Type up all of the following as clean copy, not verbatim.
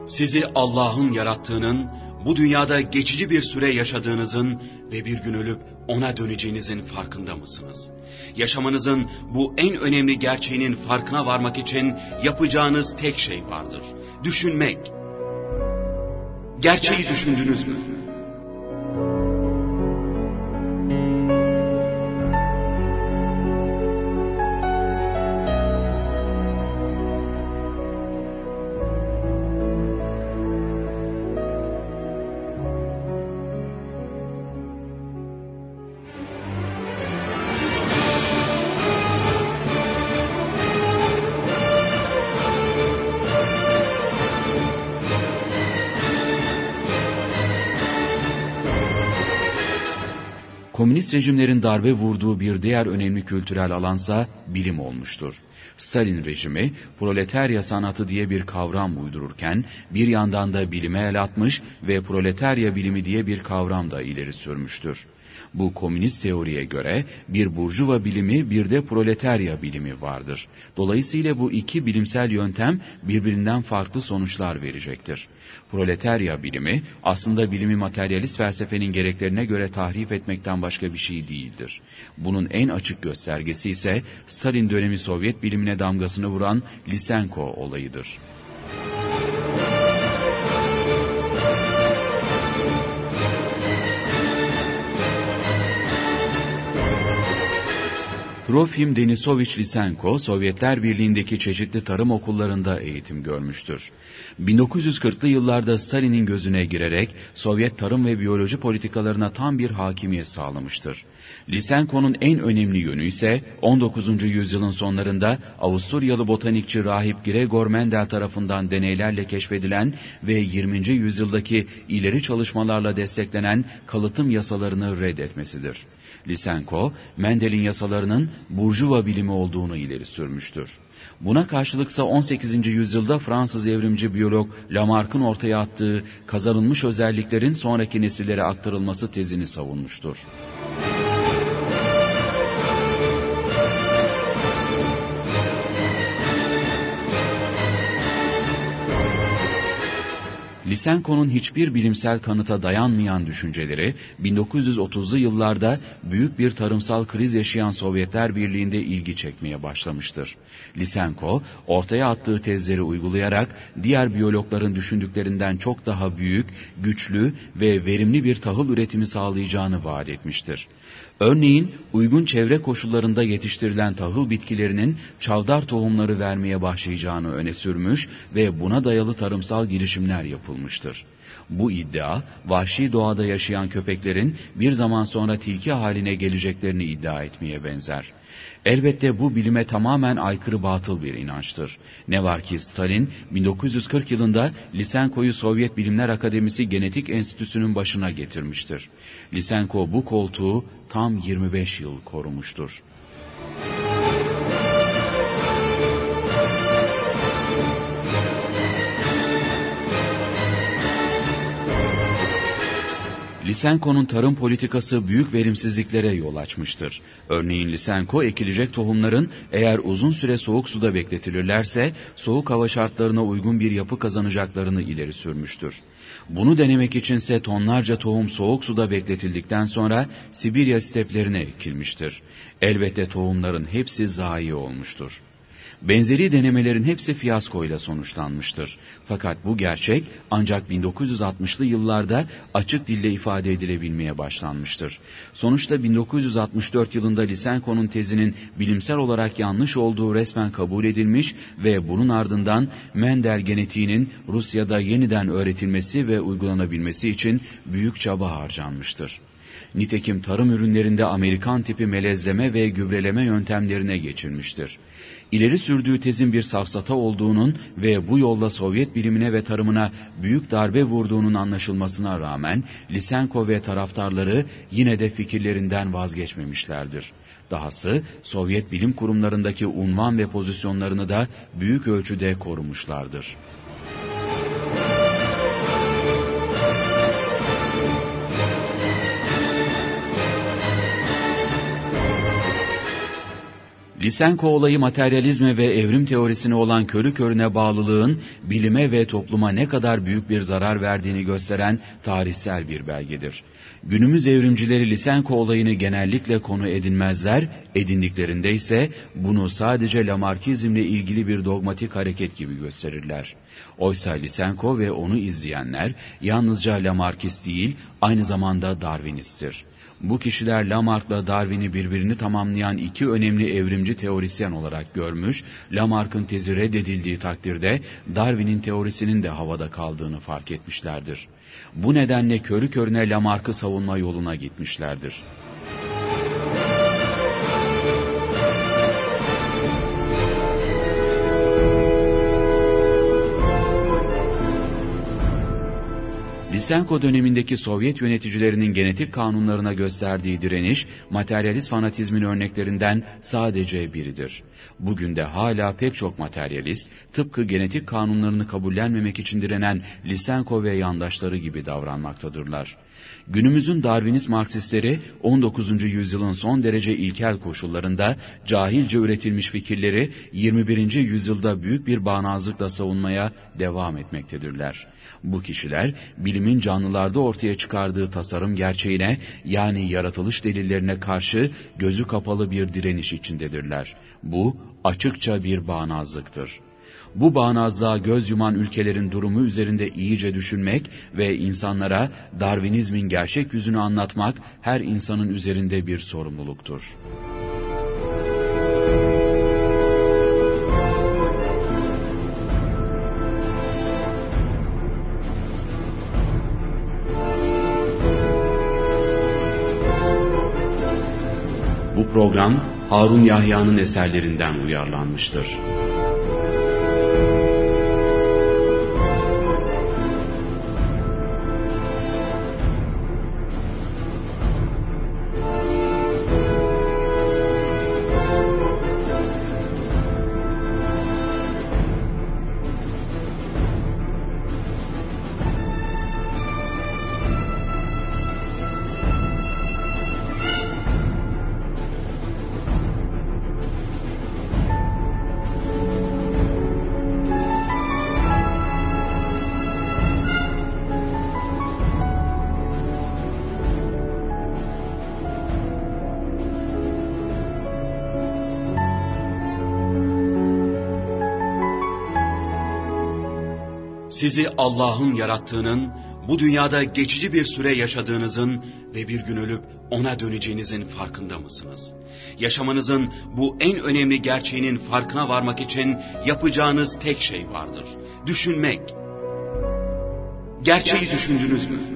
Sizi Allah'ın yarattığının, bu dünyada geçici bir süre yaşadığınızın ve bir gün ölüp ona döneceğinizin farkında mısınız? Yaşamanızın bu en önemli gerçeğinin farkına varmak için yapacağınız tek şey vardır. Düşünmek. Gerçeği düşündünüz mü? Komünist rejimlerin darbe vurduğu bir diğer önemli kültürel alansa bilim olmuştur. Stalin rejimi, proletarya sanatı diye bir kavram uydururken, bir yandan da bilime el atmış ve proletarya bilimi diye bir kavram da ileri sürmüştür. Bu komünist teoriye göre bir burjuva bilimi bir de proletarya bilimi vardır. Dolayısıyla bu iki bilimsel yöntem birbirinden farklı sonuçlar verecektir. Proletarya bilimi aslında bilimi materyalist felsefenin gereklerine göre tahrif etmekten başka bir şey değildir. Bunun en açık göstergesi ise Stalin dönemi Sovyet bilimine damgasını vuran Lysenko olayıdır. Trofim Denisovich Lysenko, Sovyetler Birliği'ndeki çeşitli tarım okullarında eğitim görmüştür. 1940'lı yıllarda Stalin'in gözüne girerek Sovyet tarım ve biyoloji politikalarına tam bir hakimiyet sağlamıştır. Lysenko'nun en önemli yönü ise 19. yüzyılın sonlarında Avusturyalı botanikçi rahip Gregor Mendel tarafından deneylerle keşfedilen ve 20. yüzyıldaki ileri çalışmalarla desteklenen kalıtım yasalarını reddetmesidir. Lysenko, Mendel'in yasalarının burjuva bilimi olduğunu ileri sürmüştür. Buna karşılıksa 18. yüzyılda Fransız evrimci biyolog Lamarck'ın ortaya attığı kazanılmış özelliklerin sonraki nesillere aktarılması tezini savunmuştur. Lysenko'nun hiçbir bilimsel kanıta dayanmayan düşünceleri 1930'lu yıllarda büyük bir tarımsal kriz yaşayan Sovyetler Birliği'nde ilgi çekmeye başlamıştır. Lysenko, ortaya attığı tezleri uygulayarak diğer biyologların düşündüklerinden çok daha büyük, güçlü ve verimli bir tahıl üretimi sağlayacağını vaat etmiştir. Örneğin uygun çevre koşullarında yetiştirilen tahıl bitkilerinin çavdar tohumları vermeye başlayacağını öne sürmüş ve buna dayalı tarımsal girişimler yapılmıştır. Bu iddia, vahşi doğada yaşayan köpeklerin bir zaman sonra tilki haline geleceklerini iddia etmeye benzer. Elbette bu bilime tamamen aykırı batıl bir inançtır. Ne var ki Stalin 1940 yılında Lysenko'yu Sovyet Bilimler Akademisi Genetik Enstitüsü'nün başına getirmiştir. Lysenko bu koltuğu tam 25 yıl korumuştur. Lysenko'nun tarım politikası büyük verimsizliklere yol açmıştır. Örneğin Lysenko ekilecek tohumların eğer uzun süre soğuk suda bekletilirlerse soğuk hava şartlarına uygun bir yapı kazanacaklarını ileri sürmüştür. Bunu denemek içinse tonlarca tohum soğuk suda bekletildikten sonra Sibirya steplerine ekilmiştir. Elbette tohumların hepsi zayi olmuştur. Benzeri denemelerin hepsi fiyaskoyla sonuçlanmıştır. Fakat bu gerçek ancak 1960'lı yıllarda açık dille ifade edilebilmeye başlanmıştır. Sonuçta 1964 yılında Lysenko'nun tezinin bilimsel olarak yanlış olduğu resmen kabul edilmiş ve bunun ardından Mendel genetiğinin Rusya'da yeniden öğretilmesi ve uygulanabilmesi için büyük çaba harcanmıştır. Nitekim tarım ürünlerinde Amerikan tipi melezleme ve gübreleme yöntemlerine geçilmiştir. İleri sürdüğü tezin bir safsata olduğunun ve bu yolla Sovyet bilimine ve tarımına büyük darbe vurduğunun anlaşılmasına rağmen Lysenko ve taraftarları yine de fikirlerinden vazgeçmemişlerdir. Dahası Sovyet bilim kurumlarındaki unvan ve pozisyonlarını da büyük ölçüde korumuşlardır. Lysenko olayı materyalizme ve evrim teorisine olan körü körüne bağlılığın bilime ve topluma ne kadar büyük bir zarar verdiğini gösteren tarihsel bir belgedir. Günümüz evrimcileri Lysenko olayını genellikle konu edinmezler, edindiklerinde ise bunu sadece Lamarckizmle ilgili bir dogmatik hareket gibi gösterirler. Oysa Lysenko ve onu izleyenler yalnızca Lamarckist değil, aynı zamanda Darwinisttir. Bu kişiler Lamarck'la Darwin'i birbirini tamamlayan iki önemli evrimci teorisyen olarak görmüş, Lamarck'ın tezi reddedildiği takdirde Darwin'in teorisinin de havada kaldığını fark etmişlerdir. Bu nedenle körü körüne Lamarck'ı savunma yoluna gitmişlerdir. Lysenko dönemindeki Sovyet yöneticilerinin genetik kanunlarına gösterdiği direniş, materyalist fanatizmin örneklerinden sadece biridir. Bugün de hala pek çok materyalist, tıpkı genetik kanunlarını kabullenmemek için direnen Lysenko ve yandaşları gibi davranmaktadırlar. Günümüzün Darwinist Marksistleri 19. yüzyılın son derece ilkel koşullarında cahilce üretilmiş fikirleri 21. yüzyılda büyük bir bağnazlıkla savunmaya devam etmektedirler. Bu kişiler bilimin canlılarda ortaya çıkardığı tasarım gerçeğine, yani yaratılış delillerine karşı gözü kapalı bir direniş içindedirler. Bu açıkça bir bağnazlıktır. Bu bağnazlığa göz yuman ülkelerin durumu üzerinde iyice düşünmek ve insanlara Darwinizmin gerçek yüzünü anlatmak her insanın üzerinde bir sorumluluktur. Bu program Harun Yahya'nın eserlerinden uyarlanmıştır. Sizi Allah'ın yarattığının, bu dünyada geçici bir süre yaşadığınızın ve bir gün ölüp ona döneceğinizin farkında mısınız? Yaşamanızın bu en önemli gerçeğinin farkına varmak için yapacağınız tek şey vardır. Düşünmek. Gerçeği düşündünüz mü?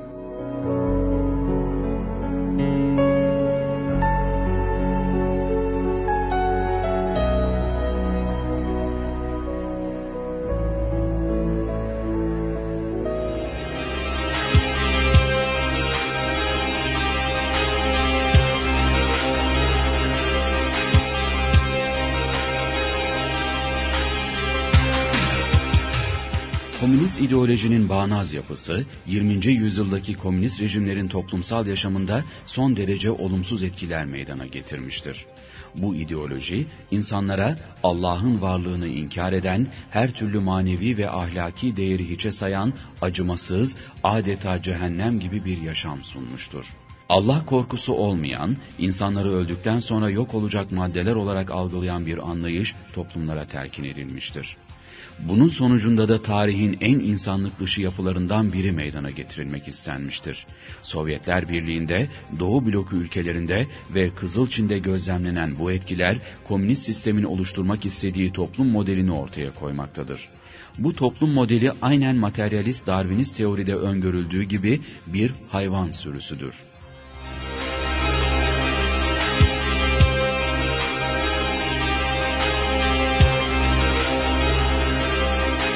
Komünist ideolojinin bağnaz yapısı, 20. yüzyıldaki komünist rejimlerin toplumsal yaşamında son derece olumsuz etkiler meydana getirmiştir. Bu ideoloji, insanlara Allah'ın varlığını inkar eden, her türlü manevi ve ahlaki değeri hiçe sayan, acımasız, adeta cehennem gibi bir yaşam sunmuştur. Allah korkusu olmayan, insanları öldükten sonra yok olacak maddeler olarak algılayan bir anlayış toplumlara telkin edilmiştir. Bunun sonucunda da tarihin en insanlık dışı yapılarından biri meydana getirilmek istenmiştir. Sovyetler Birliği'nde, Doğu bloku ülkelerinde ve Kızılçin'de gözlemlenen bu etkiler, komünist sistemin oluşturmak istediği toplum modelini ortaya koymaktadır. Bu toplum modeli aynen materyalist Darwinist teoride öngörüldüğü gibi bir hayvan sürüsüdür.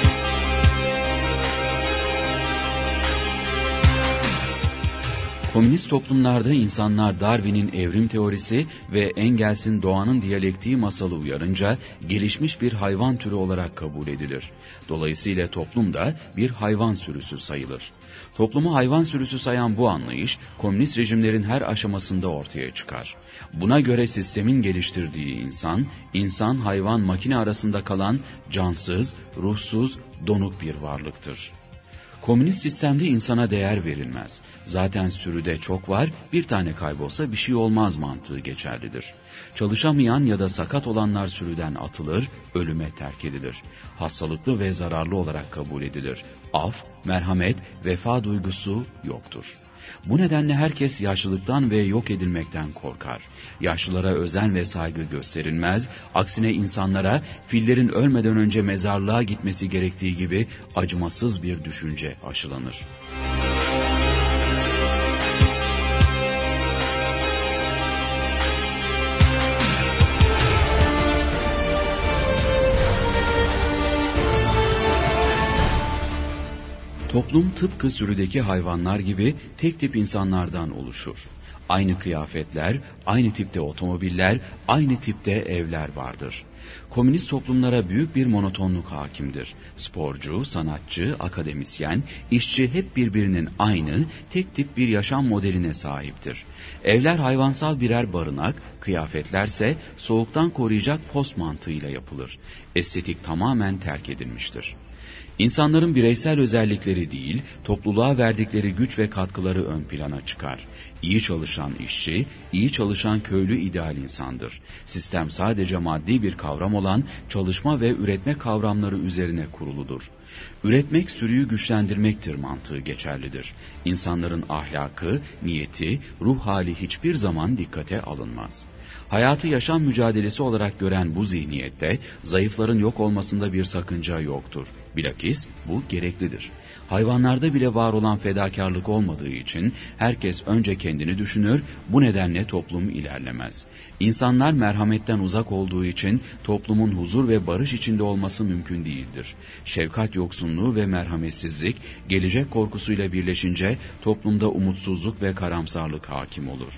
Komünist Komünist toplumlarda insanlar Darwin'in evrim teorisi ve Engels'in doğanın diyalektiği masalı uyarınca gelişmiş bir hayvan türü olarak kabul edilir. Dolayısıyla toplum da bir hayvan sürüsü sayılır. Toplumu hayvan sürüsü sayan bu anlayış, komünist rejimlerin her aşamasında ortaya çıkar. Buna göre sistemin geliştirdiği insan hayvan makine arasında kalan cansız, ruhsuz, donuk bir varlıktır. Komünist sistemde insana değer verilmez. Zaten sürüde çok var, bir tane kaybolsa bir şey olmaz mantığı geçerlidir. Çalışamayan ya da sakat olanlar sürüden atılır, ölüme terk edilir. Hastalıklı ve zararlı olarak kabul edilir. Af, merhamet, vefa duygusu yoktur. Bu nedenle herkes yaşlılıktan ve yok edilmekten korkar. Yaşlılara özen ve saygı gösterilmez, aksine insanlara fillerin ölmeden önce mezarlığa gitmesi gerektiği gibi acımasız bir düşünce aşılanır. Toplum tıpkı sürüdeki hayvanlar gibi tek tip insanlardan oluşur. Aynı kıyafetler, aynı tipte otomobiller, aynı tipte evler vardır. Komünist toplumlara büyük bir monotonluk hakimdir. Sporcu, sanatçı, akademisyen, işçi hep birbirinin aynı, tek tip bir yaşam modeline sahiptir. Evler hayvansal birer barınak, kıyafetlerse soğuktan koruyacak post mantığıyla yapılır. Estetik tamamen terk edilmiştir. İnsanların bireysel özellikleri değil, topluluğa verdikleri güç ve katkıları ön plana çıkar. İyi çalışan işçi, iyi çalışan köylü ideal insandır. Sistem sadece maddi bir kavram olan çalışma ve üretme kavramları üzerine kuruludur. Üretmek sürüyü güçlendirmektir mantığı geçerlidir. İnsanların ahlakı, niyeti, ruh hali hiçbir zaman dikkate alınmaz. Hayatı yaşam mücadelesi olarak gören bu zihniyette zayıfların yok olmasında bir sakınca yoktur. Bilakis bu gereklidir. Hayvanlarda bile var olan fedakarlık olmadığı için herkes önce kendini düşünür, bu nedenle toplum ilerlemez. İnsanlar merhametten uzak olduğu için toplumun huzur ve barış içinde olması mümkün değildir. Şefkat yoksunluğu ve merhametsizlik gelecek korkusuyla birleşince toplumda umutsuzluk ve karamsarlık hakim olur.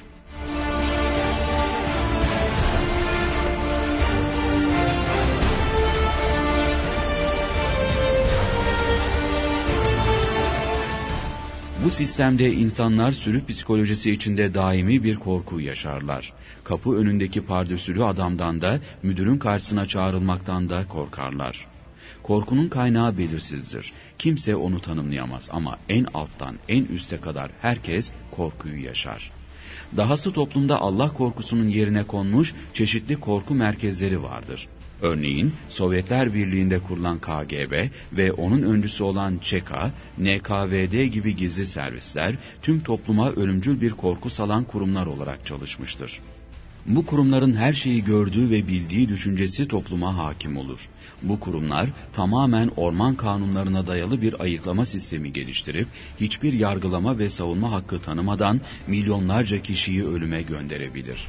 Bu sistemde insanlar sürü psikolojisi içinde daimi bir korku yaşarlar. Kapı önündeki pardösülü adamdan da, müdürün karşısına çağrılmaktan da korkarlar. Korkunun kaynağı belirsizdir. Kimse onu tanımlayamaz ama en alttan en üste kadar herkes korkuyu yaşar. Dahası toplumda Allah korkusunun yerine konmuş çeşitli korku merkezleri vardır. Örneğin Sovyetler Birliği'nde kurulan KGB ve onun öncüsü olan ÇK, NKVD gibi gizli servisler tüm topluma ölümcül bir korku salan kurumlar olarak çalışmıştır. Bu kurumların her şeyi gördüğü ve bildiği düşüncesi topluma hakim olur. Bu kurumlar tamamen orman kanunlarına dayalı bir ayıklama sistemi geliştirip hiçbir yargılama ve savunma hakkı tanımadan milyonlarca kişiyi ölüme gönderebilir.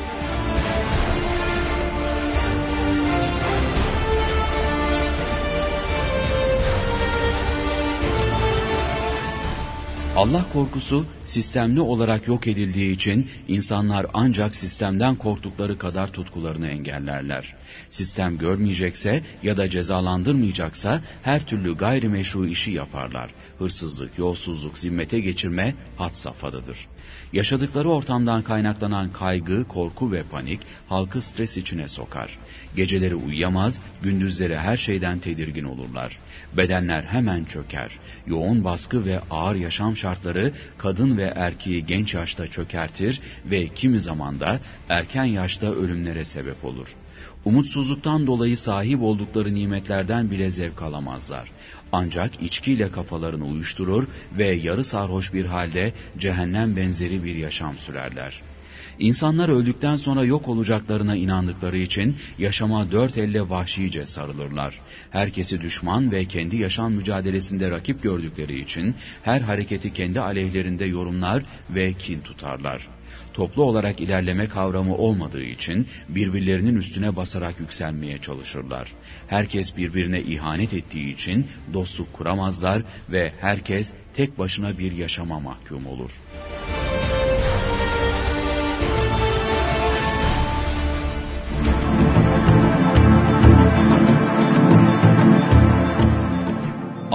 Allah korkusu sistemli olarak yok edildiği için insanlar ancak sistemden korktukları kadar tutkularını engellerler. Sistem görmeyecekse ya da cezalandırmayacaksa her türlü gayrimeşru işi yaparlar. Hırsızlık, yolsuzluk, zimmete geçirme had safhadadır. Yaşadıkları ortamdan kaynaklanan kaygı, korku ve panik halkı stres içine sokar. Geceleri uyuyamaz, gündüzleri her şeyden tedirgin olurlar. Bedenler hemen çöker. Yoğun baskı ve ağır yaşam şartları kadın ve erkeği genç yaşta çökertir ve kimi zaman da erken yaşta ölümlere sebep olur. Umutsuzluktan dolayı sahip oldukları nimetlerden bile zevk alamazlar. Ancak içkiyle kafalarını uyuşturur ve yarı sarhoş bir halde cehennem benzeri bir yaşam sürerler. İnsanlar öldükten sonra yok olacaklarına inandıkları için yaşama dört elle vahşice sarılırlar. Herkesi düşman ve kendi yaşam mücadelesinde rakip gördükleri için her hareketi kendi aleyhlerinde yorumlar ve kin tutarlar. Toplu olarak ilerleme kavramı olmadığı için birbirlerinin üstüne basarak yükselmeye çalışırlar. Herkes birbirine ihanet ettiği için dostluk kuramazlar ve herkes tek başına bir yaşama mahkum olur.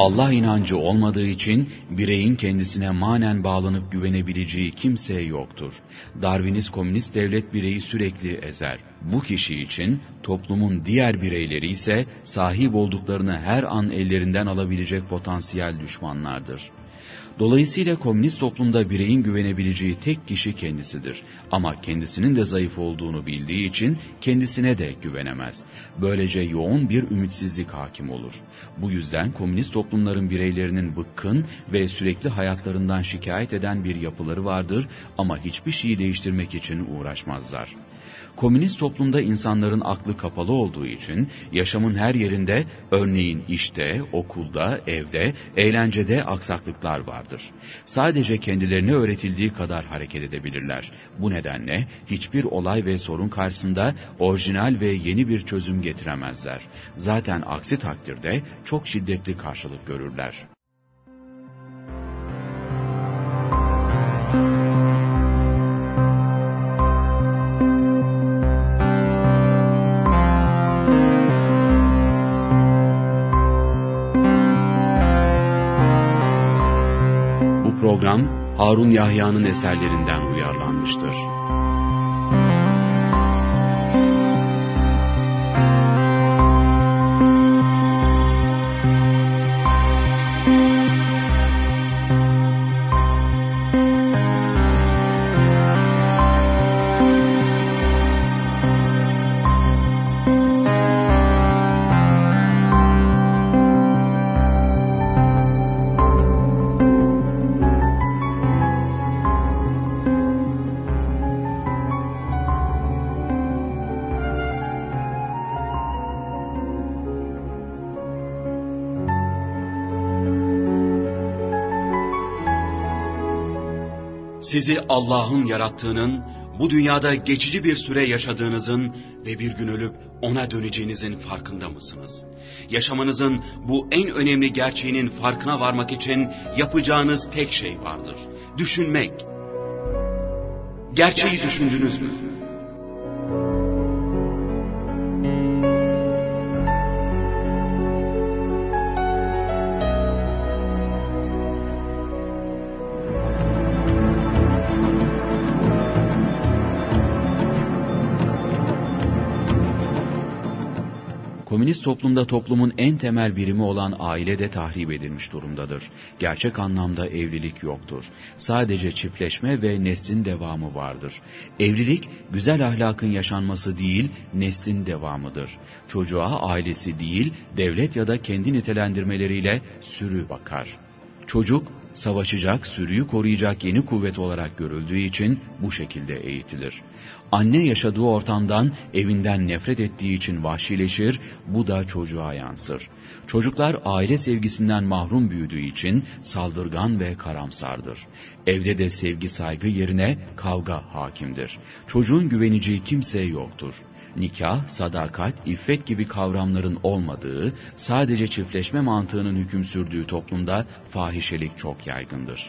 Allah inancı olmadığı için bireyin kendisine manen bağlanıp güvenebileceği kimse yoktur. Darwinist komünist devlet bireyi sürekli ezer. Bu kişi için toplumun diğer bireyleri ise sahip olduklarını her an ellerinden alabilecek potansiyel düşmanlardır. Dolayısıyla komünist toplumda bireyin güvenebileceği tek kişi kendisidir. Ama kendisinin de zayıf olduğunu bildiği için kendisine de güvenemez. Böylece yoğun bir ümitsizlik hakim olur. Bu yüzden komünist toplumların bireylerinin bıkkın ve sürekli hayatlarından şikayet eden bir yapıları vardır ama hiçbir şeyi değiştirmek için uğraşmazlar. Komünist toplumda insanların aklı kapalı olduğu için yaşamın her yerinde, örneğin işte, okulda, evde, eğlencede aksaklıklar vardır. Sadece kendilerine öğretildiği kadar hareket edebilirler. Bu nedenle hiçbir olay ve sorun karşısında orijinal ve yeni bir çözüm getiremezler. Zaten aksi takdirde çok şiddetli karşılık görürler. Program Harun Yahya'nın eserlerinden uyarlanmıştır. Sizi Allah'ın yarattığının, bu dünyada geçici bir süre yaşadığınızın ve bir gün ölüp ona döneceğinizin farkında mısınız? Yaşamanızın bu en önemli gerçeğinin farkına varmak için yapacağınız tek şey vardır. Düşünmek. Gerçeği düşündünüz mü? Komünist toplumda toplumun en temel birimi olan aile de tahrip edilmiş durumdadır. Gerçek anlamda evlilik yoktur. Sadece çiftleşme ve neslin devamı vardır. Evlilik, güzel ahlakın yaşanması değil, neslin devamıdır. Çocuğa ailesi değil, devlet ya da kendi nitelendirmeleriyle sürü bakar. Çocuk, savaşacak, sürüyü koruyacak yeni kuvvet olarak görüldüğü için bu şekilde eğitilir. Anne yaşadığı ortamdan, evinden nefret ettiği için vahşileşir, bu da çocuğa yansır. Çocuklar aile sevgisinden mahrum büyüdüğü için saldırgan ve karamsardır. Evde de sevgi saygı yerine kavga hakimdir. Çocuğun güveneceği kimse yoktur. Nikah, sadakat, iffet gibi kavramların olmadığı, sadece çiftleşme mantığının hüküm sürdüğü toplumda fahişelik çok yaygındır.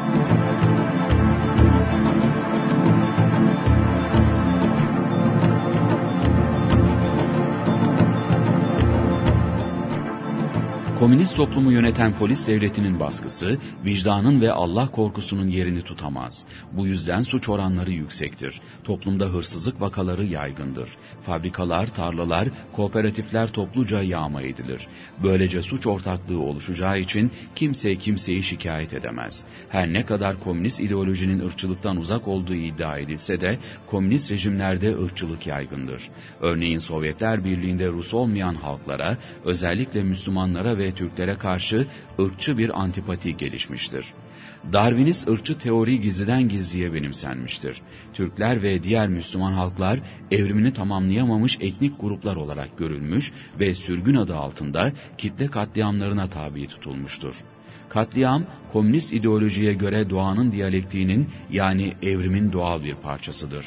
Komünist toplumu yöneten polis devletinin baskısı, vicdanın ve Allah korkusunun yerini tutamaz. Bu yüzden suç oranları yüksektir. Toplumda hırsızlık vakaları yaygındır. Fabrikalar, tarlalar, kooperatifler topluca yağma edilir. Böylece suç ortaklığı oluşacağı için kimse kimseyi şikayet edemez. Her ne kadar komünist ideolojinin ırkçılıktan uzak olduğu iddia edilse de, komünist rejimlerde ırkçılık yaygındır. Örneğin Sovyetler Birliği'nde Rus olmayan halklara, özellikle Müslümanlara ve Türklere karşı ırkçı bir antipati gelişmiştir. Darwinist ırkçı teori gizliden gizliye benimsenmiştir. Türkler ve diğer Müslüman halklar evrimini tamamlayamamış etnik gruplar olarak görülmüş ve sürgün adı altında kitle katliamlarına tabi tutulmuştur. Katliam, komünist ideolojiye göre doğanın diyalektiğinin yani evrimin doğal bir parçasıdır.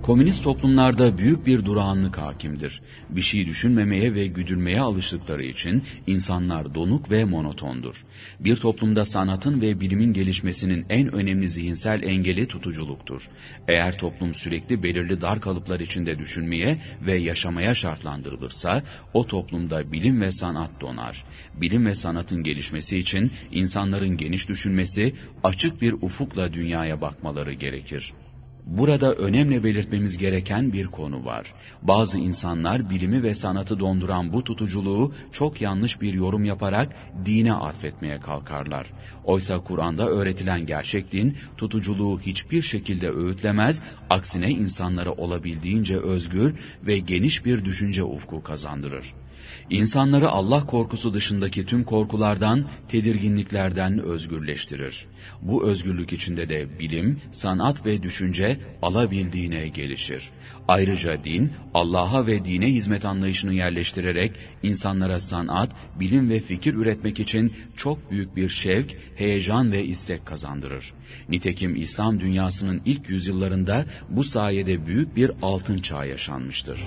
Komünist toplumlarda büyük bir durağanlık hakimdir. Bir şey düşünmemeye ve güdülmeye alıştıkları için insanlar donuk ve monotondur. Bir toplumda sanatın ve bilimin gelişmesinin en önemli zihinsel engeli tutuculuktur. Eğer toplum sürekli belirli dar kalıplar içinde düşünmeye ve yaşamaya şartlandırılırsa, o toplumda bilim ve sanat donar. Bilim ve sanatın gelişmesi için insanların geniş düşünmesi, açık bir ufukla dünyaya bakmaları gerekir. Burada önemli belirtmemiz gereken bir konu var. Bazı insanlar bilimi ve sanatı donduran bu tutuculuğu çok yanlış bir yorum yaparak dine atfetmeye kalkarlar. Oysa Kur'an'da öğretilen gerçek din tutuculuğu hiçbir şekilde öğütlemez, aksine insanlara olabildiğince özgür ve geniş bir düşünce ufku kazandırır. İnsanları Allah korkusu dışındaki tüm korkulardan, tedirginliklerden özgürleştirir. Bu özgürlük içinde de bilim, sanat ve düşünce alabildiğine gelişir. Ayrıca din, Allah'a ve dine hizmet anlayışını yerleştirerek insanlara sanat, bilim ve fikir üretmek için çok büyük bir şevk, heyecan ve istek kazandırır. Nitekim İslam dünyasının ilk yüzyıllarında bu sayede büyük bir altın çağ yaşanmıştır.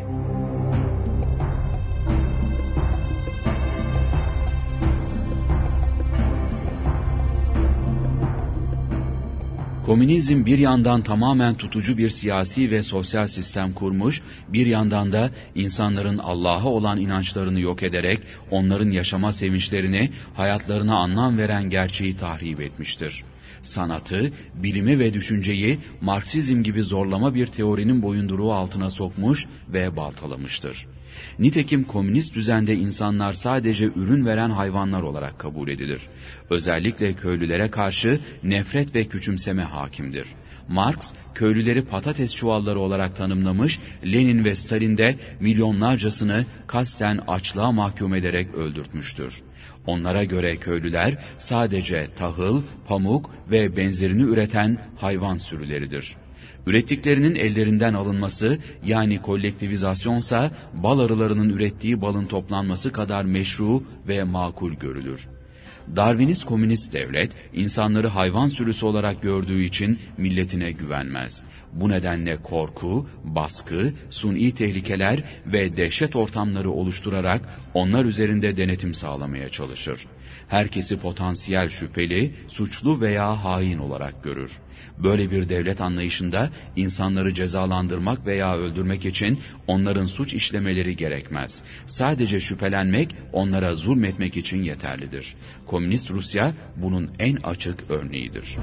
Komünizm bir yandan tamamen tutucu bir siyasi ve sosyal sistem kurmuş, bir yandan da insanların Allah'a olan inançlarını yok ederek onların yaşama sevinçlerini, hayatlarına anlam veren gerçeği tahrip etmiştir. Sanatı, bilimi ve düşünceyi Marksizm gibi zorlama bir teorinin boyunduruğu altına sokmuş ve baltalamıştır. Nitekim komünist düzende insanlar sadece ürün veren hayvanlar olarak kabul edilir. Özellikle köylülere karşı nefret ve küçümseme hakimdir. Marx, köylüleri patates çuvalları olarak tanımlamış, Lenin ve Stalin de milyonlarcasını kasten açlığa mahkum ederek öldürtmüştür. Onlara göre köylüler sadece tahıl, pamuk ve benzerini üreten hayvan sürüleridir. Ürettiklerinin ellerinden alınması, yani kolektivizasyonsa, bal arılarının ürettiği balın toplanması kadar meşru ve makul görülür. Darwinist komünist devlet, insanları hayvan sürüsü olarak gördüğü için milletine güvenmez. Bu nedenle korku, baskı, suni tehlikeler ve dehşet ortamları oluşturarak onlar üzerinde denetim sağlamaya çalışır. Herkesi potansiyel şüpheli, suçlu veya hain olarak görür. Böyle bir devlet anlayışında insanları cezalandırmak veya öldürmek için onların suç işlemeleri gerekmez. Sadece şüphelenmek, onlara zulmetmek için yeterlidir. Komünist Rusya bunun en açık örneğidir.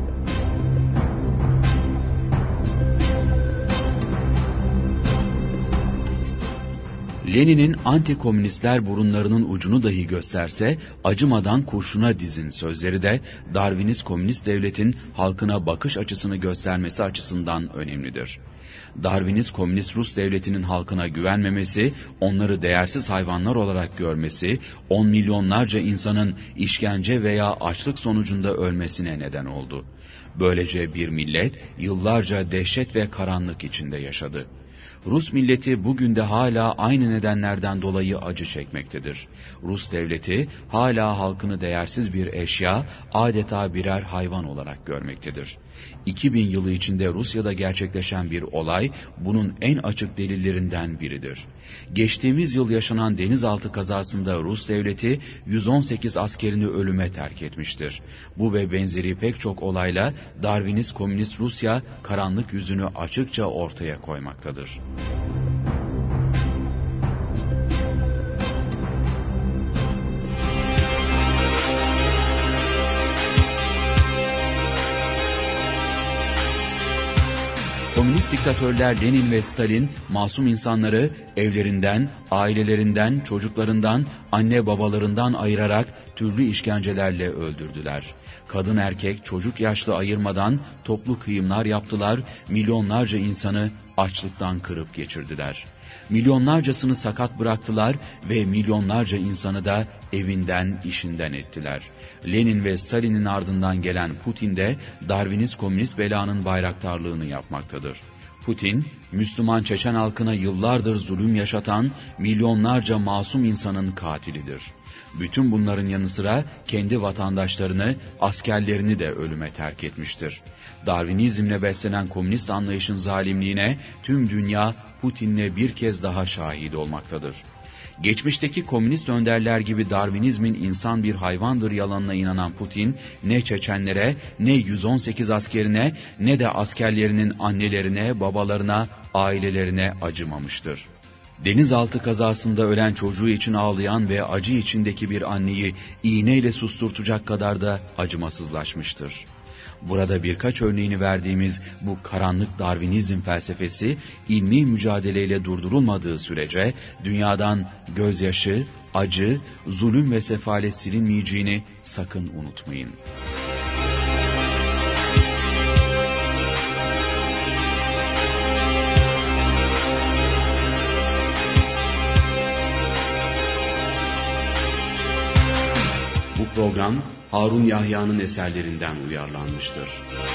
Lenin'in antikomünistler burunlarının ucunu dahi gösterse acımadan kurşuna dizin sözleri de Darwinist komünist devletin halkına bakış açısını göstermesi açısından önemlidir. Darwinist komünist Rus devletinin halkına güvenmemesi, onları değersiz hayvanlar olarak görmesi, 10 milyonlarca insanın işkence veya açlık sonucunda ölmesine neden oldu. Böylece bir millet yıllarca dehşet ve karanlık içinde yaşadı. Rus milleti bugün de hala aynı nedenlerden dolayı acı çekmektedir. Rus devleti hala halkını değersiz bir eşya, adeta birer hayvan olarak görmektedir. 2000 yılı içinde Rusya'da gerçekleşen bir olay bunun en açık delillerinden biridir. Geçtiğimiz yıl yaşanan denizaltı kazasında Rus devleti 118 askerini ölüme terk etmiştir. Bu ve benzeri pek çok olayla Darwinist komünist Rusya karanlık yüzünü açıkça ortaya koymaktadır. Komünist diktatörler Lenin ve Stalin, masum insanları evlerinden, ailelerinden, çocuklarından, anne babalarından ayırarak türlü işkencelerle öldürdüler. Kadın erkek, çocuk yaşlı ayırmadan toplu kıyımlar yaptılar, milyonlarca insanı açlıktan kırıp geçirdiler. Milyonlarcasını sakat bıraktılar ve milyonlarca insanı da evinden, işinden ettiler. Lenin ve Stalin'in ardından gelen Putin de Darwinist komünist belanın bayraktarlığını yapmaktadır. Putin, Müslüman Çeçen halkına yıllardır zulüm yaşatan milyonlarca masum insanın katilidir. Bütün bunların yanı sıra kendi vatandaşlarını, askerlerini de ölüme terk etmiştir. Darwinizmle beslenen komünist anlayışın zalimliğine tüm dünya Putin'le bir kez daha şahit olmaktadır. Geçmişteki komünist önderler gibi Darwinizmin insan bir hayvandır yalanına inanan Putin, ne Çeçenlere, ne 118 askerine, ne de askerlerinin annelerine, babalarına, ailelerine acımamıştır. Denizaltı kazasında ölen çocuğu için ağlayan ve acı içindeki bir anneyi iğneyle susturtacak kadar da acımasızlaşmıştır. Burada birkaç örneğini verdiğimiz bu karanlık Darwinizm felsefesi, ilmi mücadeleyle durdurulmadığı sürece dünyadan gözyaşı, acı, zulüm ve sefalet silinmeyeceğini sakın unutmayın. Bu program Harun Yahya'nın eserlerinden uyarlanmıştır.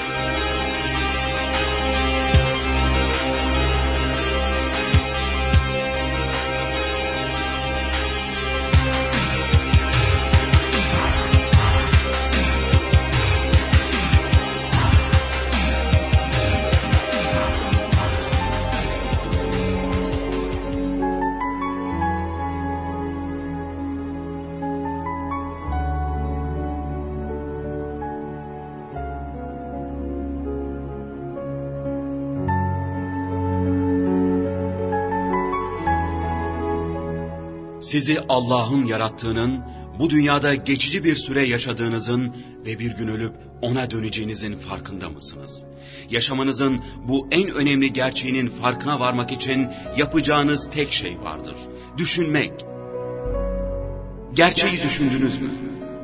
Sizi Allah'ın yarattığının, bu dünyada geçici bir süre yaşadığınızın ve bir gün ölüp ona döneceğinizin farkında mısınız? Yaşamanızın bu en önemli gerçeğinin farkına varmak için yapacağınız tek şey vardır. Düşünmek. Gerçeği düşündünüz mü?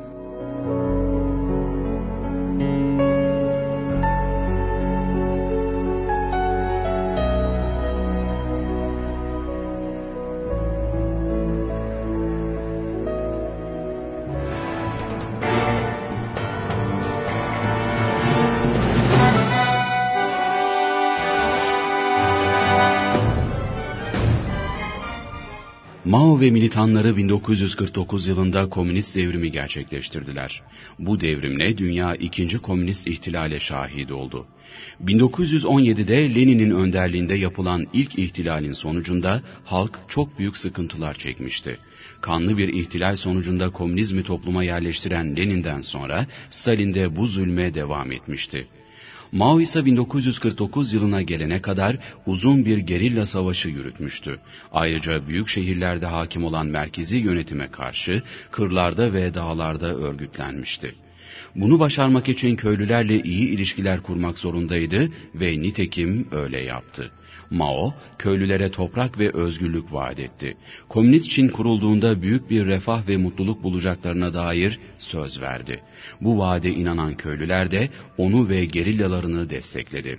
Mao ve militanları 1949 yılında komünist devrimi gerçekleştirdiler. Bu devrimle dünya ikinci komünist ihtilale şahit oldu. 1917'de Lenin'in önderliğinde yapılan ilk ihtilalin sonucunda halk çok büyük sıkıntılar çekmişti. Kanlı bir ihtilal sonucunda komünizmi topluma yerleştiren Lenin'den sonra Stalin de bu zulme devam etmişti. Mao ise 1949 yılına gelene kadar uzun bir gerilla savaşı yürütmüştü. Ayrıca büyük şehirlerde hakim olan merkezi yönetime karşı kırlarda ve dağlarda örgütlenmişti. Bunu başarmak için köylülerle iyi ilişkiler kurmak zorundaydı ve nitekim öyle yaptı. Mao, köylülere toprak ve özgürlük vaat etti. Komünist Çin kurulduğunda büyük bir refah ve mutluluk bulacaklarına dair söz verdi. Bu vaade inanan köylüler de onu ve gerillalarını destekledi.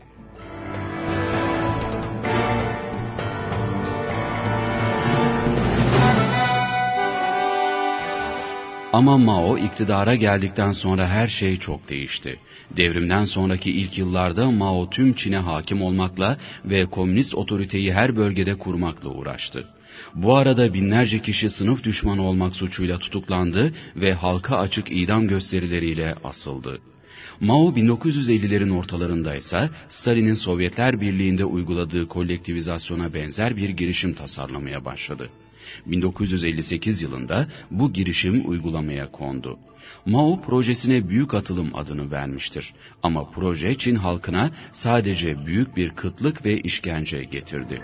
Ama Mao iktidara geldikten sonra her şey çok değişti. Devrimden sonraki ilk yıllarda Mao tüm Çin'e hakim olmakla ve komünist otoriteyi her bölgede kurmakla uğraştı. Bu arada binlerce kişi sınıf düşmanı olmak suçuyla tutuklandı ve halka açık idam gösterileriyle asıldı. Mao 1950'lerin ortalarında ise Stalin'in Sovyetler Birliği'nde uyguladığı kolektivizasyona benzer bir girişim tasarlamaya başladı. 1958 yılında bu girişim uygulamaya kondu. Mao projesine Büyük Atılım adını vermiştir. Ama proje Çin halkına sadece büyük bir kıtlık ve işkence getirdi.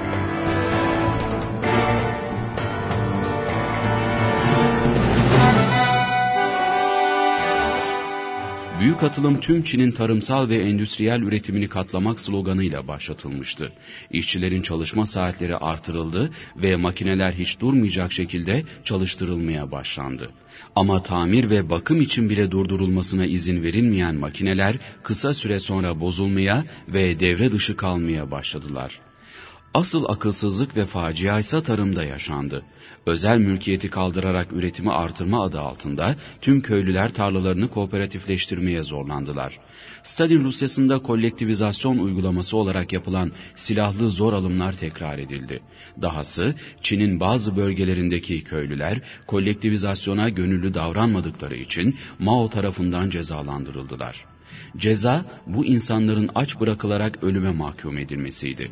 Büyük Atılım tüm Çin'in tarımsal ve endüstriyel üretimini katlamak sloganıyla başlatılmıştı. İşçilerin çalışma saatleri artırıldı ve makineler hiç durmayacak şekilde çalıştırılmaya başlandı. Ama tamir ve bakım için bile durdurulmasına izin verilmeyen makineler kısa süre sonra bozulmaya ve devre dışı kalmaya başladılar. Asıl akılsızlık ve facia ise tarımda yaşandı. Özel mülkiyeti kaldırarak üretimi artırma adı altında tüm köylüler tarlalarını kooperatifleştirmeye zorlandılar. Stalin Rusyası'nda kolektivizasyon uygulaması olarak yapılan silahlı zor alımlar tekrar edildi. Dahası Çin'in bazı bölgelerindeki köylüler kolektivizasyona gönüllü davranmadıkları için Mao tarafından cezalandırıldılar. Ceza bu insanların aç bırakılarak ölüme mahkum edilmesiydi.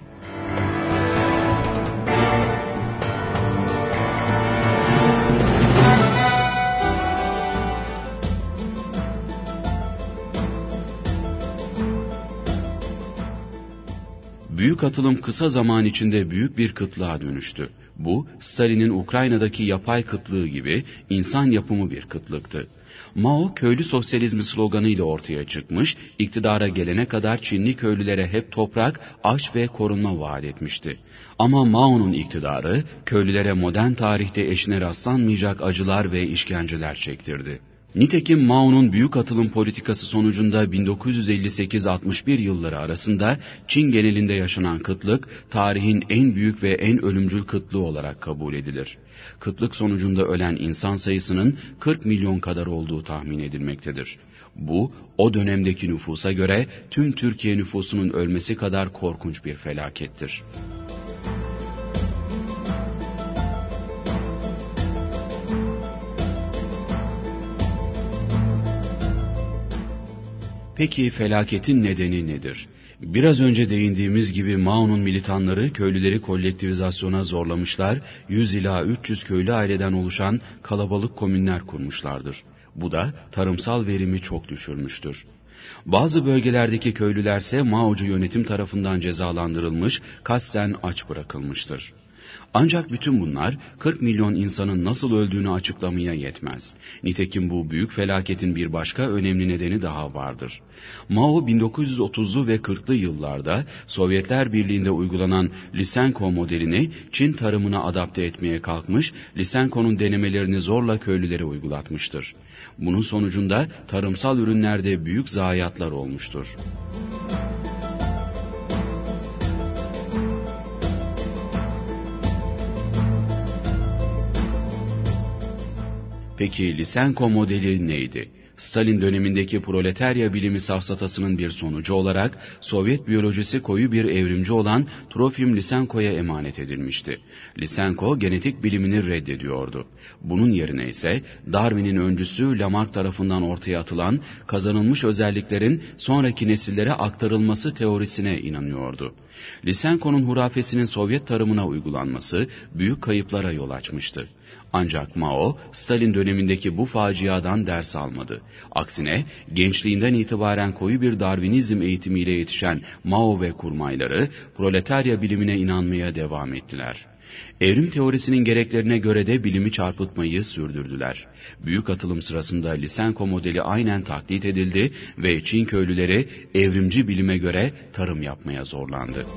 Büyük atılım kısa zaman içinde büyük bir kıtlığa dönüştü. Bu, Stalin'in Ukrayna'daki yapay kıtlığı gibi insan yapımı bir kıtlıktı. Mao, köylü sosyalizmi sloganıyla ortaya çıkmış, iktidara gelene kadar Çinli köylülere hep toprak, aş ve korunma vaat etmişti. Ama Mao'nun iktidarı, köylülere modern tarihte eşine rastlanmayacak acılar ve işkenceler çektirdi. Nitekim Mao'nun büyük atılım politikası sonucunda 1958-61 yılları arasında Çin genelinde yaşanan kıtlık, tarihin en büyük ve en ölümcül kıtlığı olarak kabul edilir. Kıtlık sonucunda ölen insan sayısının 40 milyon kadar olduğu tahmin edilmektedir. Bu, o dönemdeki nüfusa göre tüm Türkiye nüfusunun ölmesi kadar korkunç bir felakettir. Peki felaketin nedeni nedir? Biraz önce değindiğimiz gibi Mao'nun militanları köylüleri kolektivizasyona zorlamışlar, 100 ila 300 köylü aileden oluşan kalabalık komünler kurmuşlardır. Bu da tarımsal verimi çok düşürmüştür. Bazı bölgelerdeki köylülerse Mao'cu yönetim tarafından cezalandırılmış, kasten aç bırakılmıştır. Ancak bütün bunlar 40 milyon insanın nasıl öldüğünü açıklamaya yetmez. Nitekim bu büyük felaketin bir başka önemli nedeni daha vardır. Mao 1930'lu ve 40'lı yıllarda Sovyetler Birliği'nde uygulanan Lysenko modelini Çin tarımına adapte etmeye kalkmış, Lysenko'nun denemelerini zorla köylülere uygulatmıştır. Bunun sonucunda tarımsal ürünlerde büyük zayiatlar olmuştur. Peki Lysenko modeli neydi? Stalin dönemindeki proletarya bilimi safsatasının bir sonucu olarak Sovyet biyolojisi koyu bir evrimci olan Trofim Lysenko'ya emanet edilmişti. Lysenko genetik bilimini reddediyordu. Bunun yerine ise Darwin'in öncüsü Lamarck tarafından ortaya atılan kazanılmış özelliklerin sonraki nesillere aktarılması teorisine inanıyordu. Lysenko'nun hurafesinin Sovyet tarımına uygulanması büyük kayıplara yol açmıştı. Ancak Mao, Stalin dönemindeki bu faciadan ders almadı. Aksine gençliğinden itibaren koyu bir Darwinizm eğitimiyle yetişen Mao ve kurmayları proletarya bilimine inanmaya devam ettiler. Evrim teorisinin gereklerine göre de bilimi çarpıtmayı sürdürdüler. Büyük atılım sırasında Lysenko modeli aynen taklit edildi ve Çin köylüleri evrimci bilime göre tarım yapmaya zorlandı.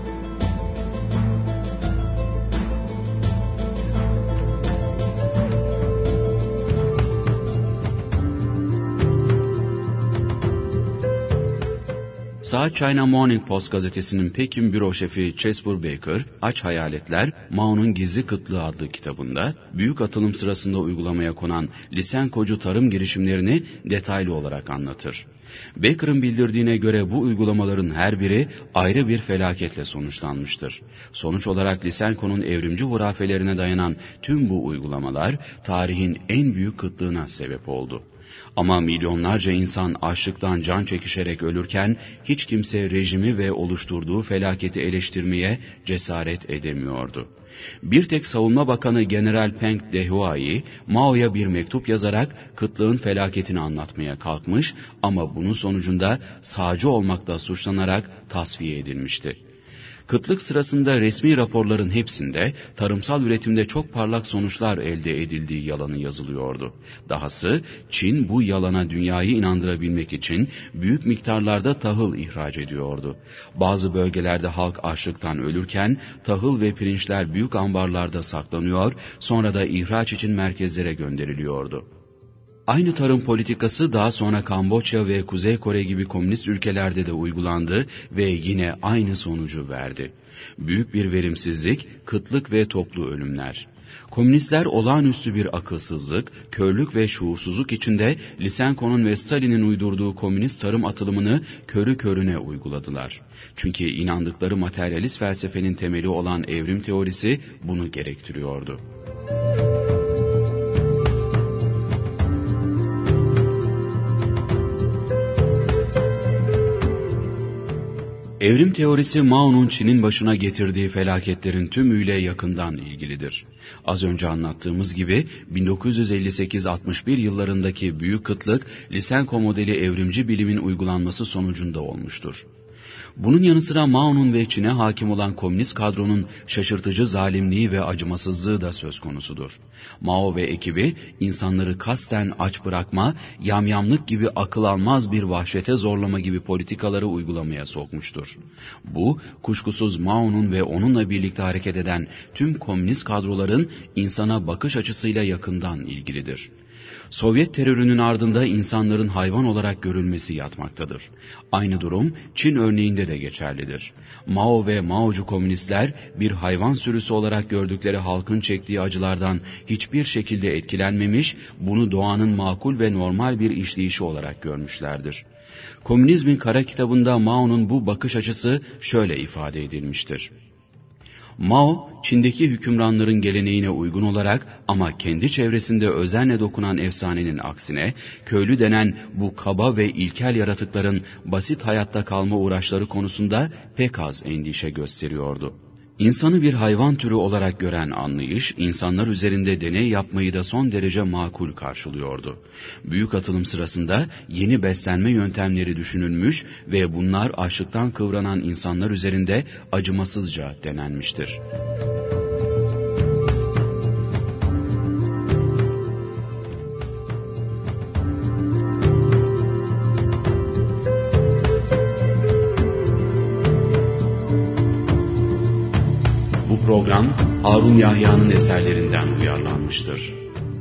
South China Morning Post gazetesinin Pekin büro şefi Chesbur Baker, Aç Hayaletler, Mao'nun Gizli Kıtlığı adlı kitabında, büyük atılım sırasında uygulamaya konan Lysenko'cu tarım girişimlerini detaylı olarak anlatır. Baker'ın bildirdiğine göre bu uygulamaların her biri ayrı bir felaketle sonuçlanmıştır. Sonuç olarak Lysenko'nun evrimci hurafelerine dayanan tüm bu uygulamalar, tarihin en büyük kıtlığına sebep oldu. Ama milyonlarca insan açlıktan can çekişerek ölürken hiç kimse rejimi ve oluşturduğu felaketi eleştirmeye cesaret edemiyordu. Bir tek Savunma Bakanı General Peng Dehuai, Mao'ya bir mektup yazarak kıtlığın felaketini anlatmaya kalkmış ama bunun sonucunda sağcı olmakla suçlanarak tasfiye edilmişti. Kıtlık sırasında resmi raporların hepsinde tarımsal üretimde çok parlak sonuçlar elde edildiği yalanı yazılıyordu. Dahası Çin bu yalana dünyayı inandırabilmek için büyük miktarlarda tahıl ihraç ediyordu. Bazı bölgelerde halk açlıktan ölürken tahıl ve pirinçler büyük ambarlarda saklanıyor, sonra da ihraç için merkezlere gönderiliyordu. Aynı tarım politikası daha sonra Kamboçya ve Kuzey Kore gibi komünist ülkelerde de uygulandı ve yine aynı sonucu verdi. Büyük bir verimsizlik, kıtlık ve toplu ölümler. Komünistler olağanüstü bir akılsızlık, körlük ve şuursuzluk içinde Lysenko'nun ve Stalin'in uydurduğu komünist tarım atılımını körü körüne uyguladılar. Çünkü inandıkları materyalist felsefenin temeli olan evrim teorisi bunu gerektiriyordu. Evrim teorisi Mao'nun Çin'in başına getirdiği felaketlerin tümüyle yakından ilgilidir. Az önce anlattığımız gibi 1958-61 yıllarındaki büyük kıtlık Lysenko modeli evrimci bilimin uygulanması sonucunda olmuştur. Bunun yanı sıra Mao'nun ve Çin'e hakim olan komünist kadronun şaşırtıcı zalimliği ve acımasızlığı da söz konusudur. Mao ve ekibi insanları kasten aç bırakma, yamyamlık gibi akıl almaz bir vahşete zorlama gibi politikaları uygulamaya sokmuştur. Bu, kuşkusuz Mao'nun ve onunla birlikte hareket eden tüm komünist kadroların insana bakış açısıyla yakından ilgilidir. Sovyet terörünün ardında insanların hayvan olarak görülmesi yatmaktadır. Aynı durum Çin örneğinde de geçerlidir. Mao ve Maocu komünistler bir hayvan sürüsü olarak gördükleri halkın çektiği acılardan hiçbir şekilde etkilenmemiş, bunu doğanın makul ve normal bir işleyişi olarak görmüşlerdir. Komünizmin kara kitabında Mao'nun bu bakış açısı şöyle ifade edilmiştir. Mao, Çin'deki hükümranların geleneğine uygun olarak ama kendi çevresinde özenle dokunan efsanenin aksine, köylü denen bu kaba ve ilkel yaratıkların basit hayatta kalma uğraşları konusunda pek az endişe gösteriyordu. İnsanı bir hayvan türü olarak gören anlayış, insanlar üzerinde deney yapmayı da son derece makul karşılıyordu. Büyük atılım sırasında yeni beslenme yöntemleri düşünülmüş ve bunlar açlıktan kıvranan insanlar üzerinde acımasızca denenmiştir. Bu program Harun Yahya'nın eserlerinden uyarlanmıştır.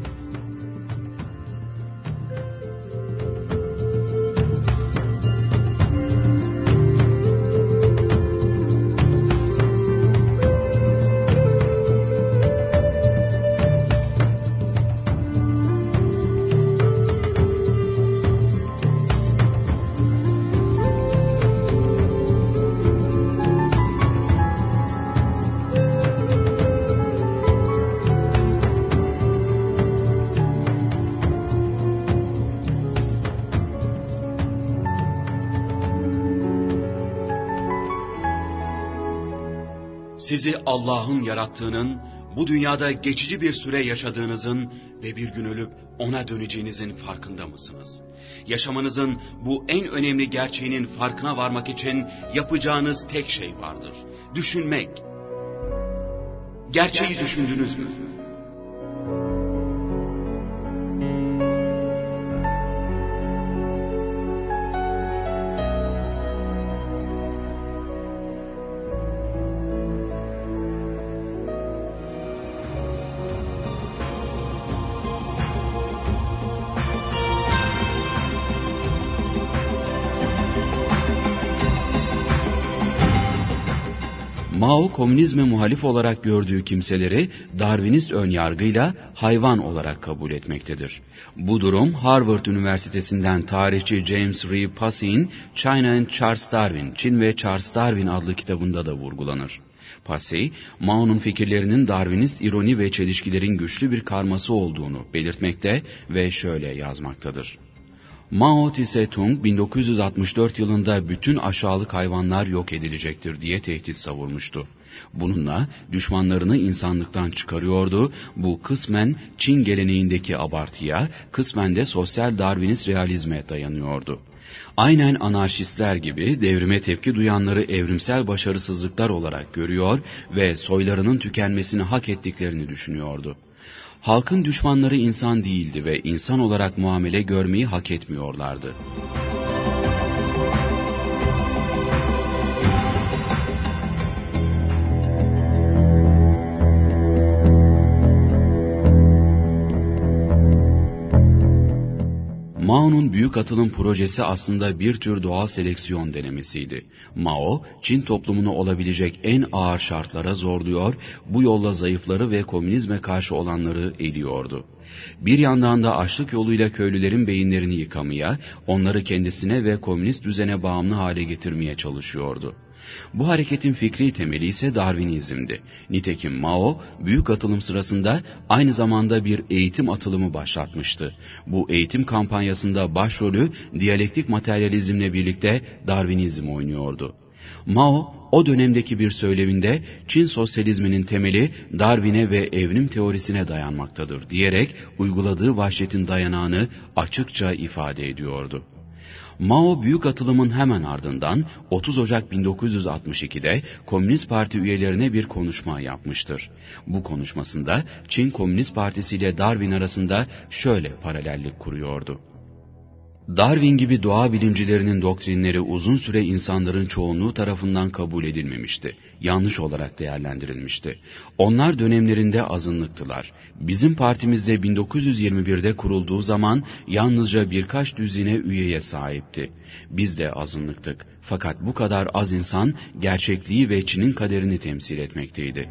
Sizi Allah'ın yarattığının, bu dünyada geçici bir süre yaşadığınızın ve bir gün ölüp ona döneceğinizin farkında mısınız? Yaşamanızın bu en önemli gerçeğinin farkına varmak için yapacağınız tek şey vardır. Düşünmek. Gerçeği düşündünüz mü? Mao, komünizme muhalif olarak gördüğü kimseleri Darwinist önyargıyla hayvan olarak kabul etmektedir. Bu durum Harvard Üniversitesi'nden tarihçi James Reeve Passey'in China and Charles Darwin, Çin ve Charles Darwin adlı kitabında da vurgulanır. Passey, Mao'nun fikirlerinin Darwinist ironi ve çelişkilerin güçlü bir karması olduğunu belirtmekte ve şöyle yazmaktadır. Mao Tse-tung 1964 yılında bütün aşağılık hayvanlar yok edilecektir diye tehdit savurmuştu. Bununla düşmanlarını insanlıktan çıkarıyordu, bu kısmen Çin geleneğindeki abartıya, kısmen de sosyal Darwinist realizme dayanıyordu. Aynen anarşistler gibi devrime tepki duyanları evrimsel başarısızlıklar olarak görüyor ve soylarının tükenmesini hak ettiklerini düşünüyordu. Halkın düşmanları insan değildi ve insan olarak muamele görmeyi hak etmiyorlardı. Mao'nun büyük atılım projesi aslında bir tür doğal seleksiyon denemesiydi. Mao, Çin toplumunu olabilecek en ağır şartlara zorluyor, bu yolla zayıfları ve komünizme karşı olanları eliyordu. Bir yandan da açlık yoluyla köylülerin beyinlerini yıkamaya, onları kendisine ve komünist düzene bağımlı hale getirmeye çalışıyordu. Bu hareketin fikri temeli ise Darwinizm'di. Nitekim Mao, büyük atılım sırasında aynı zamanda bir eğitim atılımı başlatmıştı. Bu eğitim kampanyasında başrolü diyalektik materyalizmle birlikte Darwinizm oynuyordu. Mao, o dönemdeki bir söyleminde Çin sosyalizminin temeli Darwin'e ve evrim teorisine dayanmaktadır diyerek uyguladığı vahşetin dayanağını açıkça ifade ediyordu. Mao büyük atılımın hemen ardından 30 Ocak 1962'de Komünist Parti üyelerine bir konuşma yapmıştır. Bu konuşmasında Çin Komünist Partisi ile Darwin arasında şöyle paralellik kuruyordu. Darwin gibi doğa bilimcilerinin doktrinleri uzun süre insanların çoğunluğu tarafından kabul edilmemişti. Yanlış olarak değerlendirilmişti. Onlar dönemlerinde azınlıktılar. Bizim partimizde 1921'de kurulduğu zaman yalnızca birkaç düzine üyeye sahipti. Biz de azınlıktık. Fakat bu kadar az insan gerçekliği ve Çin'in kaderini temsil etmekteydi.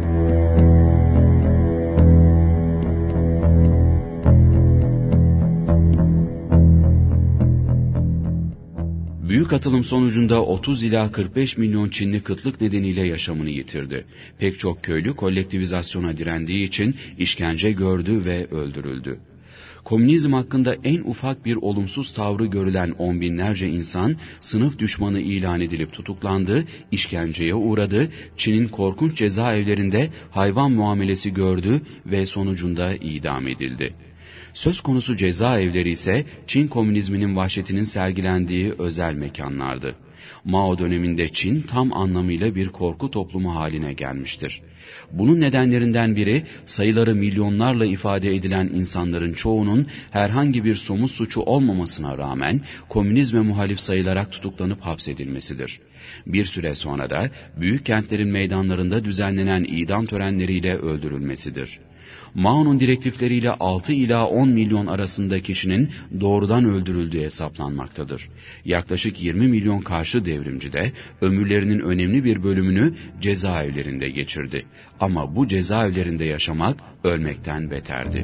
Büyük atılım sonucunda 30 ila 45 milyon Çinli kıtlık nedeniyle yaşamını yitirdi. Pek çok köylü kolektivizasyona direndiği için işkence gördü ve öldürüldü. Komünizm hakkında en ufak bir olumsuz tavrı görülen on binlerce insan sınıf düşmanı ilan edilip tutuklandı, işkenceye uğradı, Çin'in korkunç cezaevlerinde hayvan muamelesi gördü ve sonucunda idam edildi. Söz konusu cezaevleri ise Çin komünizminin vahşetinin sergilendiği özel mekanlardı. Mao döneminde Çin tam anlamıyla bir korku toplumu haline gelmiştir. Bunun nedenlerinden biri sayıları milyonlarla ifade edilen insanların çoğunun herhangi bir somut suçu olmamasına rağmen komünizme muhalif sayılarak tutuklanıp hapsedilmesidir. Bir süre sonra da büyük kentlerin meydanlarında düzenlenen idam törenleriyle öldürülmesidir. Mao'nun direktifleriyle 6 ila 10 milyon arasında kişinin doğrudan öldürüldüğü hesaplanmaktadır. Yaklaşık 20 milyon karşı devrimci de ömürlerinin önemli bir bölümünü cezaevlerinde geçirdi. Ama bu cezaevlerinde yaşamak ölmekten beterdi.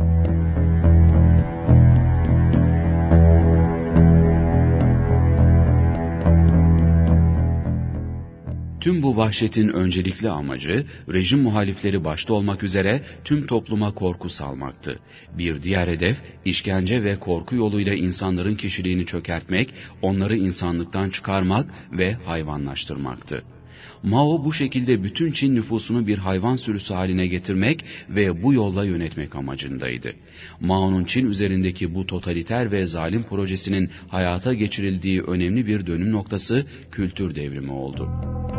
Tüm bu vahşetin öncelikli amacı, rejim muhalifleri başta olmak üzere tüm topluma korku salmaktı. Bir diğer hedef, işkence ve korku yoluyla insanların kişiliğini çökertmek, onları insanlıktan çıkarmak ve hayvanlaştırmaktı. Mao bu şekilde bütün Çin nüfusunu bir hayvan sürüsü haline getirmek ve bu yolla yönetmek amacındaydı. Mao'nun Çin üzerindeki bu totaliter ve zalim projesinin hayata geçirildiği önemli bir dönüm noktası kültür devrimi oldu.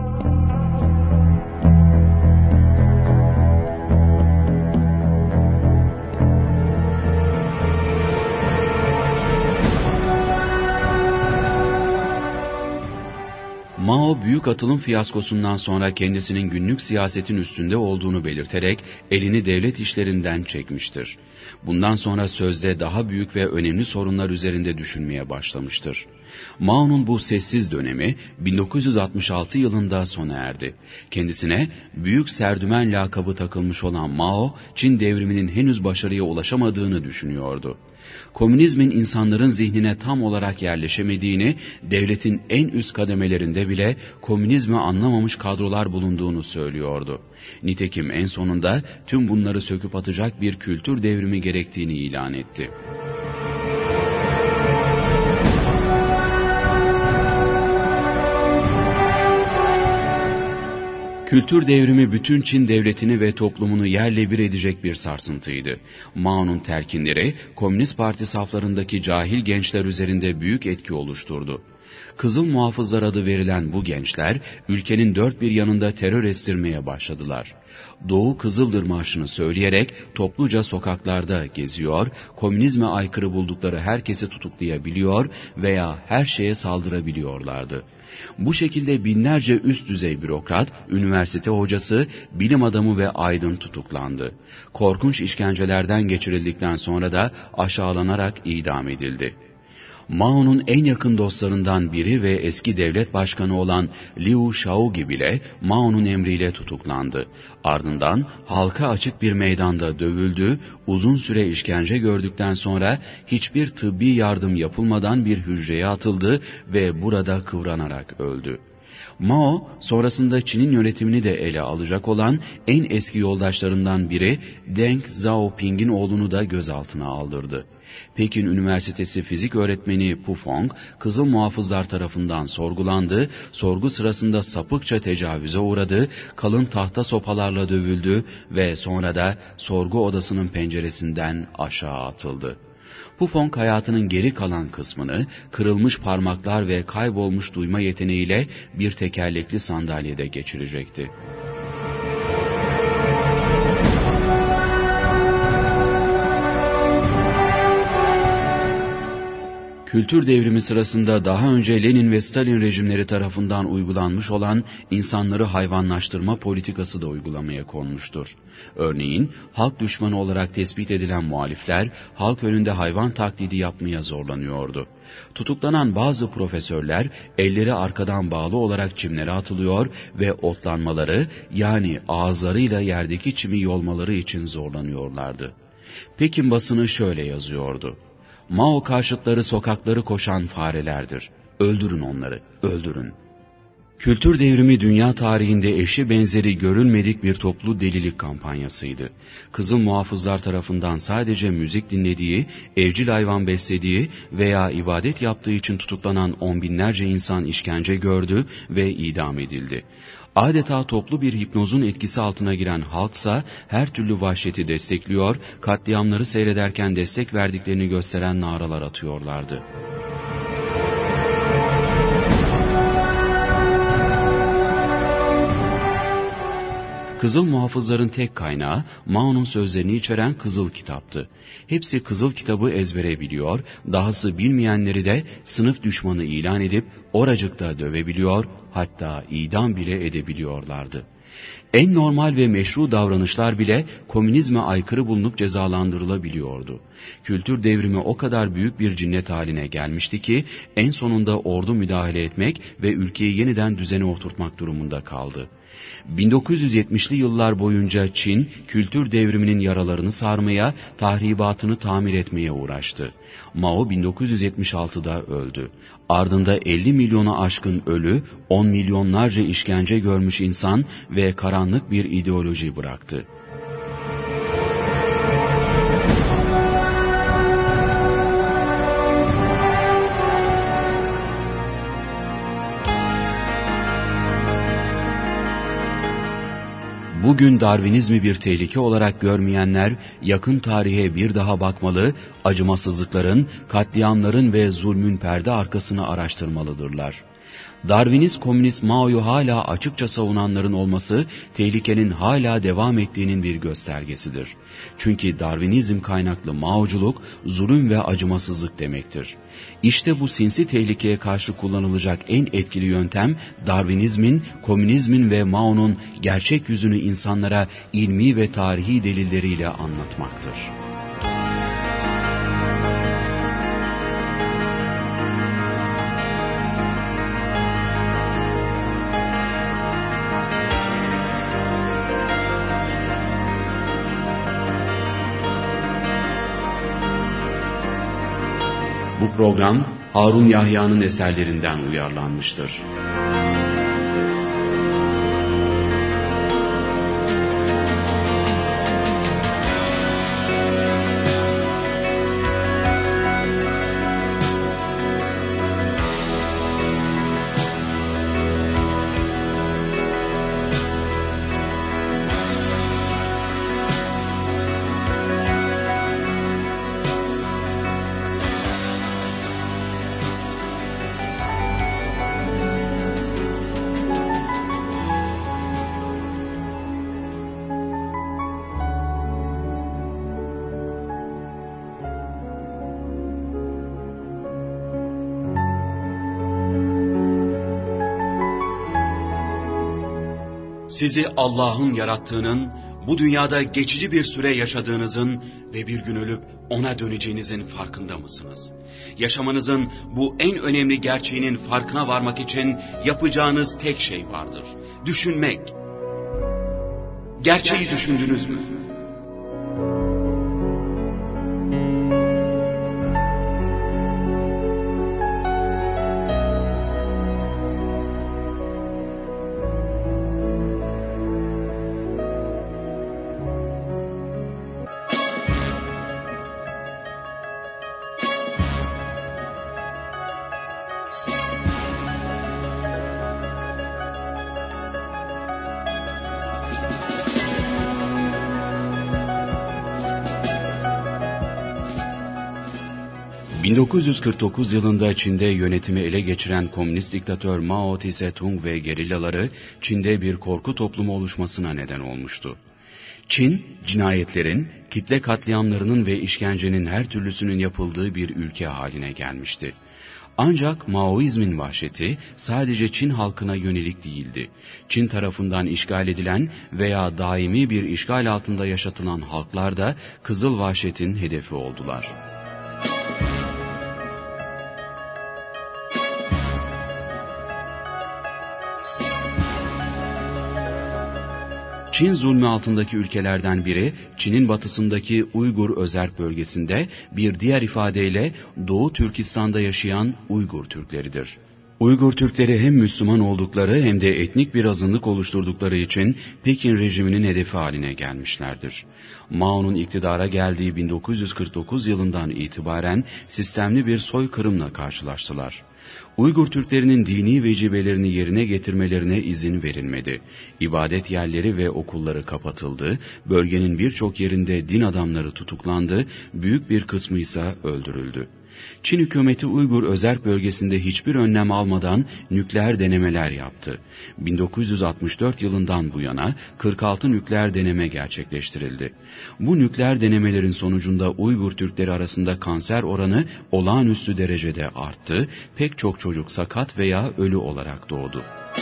Mao büyük atılım fiyaskosundan sonra kendisinin günlük siyasetin üstünde olduğunu belirterek elini devlet işlerinden çekmiştir. Bundan sonra sözde daha büyük ve önemli sorunlar üzerinde düşünmeye başlamıştır. Mao'nun bu sessiz dönemi 1966 yılında sona erdi. Kendisine Büyük Serdümen lakabı takılmış olan Mao, Çin devriminin henüz başarıya ulaşamadığını düşünüyordu. Komünizmin insanların zihnine tam olarak yerleşemediğini, devletin en üst kademelerinde bile komünizmi anlamamış kadrolar bulunduğunu söylüyordu. Nitekim en sonunda tüm bunları söküp atacak bir kültür devrimi gerektiğini ilan etti. Kültür devrimi bütün Çin devletini ve toplumunu yerle bir edecek bir sarsıntıydı. Mao'nun telkinleri Komünist Parti saflarındaki cahil gençler üzerinde büyük etki oluşturdu. Kızıl Muhafızlar adı verilen bu gençler ülkenin dört bir yanında terör estirmeye başladılar. Doğu Kızıldır marşını söyleyerek topluca sokaklarda geziyor, komünizme aykırı buldukları herkesi tutuklayabiliyor veya her şeye saldırabiliyorlardı. Bu şekilde binlerce üst düzey bürokrat, üniversite hocası, bilim adamı ve aydın tutuklandı. Korkunç işkencelerden geçirildikten sonra da aşağılanarak idam edildi. Mao'nun en yakın dostlarından biri ve eski devlet başkanı olan Liu Shaoqi bile Mao'nun emriyle tutuklandı. Ardından halka açık bir meydanda dövüldü, uzun süre işkence gördükten sonra hiçbir tıbbi yardım yapılmadan bir hücreye atıldı ve burada kıvranarak öldü. Mao, sonrasında Çin'in yönetimini de ele alacak olan en eski yoldaşlarından biri Deng Xiaoping'in oğlunu da gözaltına aldırdı. Pekin Üniversitesi fizik öğretmeni Pu Feng, Kızıl Muhafızlar tarafından sorgulandı, sorgu sırasında sapıkça tecavüze uğradı, kalın tahta sopalarla dövüldü ve sonra da sorgu odasının penceresinden aşağı atıldı. Pu Feng hayatının geri kalan kısmını kırılmış parmaklar ve kaybolmuş duyma yeteneğiyle bir tekerlekli sandalyede geçirecekti. Kültür devrimi sırasında daha önce Lenin ve Stalin rejimleri tarafından uygulanmış olan insanları hayvanlaştırma politikası da uygulamaya konmuştur. Örneğin halk düşmanı olarak tespit edilen muhalifler halk önünde hayvan taklidi yapmaya zorlanıyordu. Tutuklanan bazı profesörler elleri arkadan bağlı olarak çimlere atılıyor ve otlanmaları yani ağızlarıyla yerdeki çimi yolmaları için zorlanıyorlardı. Pekin basını şöyle yazıyordu: Mao karşıtları sokakları koşan farelerdir. Öldürün onları, öldürün. Kültür devrimi dünya tarihinde eşi benzeri görülmedik bir toplu delilik kampanyasıydı. Kızıl Muhafızlar tarafından sadece müzik dinlediği, evcil hayvan beslediği veya ibadet yaptığı için tutuklanan on binlerce insan işkence gördü ve idam edildi. Adeta toplu bir hipnozun etkisi altına giren halksa her türlü vahşeti destekliyor, katliamları seyrederken destek verdiklerini gösteren naralar atıyorlardı. Kızıl Muhafızların tek kaynağı Mao'nun sözlerini içeren Kızıl Kitap'tı. Hepsi Kızıl Kitabı ezbere biliyor, dahası bilmeyenleri de sınıf düşmanı ilan edip oracıkta dövebiliyor, hatta idam bile edebiliyorlardı. En normal ve meşru davranışlar bile komünizme aykırı bulunup cezalandırılabiliyordu. Kültür devrimi o kadar büyük bir cinnet haline gelmişti ki en sonunda ordu müdahale etmek ve ülkeyi yeniden düzene oturtmak durumunda kaldı. 1970'li yıllar boyunca Çin, kültür devriminin yaralarını sarmaya, tahribatını tamir etmeye uğraştı. Mao 1976'da öldü. Ardında 50 milyona aşkın ölü, 10 milyonlarca işkence görmüş insan ve karanlık bir ideoloji bıraktı. Bugün Darwinizmi bir tehlike olarak görmeyenler yakın tarihe bir daha bakmalı, acımasızlıkların, katliamların ve zulmün perde arkasını araştırmalıdırlar. Darwinist komünist Mao'yu hala açıkça savunanların olması tehlikenin hala devam ettiğinin bir göstergesidir. Çünkü Darwinizm kaynaklı Mao'culuk zulüm ve acımasızlık demektir. İşte bu sinsi tehlikeye karşı kullanılacak en etkili yöntem Darwinizmin, komünizmin ve Mao'nun gerçek yüzünü insanlara ilmi ve tarihi delilleriyle anlatmaktır. Bu program Harun Yahya'nın eserlerinden uyarlanmıştır. sizi Allah'ın yarattığının, bu dünyada geçici bir süre yaşadığınızın ve bir gün ölüp ona döneceğinizin farkında mısınız? Yaşamanızın bu en önemli gerçeğinin farkına varmak için yapacağınız tek şey vardır. Düşünmek. Gerçeği düşündünüz mü? ...1949 yılında Çin'de yönetimi ele geçiren komünist diktatör Mao Tse-tung ve gerillaları Çin'de bir korku toplumu oluşmasına neden olmuştu. Çin, cinayetlerin, kitle katliamlarının ve işkencenin her türlüsünün yapıldığı bir ülke haline gelmişti. Ancak Maoizmin vahşeti sadece Çin halkına yönelik değildi. Çin tarafından işgal edilen veya daimi bir işgal altında yaşatılan halklar da Kızıl Vahşet'in hedefi oldular. Çin zulmü altındaki ülkelerden biri, Çin'in batısındaki Uygur özerk bölgesinde, bir diğer ifadeyle Doğu Türkistan'da yaşayan Uygur Türkleridir. Uygur Türkleri hem Müslüman oldukları hem de etnik bir azınlık oluşturdukları için Pekin rejiminin hedefi haline gelmişlerdir. Mao'nun iktidara geldiği 1949 yılından itibaren sistemli bir soykırımla karşılaştılar. Uygur Türklerinin dini vecibelerini yerine getirmelerine izin verilmedi. İbadet yerleri ve okulları kapatıldı, bölgenin birçok yerinde din adamları tutuklandı, büyük bir kısmı ise öldürüldü. Çin hükümeti Uygur özerk bölgesinde hiçbir önlem almadan nükleer denemeler yaptı. 1964 yılından bu yana 46 nükleer deneme gerçekleştirildi. Bu nükleer denemelerin sonucunda Uygur Türkleri arasında kanser oranı olağanüstü derecede arttı, pek çok çocuk sakat veya ölü olarak doğdu.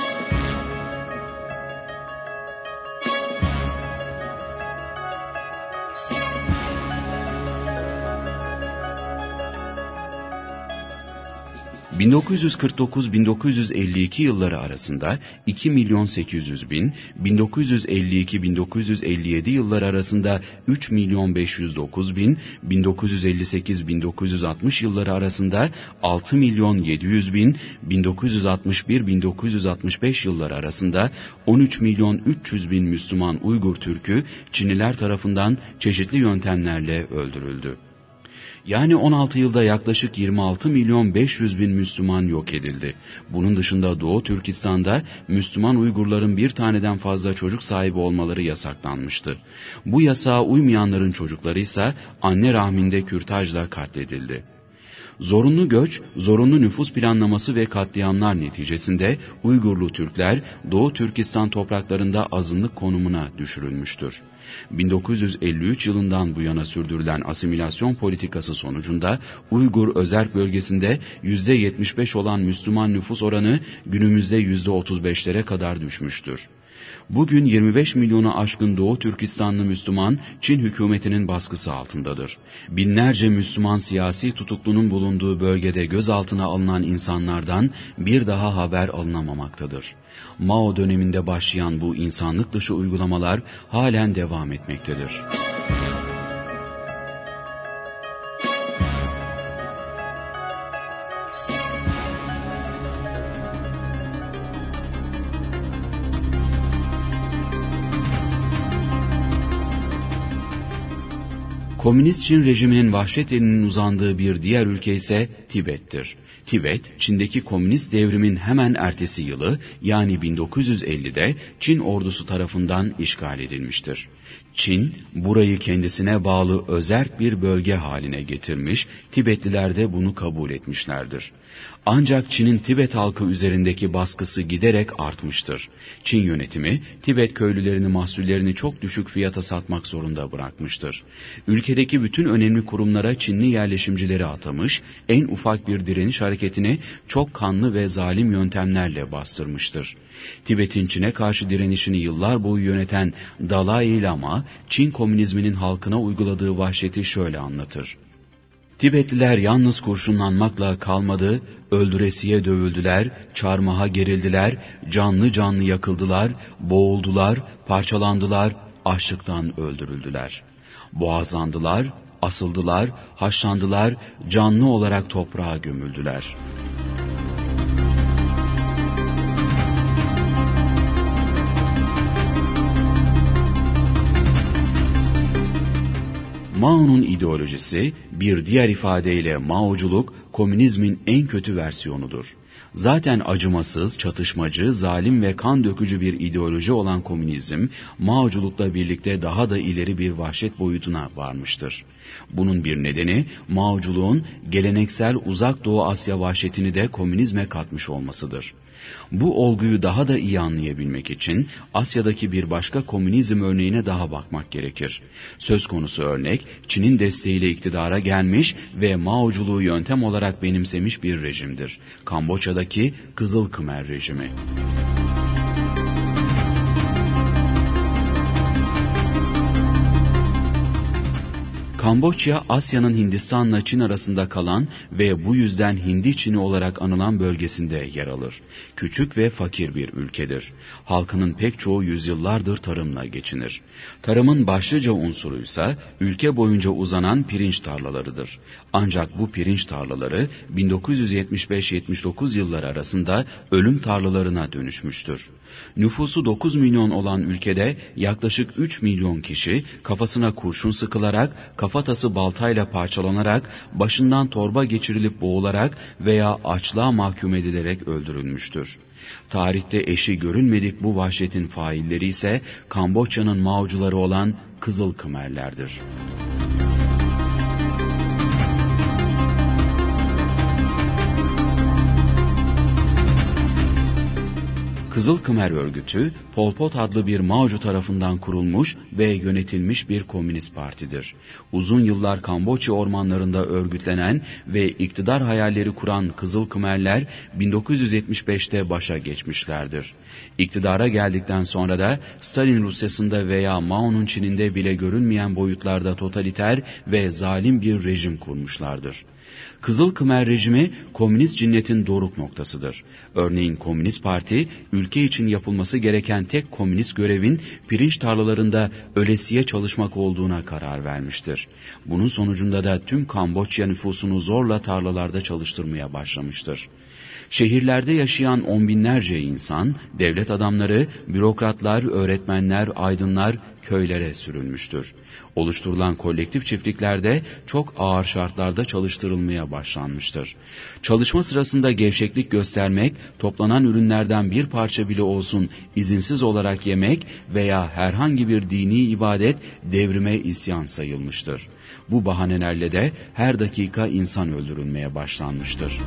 ...1949-1952 yılları arasında 2.800.000, 1952-1957 yılları arasında 3.509.000, 1958-1960 yılları arasında 6.700.000, 1961-1965 yılları arasında 13.300.000 Müslüman Uygur Türk'ü Çinliler tarafından çeşitli yöntemlerle öldürüldü. Yani 16 yılda yaklaşık 26.500.000 Müslüman yok edildi. Bunun dışında Doğu Türkistan'da Müslüman Uygurların bir taneden fazla çocuk sahibi olmaları yasaklanmıştı. Bu yasağa uymayanların çocukları ise anne rahminde kürtajla katledildi. Zorunlu göç, zorunlu nüfus planlaması ve katliamlar neticesinde Uygurlu Türkler Doğu Türkistan topraklarında azınlık konumuna düşürülmüştür. 1953 yılından bu yana sürdürülen asimilasyon politikası sonucunda Uygur özerk bölgesinde %75 olan Müslüman nüfus oranı günümüzde %35'lere kadar düşmüştür. Bugün 25 milyonu aşkın Doğu Türkistanlı Müslüman Çin hükümetinin baskısı altındadır. Binlerce Müslüman siyasi tutuklunun bulunduğu bölgede gözaltına alınan insanlardan bir daha haber alınamamaktadır. Mao döneminde başlayan bu insanlık dışı uygulamalar halen devam etmektedir. Komünist Çin rejiminin vahşet elinin uzandığı bir diğer ülke ise Tibet'tir. Tibet, Çin'deki komünist devrimin hemen ertesi yılı yani 1950'de Çin ordusu tarafından işgal edilmiştir. Çin, burayı kendisine bağlı özerk bir bölge haline getirmiş, Tibetliler de bunu kabul etmişlerdir. Ancak Çin'in Tibet halkı üzerindeki baskısı giderek artmıştır. Çin yönetimi, Tibet köylülerini mahsullerini çok düşük fiyata satmak zorunda bırakmıştır. Ülkede ülkedeki bütün önemli kurumlara Çinli yerleşimcileri atamış, en ufak bir direniş hareketini çok kanlı ve zalim yöntemlerle bastırmıştır. Tibet'in Çin'e karşı direnişini yıllar boyu yöneten Dalai Lama, Çin komünizminin halkına uyguladığı vahşeti şöyle anlatır. Tibetliler yalnız kurşunlanmakla kalmadı, öldüresiye dövüldüler, çarmıha gerildiler, canlı canlı yakıldılar, boğuldular, parçalandılar, açlıktan öldürüldüler. Boğazlandılar, asıldılar, haşlandılar, canlı olarak toprağa gömüldüler. Mao'nun ideolojisi, bir diğer ifadeyle Maoculuk, komünizmin en kötü versiyonudur. Zaten acımasız, çatışmacı, zalim ve kan dökücü bir ideoloji olan komünizm, Maoculukla birlikte daha da ileri bir vahşet boyutuna varmıştır. Bunun bir nedeni, Maoculuğun geleneksel Uzak Doğu Asya vahşetini de komünizme katmış olmasıdır. Bu olguyu daha da iyi anlayabilmek için Asya'daki bir başka komünizm örneğine daha bakmak gerekir. Söz konusu örnek, Çin'in desteğiyle iktidara gelmiş ve Maoculuğu yöntem olarak benimsemiş bir rejimdir. Kamboçya'daki Kızıl Khmer rejimi. Kamboçya, Asya'nın Hindistan'la Çin arasında kalan ve bu yüzden Hindi Çin'i olarak anılan bölgesinde yer alır. Küçük ve fakir bir ülkedir. Halkının pek çoğu yüzyıllardır tarımla geçinir. Tarımın başlıca unsuruysa ülke boyunca uzanan pirinç tarlalarıdır. Ancak bu pirinç tarlaları 1975-79 yılları arasında ölüm tarlalarına dönüşmüştür. Nüfusu 9 milyon olan ülkede yaklaşık 3 milyon kişi kafasına kurşun sıkılarak, kafatası baltayla parçalanarak, başından torba geçirilip boğularak veya açlığa mahkum edilerek öldürülmüştür. Tarihte eşi görülmedik bu vahşetin failleri ise Kamboçya'nın Maocuları olan Kızıl Khmerlerdir. Kızıl Khmer örgütü, Pol Pot adlı bir Maocu tarafından kurulmuş ve yönetilmiş bir komünist partidir. Uzun yıllar Kamboçya ormanlarında örgütlenen ve iktidar hayalleri kuran Kızıl Khmerler 1975'te başa geçmişlerdir. İktidara geldikten sonra da Stalin Rusyası'nda veya Mao'nun Çin'inde bile görülmeyen boyutlarda totaliter ve zalim bir rejim kurmuşlardır. Kızıl Khmer rejimi komünist cinnetin doruk noktasıdır. Örneğin Komünist Parti, ülke için yapılması gereken tek komünist görevin pirinç tarlalarında ölesiye çalışmak olduğuna karar vermiştir. Bunun sonucunda da tüm Kamboçya nüfusunu zorla tarlalarda çalıştırmaya başlamıştır. Şehirlerde yaşayan on binlerce insan, devlet adamları, bürokratlar, öğretmenler, aydınlar köylere sürülmüştür. Oluşturulan kolektif çiftliklerde çok ağır şartlarda çalıştırılmaya başlanmıştır. Çalışma sırasında gevşeklik göstermek, toplanan ürünlerden bir parça bile olsun izinsiz olarak yemek veya herhangi bir dini ibadet devrime isyan sayılmıştır. Bu bahanelerle de her dakika insan öldürülmeye başlanmıştır.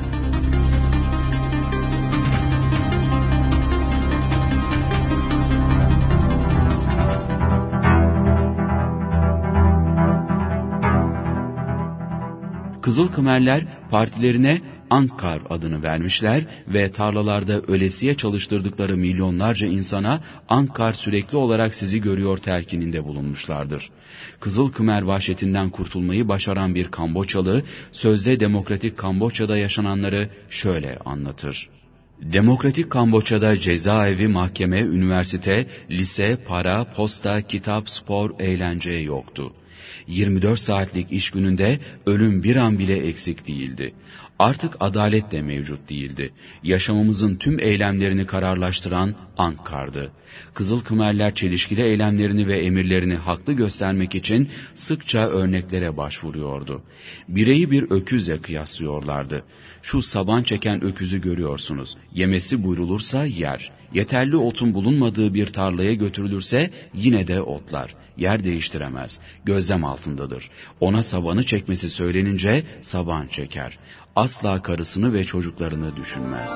Kızıl Khmerler partilerine Angkar adını vermişler ve tarlalarda ölesiye çalıştırdıkları milyonlarca insana Angkar sürekli olarak sizi görüyor telkininde bulunmuşlardır. Kızıl Khmer vahşetinden kurtulmayı başaran bir Kamboçyalı, sözde Demokratik Kamboçya'da yaşananları şöyle anlatır. Demokratik Kamboçya'da cezaevi, mahkeme, üniversite, lise, para, posta, kitap, spor, eğlence yoktu. 24 saatlik iş gününde ölüm bir an bile eksik değildi. Artık adalet de mevcut değildi. Yaşamımızın tüm eylemlerini kararlaştıran Angkar'dı. Kızıl Khmerler çelişkili eylemlerini ve emirlerini haklı göstermek için sıkça örneklere başvuruyordu. Bireyi bir öküzle kıyaslıyorlardı. Şu saban çeken öküzü görüyorsunuz. Yemesi buyrulursa yer. Yeterli otun bulunmadığı bir tarlaya götürülürse yine de otlar. Yer değiştiremez. Gözlem altındadır. Ona sabanı çekmesi söylenince saban çeker. Asla karısını ve çocuklarını düşünmez.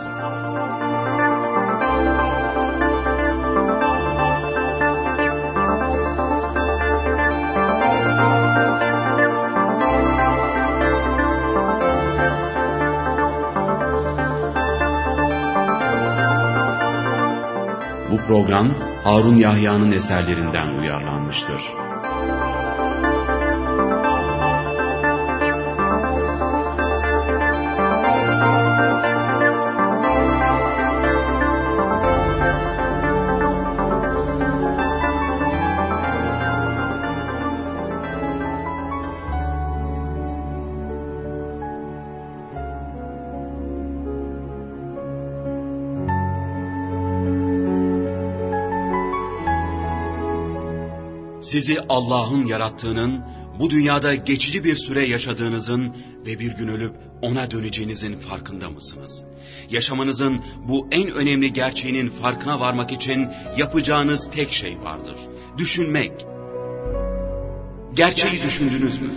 Bu program Harun Yahya'nın eserlerinden uyarlanmıştır. Sizi Allah'ın yarattığının, bu dünyada geçici bir süre yaşadığınızın ve bir gün ölüp ona döneceğinizin farkında mısınız? Yaşamanızın bu en önemli gerçeğinin farkına varmak için yapacağınız tek şey vardır. Düşünmek. Gerçeği düşündünüz mü?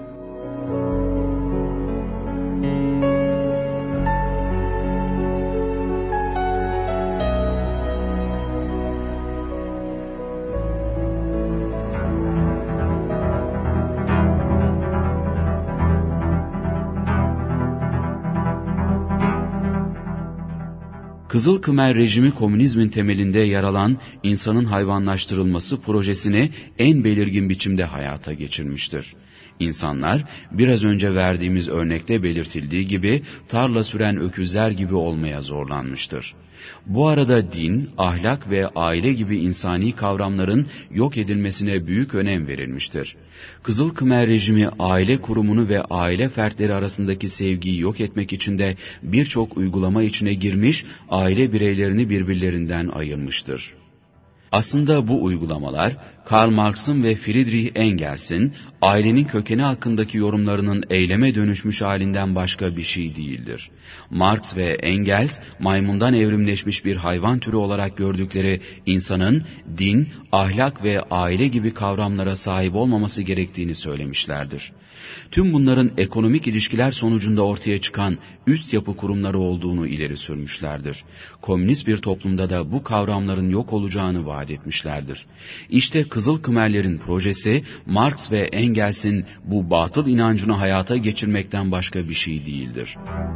Kızıl Kımer rejimi komünizmin temelinde yer alan insanın hayvanlaştırılması projesini en belirgin biçimde hayata geçirmiştir. İnsanlar biraz önce verdiğimiz örnekte belirtildiği gibi tarla süren öküzler gibi olmaya zorlanmıştır. Bu arada din, ahlak ve aile gibi insani kavramların yok edilmesine büyük önem verilmiştir. Kızıl Kımer rejimi aile kurumunu ve aile fertleri arasındaki sevgiyi yok etmek için de birçok uygulama içine girmiş, aile bireylerini birbirlerinden ayırmıştır. Aslında bu uygulamalar, Karl Marx'ın ve Friedrich Engels'in ailenin kökeni hakkındaki yorumlarının eyleme dönüşmüş halinden başka bir şey değildir. Marx ve Engels, maymundan evrimleşmiş bir hayvan türü olarak gördükleri insanın din, ahlak ve aile gibi kavramlara sahip olmaması gerektiğini söylemişlerdir. Tüm bunların ekonomik ilişkiler sonucunda ortaya çıkan üst yapı kurumları olduğunu ileri sürmüşlerdir. Komünist bir toplumda da bu kavramların yok olacağını vaat etmişlerdir. İşte Kızıl Kımerlerin projesi, Marx ve Engels'in bu batıl inancını hayata geçirmekten başka bir şey değildir.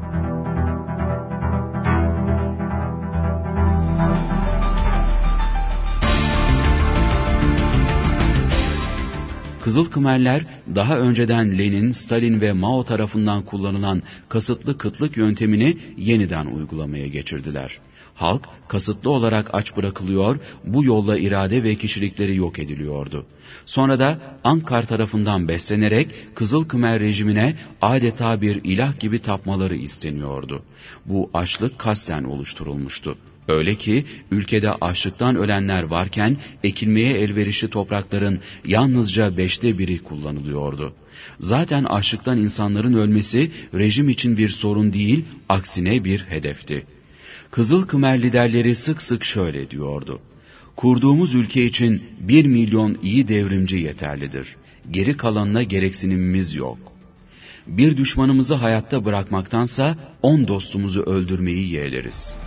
Kızıl Kımerler, daha önceden Lenin, Stalin ve Mao tarafından kullanılan kasıtlı kıtlık yöntemini yeniden uygulamaya geçirdiler. Halk kasıtlı olarak aç bırakılıyor, bu yolla irade ve kişilikleri yok ediliyordu. Sonra da Ankar tarafından beslenerek Kızıl Kımer rejimine adeta bir ilah gibi tapmaları isteniyordu. Bu açlık kasten oluşturulmuştu. Öyle ki ülkede açlıktan ölenler varken ekilmeye elverişli toprakların yalnızca 1/5 kullanılıyordu. Zaten açlıktan insanların ölmesi rejim için bir sorun değil, aksine bir hedefti. Kızıl Kımer liderleri sık sık şöyle diyordu: "Kurduğumuz ülke için 1 milyon iyi devrimci yeterlidir. Geri kalanına gereksinimimiz yok. Bir düşmanımızı hayatta bırakmaktansa 10 dostumuzu öldürmeyi yeğleriz."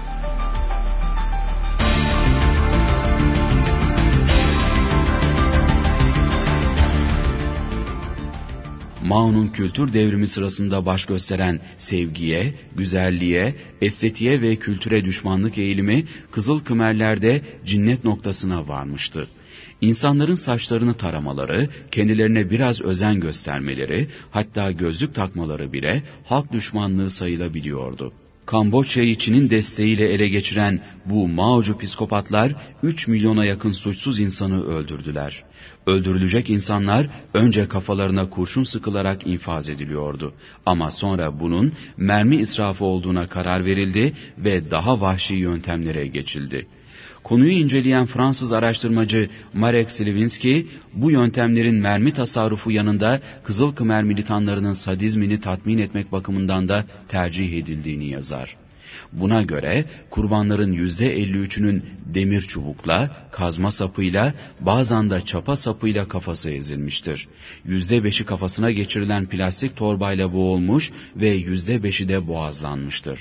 Mao'nun kültür devrimi sırasında baş gösteren sevgiye, güzelliğe, estetiğe ve kültüre düşmanlık eğilimi Kızıl Kımerler'de cinnet noktasına varmıştı. İnsanların saçlarını taramaları, kendilerine biraz özen göstermeleri, hatta gözlük takmaları bile halk düşmanlığı sayılabiliyordu. Kamboçya'yı Çin'in desteğiyle ele geçiren bu Mao'cu psikopatlar 3 milyona yakın suçsuz insanı öldürdüler. Öldürülecek insanlar önce kafalarına kurşun sıkılarak infaz ediliyordu. Ama sonra bunun mermi israfı olduğuna karar verildi ve daha vahşi yöntemlere geçildi. Konuyu inceleyen Fransız araştırmacı Marek Slivinski, bu yöntemlerin mermi tasarrufu yanında Kızıl Kımer militanlarının sadizmini tatmin etmek bakımından da tercih edildiğini yazar. Buna göre kurbanların %53'ünün demir çubukla, kazma sapıyla, bazen de çapa sapıyla kafası ezilmiştir. %5'i kafasına geçirilen plastik torbayla boğulmuş ve %5'i de boğazlanmıştır.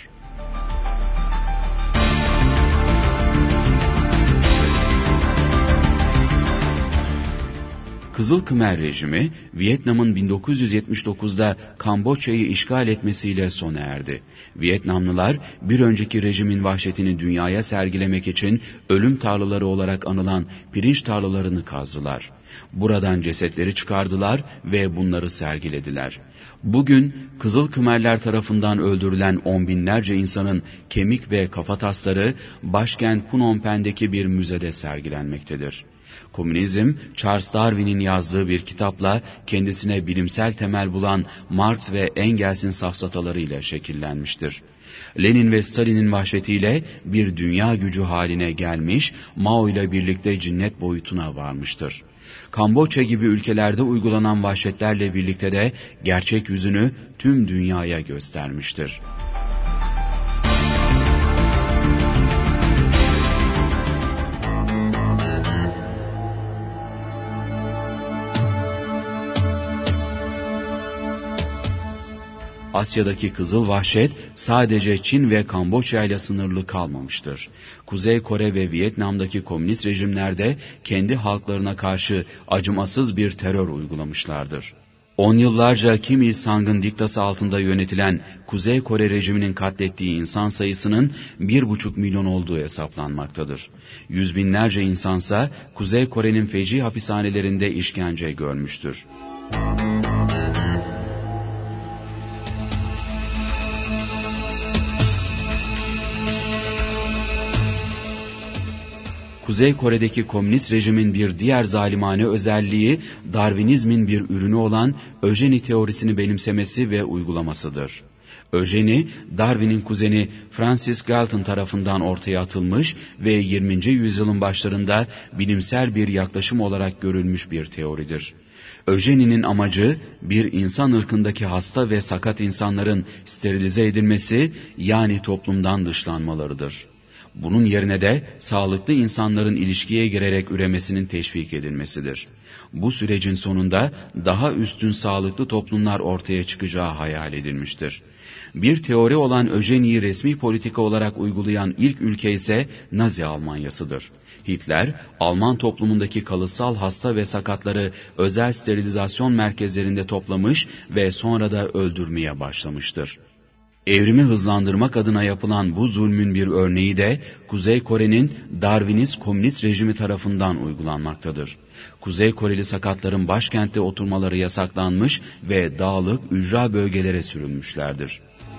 Kızıl Khmer rejimi, Vietnam'ın 1979'da Kamboçya'yı işgal etmesiyle sona erdi. Vietnamlılar, bir önceki rejimin vahşetini dünyaya sergilemek için ölüm tarlaları olarak anılan pirinç tarlalarını kazdılar. Buradan cesetleri çıkardılar ve bunları sergilediler. Bugün Kızıl Khmerler tarafından öldürülen on binlerce insanın kemik ve kafatasları başkent Phnom Penh'deki bir müzede sergilenmektedir. Komünizm, Charles Darwin'in yazdığı bir kitapla kendisine bilimsel temel bulan Marx ve Engels'in safsatalarıyla şekillenmiştir. Lenin ve Stalin'in vahşetiyle bir dünya gücü haline gelmiş, Mao ile birlikte cinnet boyutuna varmıştır. Kamboçya gibi ülkelerde uygulanan vahşetlerle birlikte de gerçek yüzünü tüm dünyaya göstermiştir. Asya'daki kızıl vahşet sadece Çin ve Kamboçya ile sınırlı kalmamıştır. Kuzey Kore ve Vietnam'daki komünist rejimlerde kendi halklarına karşı acımasız bir terör uygulamışlardır. 10 yıllarca Kim Il-sung'un diktası altında yönetilen Kuzey Kore rejiminin katlettiği insan sayısının 1,5 milyon olduğu hesaplanmaktadır. Yüz binlerce insansa Kuzey Kore'nin feci hapishanelerinde işkence görmüştür. Kuzey Kore'deki komünist rejimin bir diğer zalimane özelliği, Darwinizmin bir ürünü olan öjeni teorisini benimsemesi ve uygulamasıdır. Öjeni, Darwin'in kuzeni Francis Galton tarafından ortaya atılmış ve 20. yüzyılın başlarında bilimsel bir yaklaşım olarak görülmüş bir teoridir. Öjeninin amacı, bir insan ırkındaki hasta ve sakat insanların sterilize edilmesi, yani toplumdan dışlanmalarıdır. Bunun yerine de sağlıklı insanların ilişkiye girerek üremesinin teşvik edilmesidir. Bu sürecin sonunda daha üstün sağlıklı toplumlar ortaya çıkacağı hayal edilmiştir. Bir teori olan öjeniyi resmi politika olarak uygulayan ilk ülke ise Nazi Almanyasıdır. Hitler, Alman toplumundaki kalıtsal hasta ve sakatları özel sterilizasyon merkezlerinde toplamış ve sonra da öldürmeye başlamıştır. Evrimi hızlandırmak adına yapılan bu zulmün bir örneği de Kuzey Kore'nin Darwinist komünist rejimi tarafından uygulanmaktadır. Kuzey Koreli sakatların başkentte oturmaları yasaklanmış ve dağlık ücra bölgelere sürülmüşlerdir.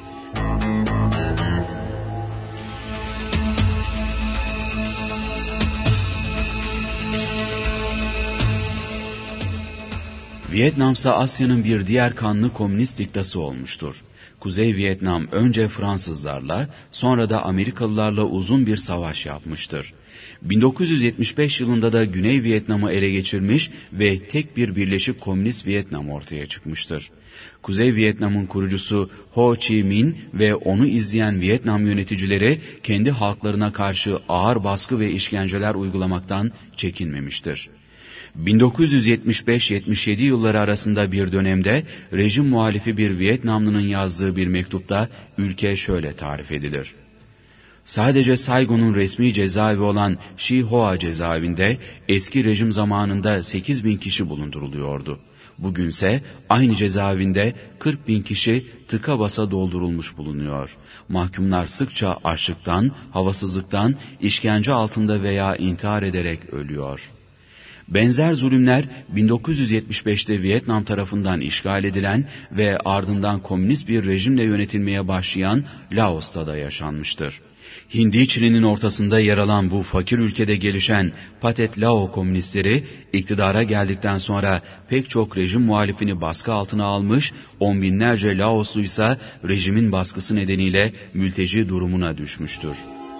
Vietnamsa Asya'nın bir diğer kanlı komünist diktası olmuştur. Kuzey Vietnam önce Fransızlarla, sonra da Amerikalılarla uzun bir savaş yapmıştır. 1975 yılında da Güney Vietnam'ı ele geçirmiş ve tek bir birleşik komünist Vietnam ortaya çıkmıştır. Kuzey Vietnam'ın kurucusu Ho Chi Minh ve onu izleyen Vietnam yöneticileri kendi halklarına karşı ağır baskı ve işkenceler uygulamaktan çekinmemiştir. 1975-77 yılları arasında bir dönemde rejim muhalifi bir Vietnamlının yazdığı bir mektupta ülke şöyle tarif edilir. Sadece Saigon'un resmi cezaevi olan Shi Hoa cezaevinde eski rejim zamanında 8.000 kişi bulunduruluyordu. Bugünse aynı cezaevinde 40.000 kişi tıka basa doldurulmuş bulunuyor. Mahkumlar sıkça açlıktan, havasızlıktan, işkence altında veya intihar ederek ölüyor. Benzer zulümler 1975'te Vietnam tarafından işgal edilen ve ardından komünist bir rejimle yönetilmeye başlayan Laos'ta da yaşanmıştır. Hindi Çin'in ortasında yer alan bu fakir ülkede gelişen Pathet Lao komünistleri iktidara geldikten sonra pek çok rejim muhalifini baskı altına almış, on binlerce Laoslu ise rejimin baskısı nedeniyle mülteci durumuna düşmüştür.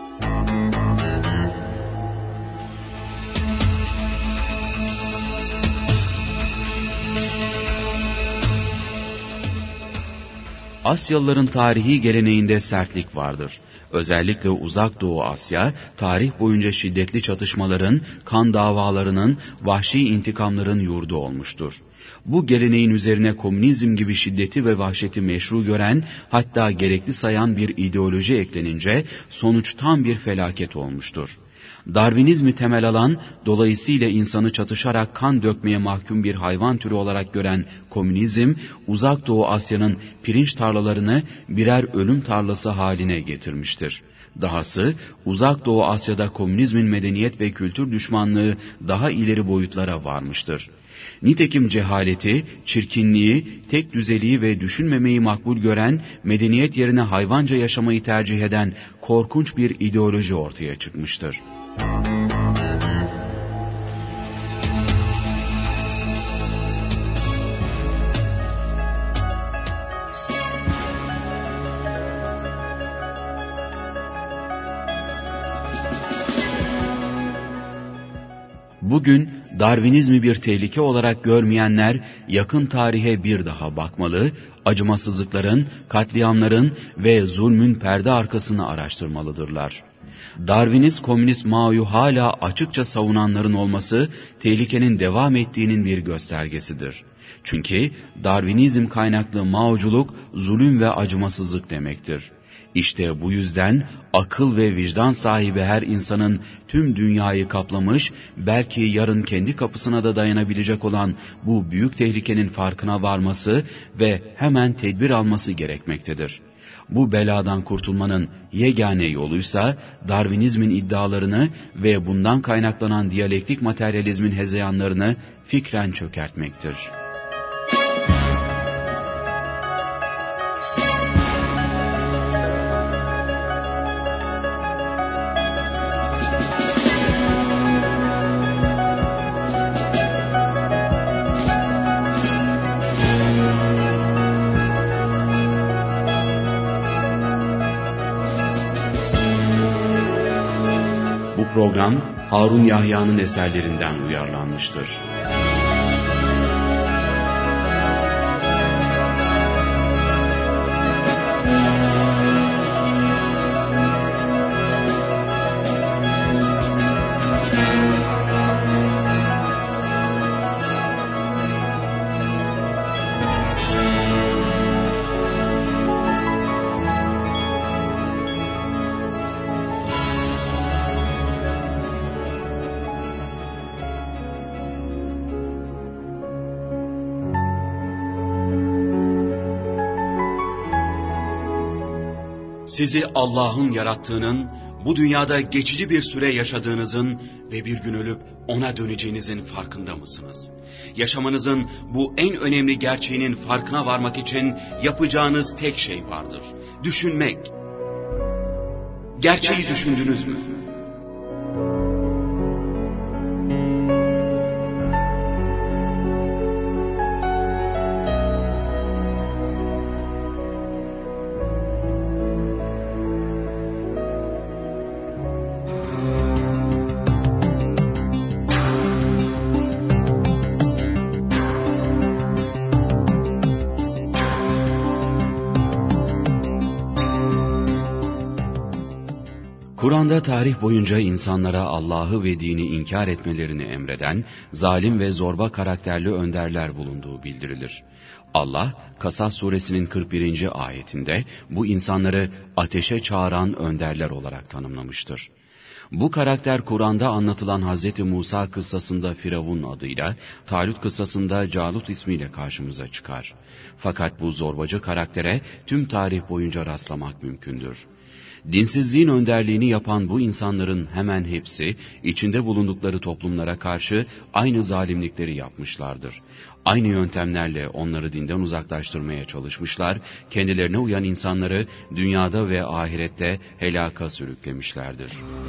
Asyalıların tarihi geleneğinde sertlik vardır. Özellikle Uzak Doğu Asya, tarih boyunca şiddetli çatışmaların, kan davalarının, vahşi intikamların yurdu olmuştur. Bu geleneğin üzerine komünizm gibi şiddeti ve vahşeti meşru gören, hatta gerekli sayan bir ideoloji eklenince, sonuç tam bir felaket olmuştur. Darwinizmi temel alan, dolayısıyla insanı çatışarak kan dökmeye mahkum bir hayvan türü olarak gören komünizm, Uzak Doğu Asya'nın pirinç tarlalarını birer ölüm tarlası haline getirmiştir. Dahası Uzak Doğu Asya'da komünizmin medeniyet ve kültür düşmanlığı daha ileri boyutlara varmıştır. Nitekim cehaleti, çirkinliği, tek düzeliği ve düşünmemeyi makbul gören, medeniyet yerine hayvanca yaşamayı tercih eden korkunç bir ideoloji ortaya çıkmıştır. Bugün Darwinizmi bir tehlike olarak görmeyenler yakın tarihe bir daha bakmalı, acımasızlıkların, katliamların ve zulmün perde arkasını araştırmalıdırlar. Darwinist komünist Mao'yu hala açıkça savunanların olması tehlikenin devam ettiğinin bir göstergesidir. Çünkü Darwinizm kaynaklı Mao'culuk zulüm ve acımasızlık demektir. İşte bu yüzden akıl ve vicdan sahibi her insanın tüm dünyayı kaplamış, belki yarın kendi kapısına da dayanabilecek olan bu büyük tehlikenin farkına varması ve hemen tedbir alması gerekmektedir. Bu beladan kurtulmanın yegane yoluysa Darwinizmin iddialarını ve bundan kaynaklanan diyalektik materyalizmin hezeyanlarını fikren çökertmektir. Bu program Harun Yahya'nın eserlerinden uyarlanmıştır. Sizi Allah'ın yarattığının, bu dünyada geçici bir süre yaşadığınızın ve bir gün ölüp ona döneceğinizin farkında mısınız? Yaşamanızın bu en önemli gerçeğinin farkına varmak için yapacağınız tek şey vardır. Düşünmek. Gerçeği düşündünüz mü? Kur'an'da tarih boyunca insanlara Allah'ı ve dini inkar etmelerini emreden, zalim ve zorba karakterli önderler bulunduğu bildirilir. Allah, Kasas suresinin 41. ayetinde bu insanları ateşe çağıran önderler olarak tanımlamıştır. Bu karakter Kur'an'da anlatılan Hz. Musa kıssasında Firavun adıyla, Talut kıssasında Calut ismiyle karşımıza çıkar. Fakat bu zorbacı karaktere tüm tarih boyunca rastlamak mümkündür. Dinsizliğin önderliğini yapan bu insanların hemen hepsi, içinde bulundukları toplumlara karşı aynı zalimlikleri yapmışlardır. Aynı yöntemlerle onları dinden uzaklaştırmaya çalışmışlar, kendilerine uyan insanları dünyada ve ahirette helaka sürüklemişlerdir.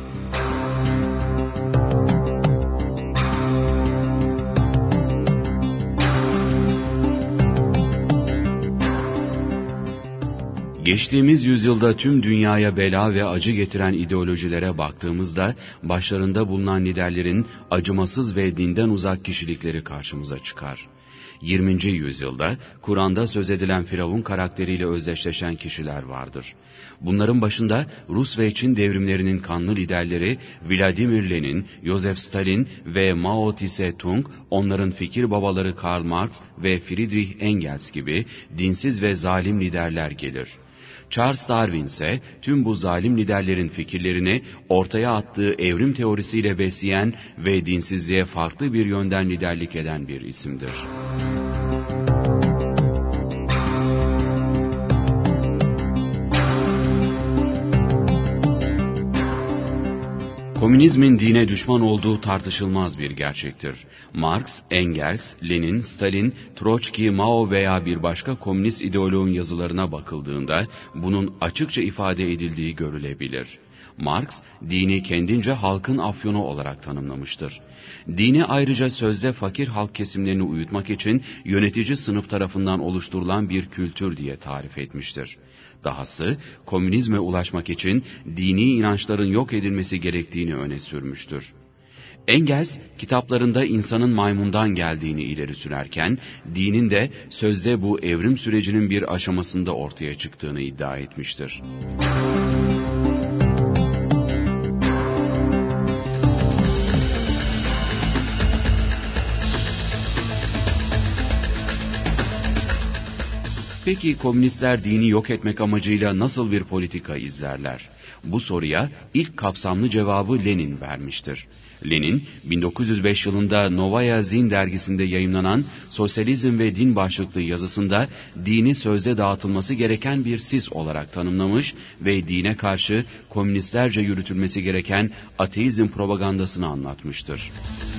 Geçtiğimiz yüzyılda tüm dünyaya bela ve acı getiren ideolojilere baktığımızda, başlarında bulunan liderlerin acımasız ve dinden uzak kişilikleri karşımıza çıkar. 20. yüzyılda Kur'an'da söz edilen Firavun karakteriyle özdeşleşen kişiler vardır. Bunların başında Rus ve Çin devrimlerinin kanlı liderleri Vladimir Lenin, Joseph Stalin ve Mao Tse-tung, onların fikir babaları Karl Marx ve Friedrich Engels gibi dinsiz ve zalim liderler gelir. Charles Darwin ise tüm bu zalim liderlerin fikirlerini ortaya attığı evrim teorisiyle besleyen ve dinsizliğe farklı bir yönden liderlik eden bir isimdir. Komünizmin dine düşman olduğu tartışılmaz bir gerçektir. Marx, Engels, Lenin, Stalin, Troçki, Mao veya bir başka komünist ideoloğun yazılarına bakıldığında bunun açıkça ifade edildiği görülebilir. Marx, dini kendince halkın afyonu olarak tanımlamıştır. Dini ayrıca sözde fakir halk kesimlerini uyutmak için yönetici sınıf tarafından oluşturulan bir kültür diye tarif etmiştir. Dahası, komünizme ulaşmak için dini inançların yok edilmesi gerektiğini öne sürmüştür. Engels, kitaplarında insanın maymundan geldiğini ileri sürerken, dinin de sözde bu evrim sürecinin bir aşamasında ortaya çıktığını iddia etmiştir. Peki komünistler dini yok etmek amacıyla nasıl bir politika izlerler? Bu soruya ilk kapsamlı cevabı Lenin vermiştir. Lenin, 1905 yılında Novaya Zin dergisinde yayımlanan Sosyalizm ve Din başlıklı yazısında dini sözde dağıtılması gereken bir sis olarak tanımlamış ve dine karşı komünistlerce yürütülmesi gereken ateizm propagandasını anlatmıştır.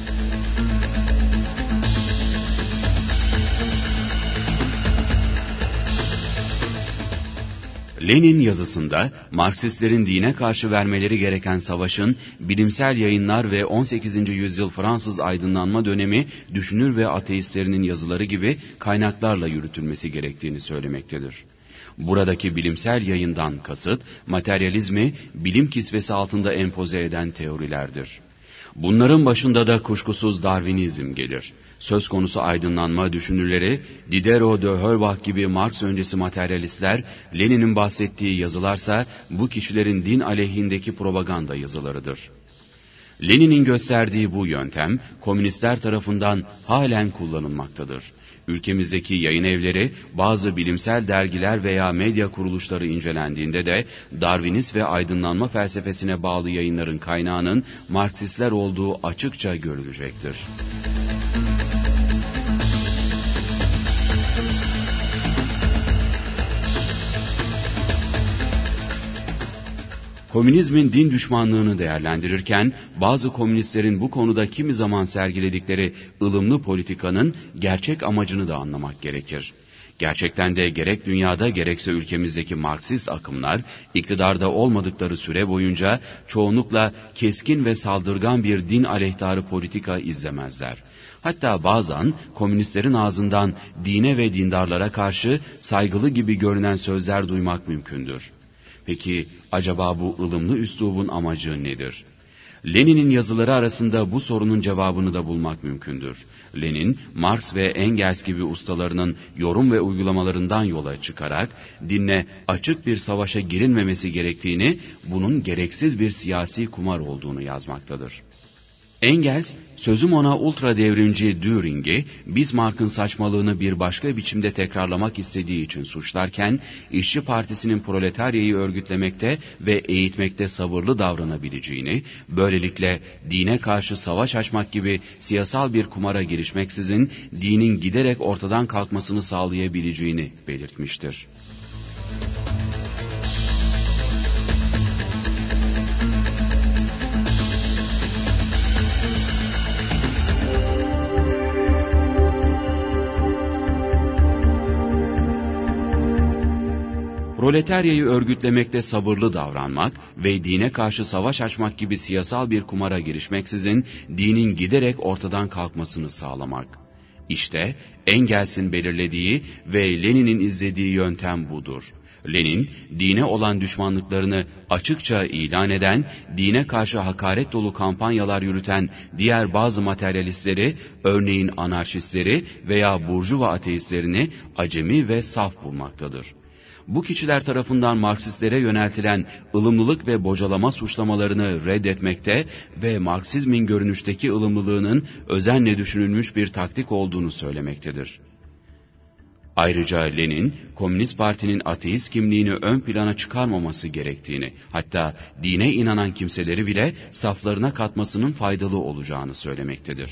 Lenin yazısında Marksistlerin dine karşı vermeleri gereken savaşın bilimsel yayınlar ve 18. yüzyıl Fransız aydınlanma dönemi düşünür ve ateistlerinin yazıları gibi kaynaklarla yürütülmesi gerektiğini söylemektedir. Buradaki bilimsel yayından kasıt, materyalizmi bilim kisvesi altında empoze eden teorilerdir. Bunların başında da kuşkusuz Darwinizm gelir. Söz konusu aydınlanma düşünürleri, Diderot de Holbach gibi Marx öncesi materyalistler, Lenin'in bahsettiği yazılarsa bu kişilerin din aleyhindeki propaganda yazılarıdır. Lenin'in gösterdiği bu yöntem, komünistler tarafından halen kullanılmaktadır. Ülkemizdeki yayın evleri, bazı bilimsel dergiler veya medya kuruluşları incelendiğinde de Darwinist ve aydınlanma felsefesine bağlı yayınların kaynağının Marksistler olduğu açıkça görülecektir. Komünizmin din düşmanlığını değerlendirirken, bazı komünistlerin bu konuda kimi zaman sergiledikleri ılımlı politikanın gerçek amacını da anlamak gerekir. Gerçekten de gerek dünyada gerekse ülkemizdeki Marksist akımlar, iktidarda olmadıkları süre boyunca çoğunlukla keskin ve saldırgan bir din aleyhtarı politika izlemezler. Hatta bazen komünistlerin ağzından dine ve dindarlara karşı saygılı gibi görünen sözler duymak mümkündür. Peki acaba bu ılımlı üslubun amacı nedir? Lenin'in yazıları arasında bu sorunun cevabını da bulmak mümkündür. Lenin, Marx ve Engels gibi ustalarının yorum ve uygulamalarından yola çıkarak dinle açık bir savaşa girilmemesi gerektiğini, bunun gereksiz bir siyasi kumar olduğunu yazmaktadır. Engels, sözüm ona ultra devrimci Düring'i, Bismarck'ın saçmalığını bir başka biçimde tekrarlamak istediği için suçlarken, İşçi Partisi'nin proletaryayı örgütlemekte ve eğitmekte sabırlı davranabileceğini, böylelikle dine karşı savaş açmak gibi siyasal bir kumara girişmeksizin, dinin giderek ortadan kalkmasını sağlayabileceğini belirtmiştir. Proletaryayı örgütlemekte sabırlı davranmak ve dine karşı savaş açmak gibi siyasal bir kumara girişmeksizin dinin giderek ortadan kalkmasını sağlamak. İşte Engels'in belirlediği ve Lenin'in izlediği yöntem budur. Lenin, dine olan düşmanlıklarını açıkça ilan eden, dine karşı hakaret dolu kampanyalar yürüten diğer bazı materyalistleri, örneğin anarşistleri veya burjuva ateistlerini acemi ve saf bulmaktadır. Bu kişiler tarafından Marksistlere yöneltilen ılımlılık ve bocalama suçlamalarını reddetmekte ve Marksizmin görünüşteki ılımlılığının özenle düşünülmüş bir taktik olduğunu söylemektedir. Ayrıca Lenin, Komünist Parti'nin ateist kimliğini ön plana çıkarmaması gerektiğini, hatta dine inanan kimseleri bile saflarına katmasının faydalı olacağını söylemektedir.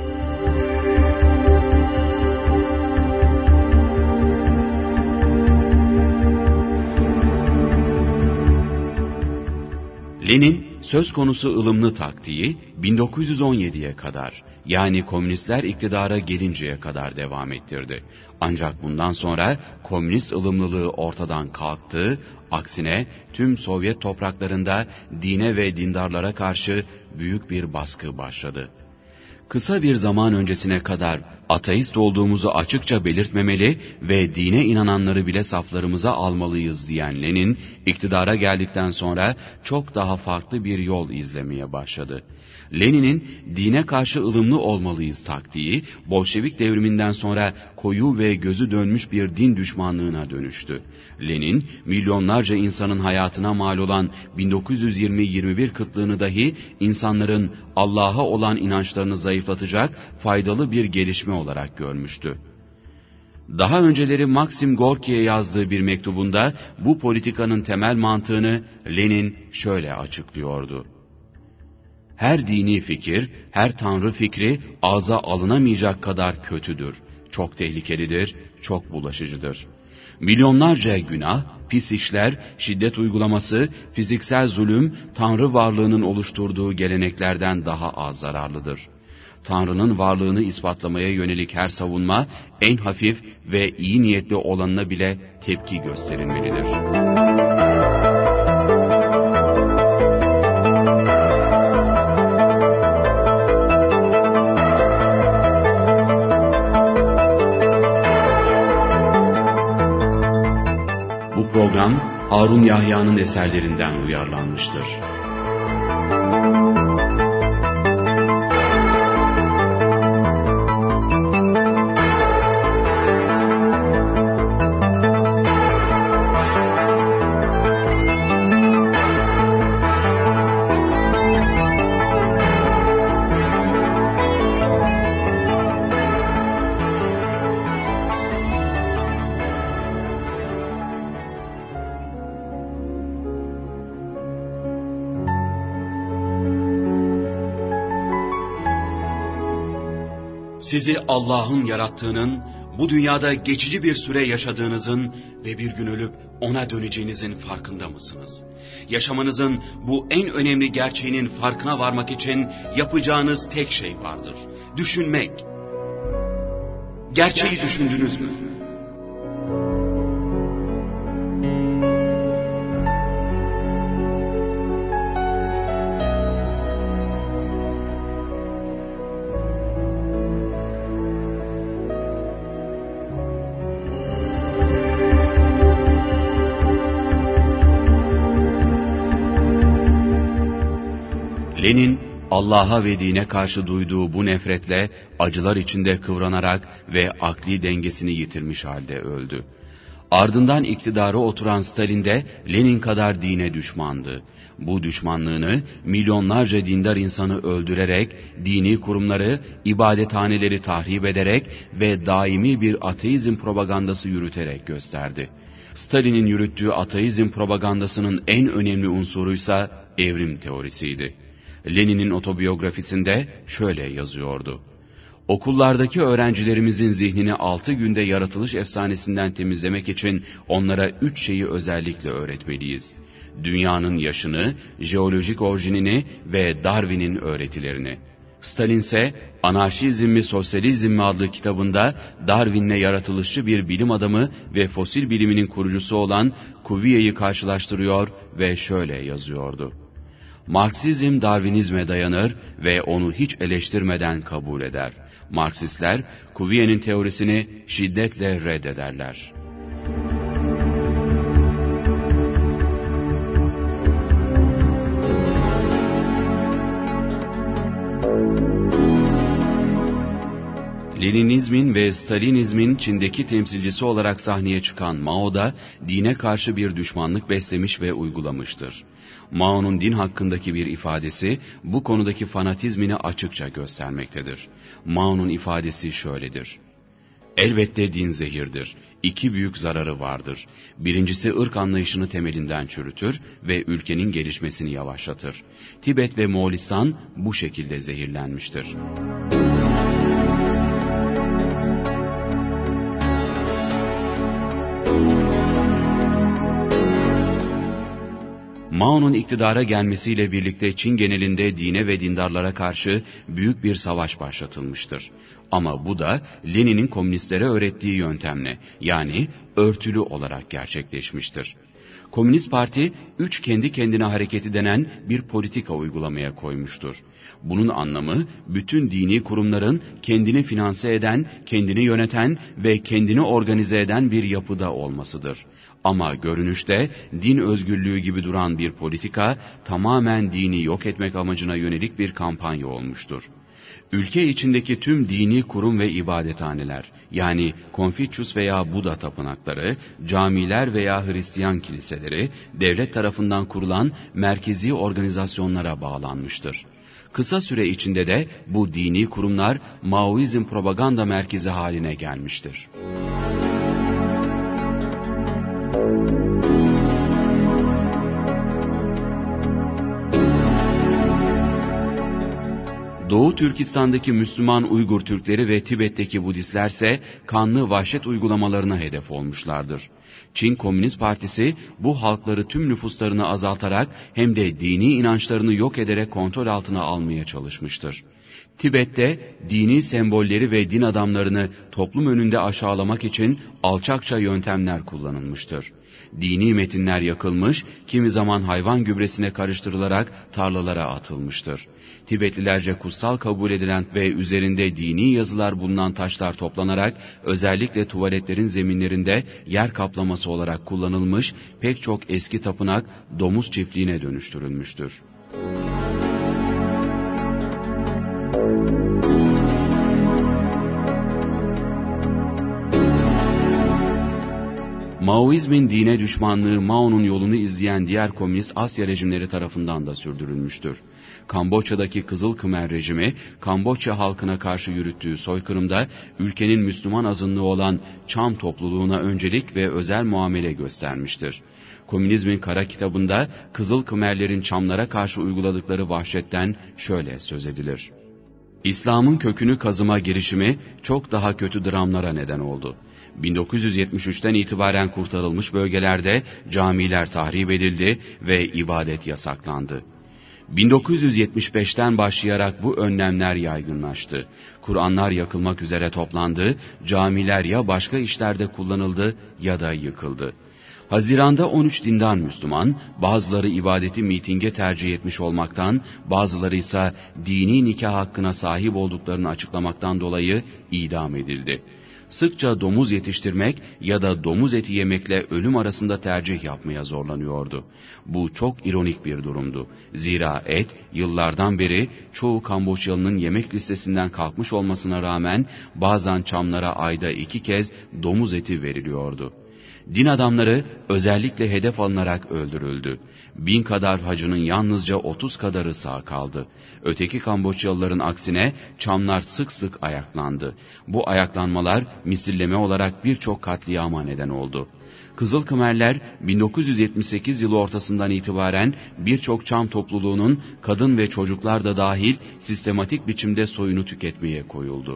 Lenin, söz konusu ılımlı taktiği 1917'ye kadar, yani komünistler iktidara gelinceye kadar devam ettirdi. Ancak bundan sonra komünist ılımlılığı ortadan kalktı, aksine tüm Sovyet topraklarında dine ve dindarlara karşı büyük bir baskı başladı. Kısa bir zaman öncesine kadar ateist olduğumuzu açıkça belirtmemeli ve dine inananları bile saflarımıza almalıyız diyen Lenin, iktidara geldikten sonra çok daha farklı bir yol izlemeye başladı. Lenin'in dine karşı ılımlı olmalıyız taktiği, Bolşevik devriminden sonra koyu ve gözü dönmüş bir din düşmanlığına dönüştü. Lenin, milyonlarca insanın hayatına mal olan 1920-21 kıtlığını dahi insanların Allah'a olan inançlarını zayıflatacak faydalı bir gelişme olarak görmüştü. Daha önceleri Maxim Gorki'ye yazdığı bir mektubunda bu politikanın temel mantığını Lenin şöyle açıklıyordu. Her dini fikir, her tanrı fikri ağza alınamayacak kadar kötüdür, çok tehlikelidir, çok bulaşıcıdır. Milyonlarca günah, pis işler, şiddet uygulaması, fiziksel zulüm, tanrı varlığının oluşturduğu geleneklerden daha az zararlıdır. Tanrı'nın varlığını ispatlamaya yönelik her savunma, en hafif ve iyi niyetli olanına bile tepki gösterilmelidir. Bu program Harun Yahya'nın eserlerinden uyarlanmıştır. Sizi Allah'ın yarattığının, bu dünyada geçici bir süre yaşadığınızın ve bir gün ölüp ona döneceğinizin farkında mısınız? Yaşamanızın bu en önemli gerçeğinin farkına varmak için yapacağınız tek şey vardır. Düşünmek. Gerçeği düşündünüz mü? Lenin, Allah'a ve dine karşı duyduğu bu nefretle acılar içinde kıvranarak ve akli dengesini yitirmiş halde öldü. Ardından iktidara oturan Stalin de Lenin kadar dine düşmandı. Bu düşmanlığını milyonlarca dindar insanı öldürerek, dini kurumları, ibadethaneleri tahrip ederek ve daimi bir ateizm propagandası yürüterek gösterdi. Stalin'in yürüttüğü ateizm propagandasının en önemli unsuruysa evrim teorisiydi. Lenin'in otobiyografisinde şöyle yazıyordu. Okullardaki öğrencilerimizin zihnini 6 günde yaratılış efsanesinden temizlemek için onlara 3 şeyi özellikle öğretmeliyiz. Dünyanın yaşını, jeolojik orijinini ve Darwin'in öğretilerini. Stalin ise Anarşizm mi Sosyalizm mi adlı kitabında Darwin'le yaratılışçı bir bilim adamı ve fosil biliminin kurucusu olan Cuvier'i karşılaştırıyor ve şöyle yazıyordu. Marksizm Darwinizme dayanır ve onu hiç eleştirmeden kabul eder. Marksistler Cuvier'in teorisini şiddetle reddederler. Leninizmin ve Stalinizmin Çin'deki temsilcisi olarak sahneye çıkan Mao da dine karşı bir düşmanlık beslemiş ve uygulamıştır. Mao'nun din hakkındaki bir ifadesi bu konudaki fanatizmini açıkça göstermektedir. Mao'nun ifadesi şöyledir. Elbette din zehirdir. İki büyük zararı vardır. Birincisi ırk anlayışını temelinden çürütür ve ülkenin gelişmesini yavaşlatır. Tibet ve Moğolistan bu şekilde zehirlenmiştir. Mao'nun iktidara gelmesiyle birlikte Çin genelinde dine ve dindarlara karşı büyük bir savaş başlatılmıştır. Ama bu da Lenin'in komünistlere öğrettiği yöntemle, yani örtülü olarak gerçekleşmiştir. Komünist Parti, üç kendi kendine hareketi denen bir politika uygulamaya koymuştur. Bunun anlamı, bütün dini kurumların kendini finanse eden, kendini yöneten ve kendini organize eden bir yapıda olmasıdır. Ama görünüşte din özgürlüğü gibi duran bir politika, tamamen dini yok etmek amacına yönelik bir kampanya olmuştur. Ülke içindeki tüm dini kurum ve ibadethaneler, yani Konfüçyüs veya Buda tapınakları, camiler veya Hristiyan kiliseleri, devlet tarafından kurulan merkezi organizasyonlara bağlanmıştır. Kısa süre içinde de bu dini kurumlar Maoizm propaganda merkezi haline gelmiştir. Doğu Türkistan'daki Müslüman Uygur Türkleri ve Tibet'teki Budistlerse kanlı vahşet uygulamalarına hedef olmuşlardır. Çin Komünist Partisi bu halkları tüm nüfuslarını azaltarak hem de dini inançlarını yok ederek kontrol altına almaya çalışmıştır. Tibet'te dini sembolleri ve din adamlarını toplum önünde aşağılamak için alçakça yöntemler kullanılmıştır. Dini metinler yakılmış, kimi zaman hayvan gübresine karıştırılarak tarlalara atılmıştır. Tibetlilerce kutsal kabul edilen ve üzerinde dini yazılar bulunan taşlar toplanarak özellikle tuvaletlerin zeminlerinde yer kaplaması olarak kullanılmış, pek çok eski tapınak domuz çiftliğine dönüştürülmüştür. Maoizmin dine düşmanlığı Mao'nun yolunu izleyen diğer komünist Asya rejimleri tarafından da sürdürülmüştür. Kamboçya'daki Kızıl Khmer rejimi, Kamboçya halkına karşı yürüttüğü soykırımda ülkenin Müslüman azınlığı olan Çam topluluğuna öncelik ve özel muamele göstermiştir. Komünizmin kara kitabında Kızıl Khmerlerin Çamlara karşı uyguladıkları vahşetten şöyle söz edilir. İslam'ın kökünü kazıma girişimi çok daha kötü dramlara neden oldu. 1973'ten itibaren kurtarılmış bölgelerde camiler tahrip edildi ve ibadet yasaklandı. 1975'ten başlayarak bu önlemler yaygınlaştı. Kur'anlar yakılmak üzere toplandı, camiler ya başka işlerde kullanıldı ya da yıkıldı. Haziran'da 13 dindar Müslüman, bazıları ibadeti mitinge tercih etmiş olmaktan, bazıları ise dini nikah hakkına sahip olduklarını açıklamaktan dolayı idam edildi. Sıkça domuz yetiştirmek ya da domuz eti yemekle ölüm arasında tercih yapmaya zorlanıyordu. Bu çok ironik bir durumdu. Zira et, yıllardan beri çoğu Kamboçyalı'nın yemek listesinden kalkmış olmasına rağmen bazen çamlara ayda 2 kez domuz eti veriliyordu. Din adamları özellikle hedef alınarak öldürüldü. 1000 kadar hacının yalnızca 30 kadarı sağ kaldı. Öteki Kamboçyalıların aksine çamlar sık sık ayaklandı. Bu ayaklanmalar misilleme olarak birçok katliama neden oldu. Kızıl Khmerler 1978 yılı ortasından itibaren birçok Çam topluluğunun kadın ve çocuklar da dahil sistematik biçimde soyunu tüketmeye koyuldu.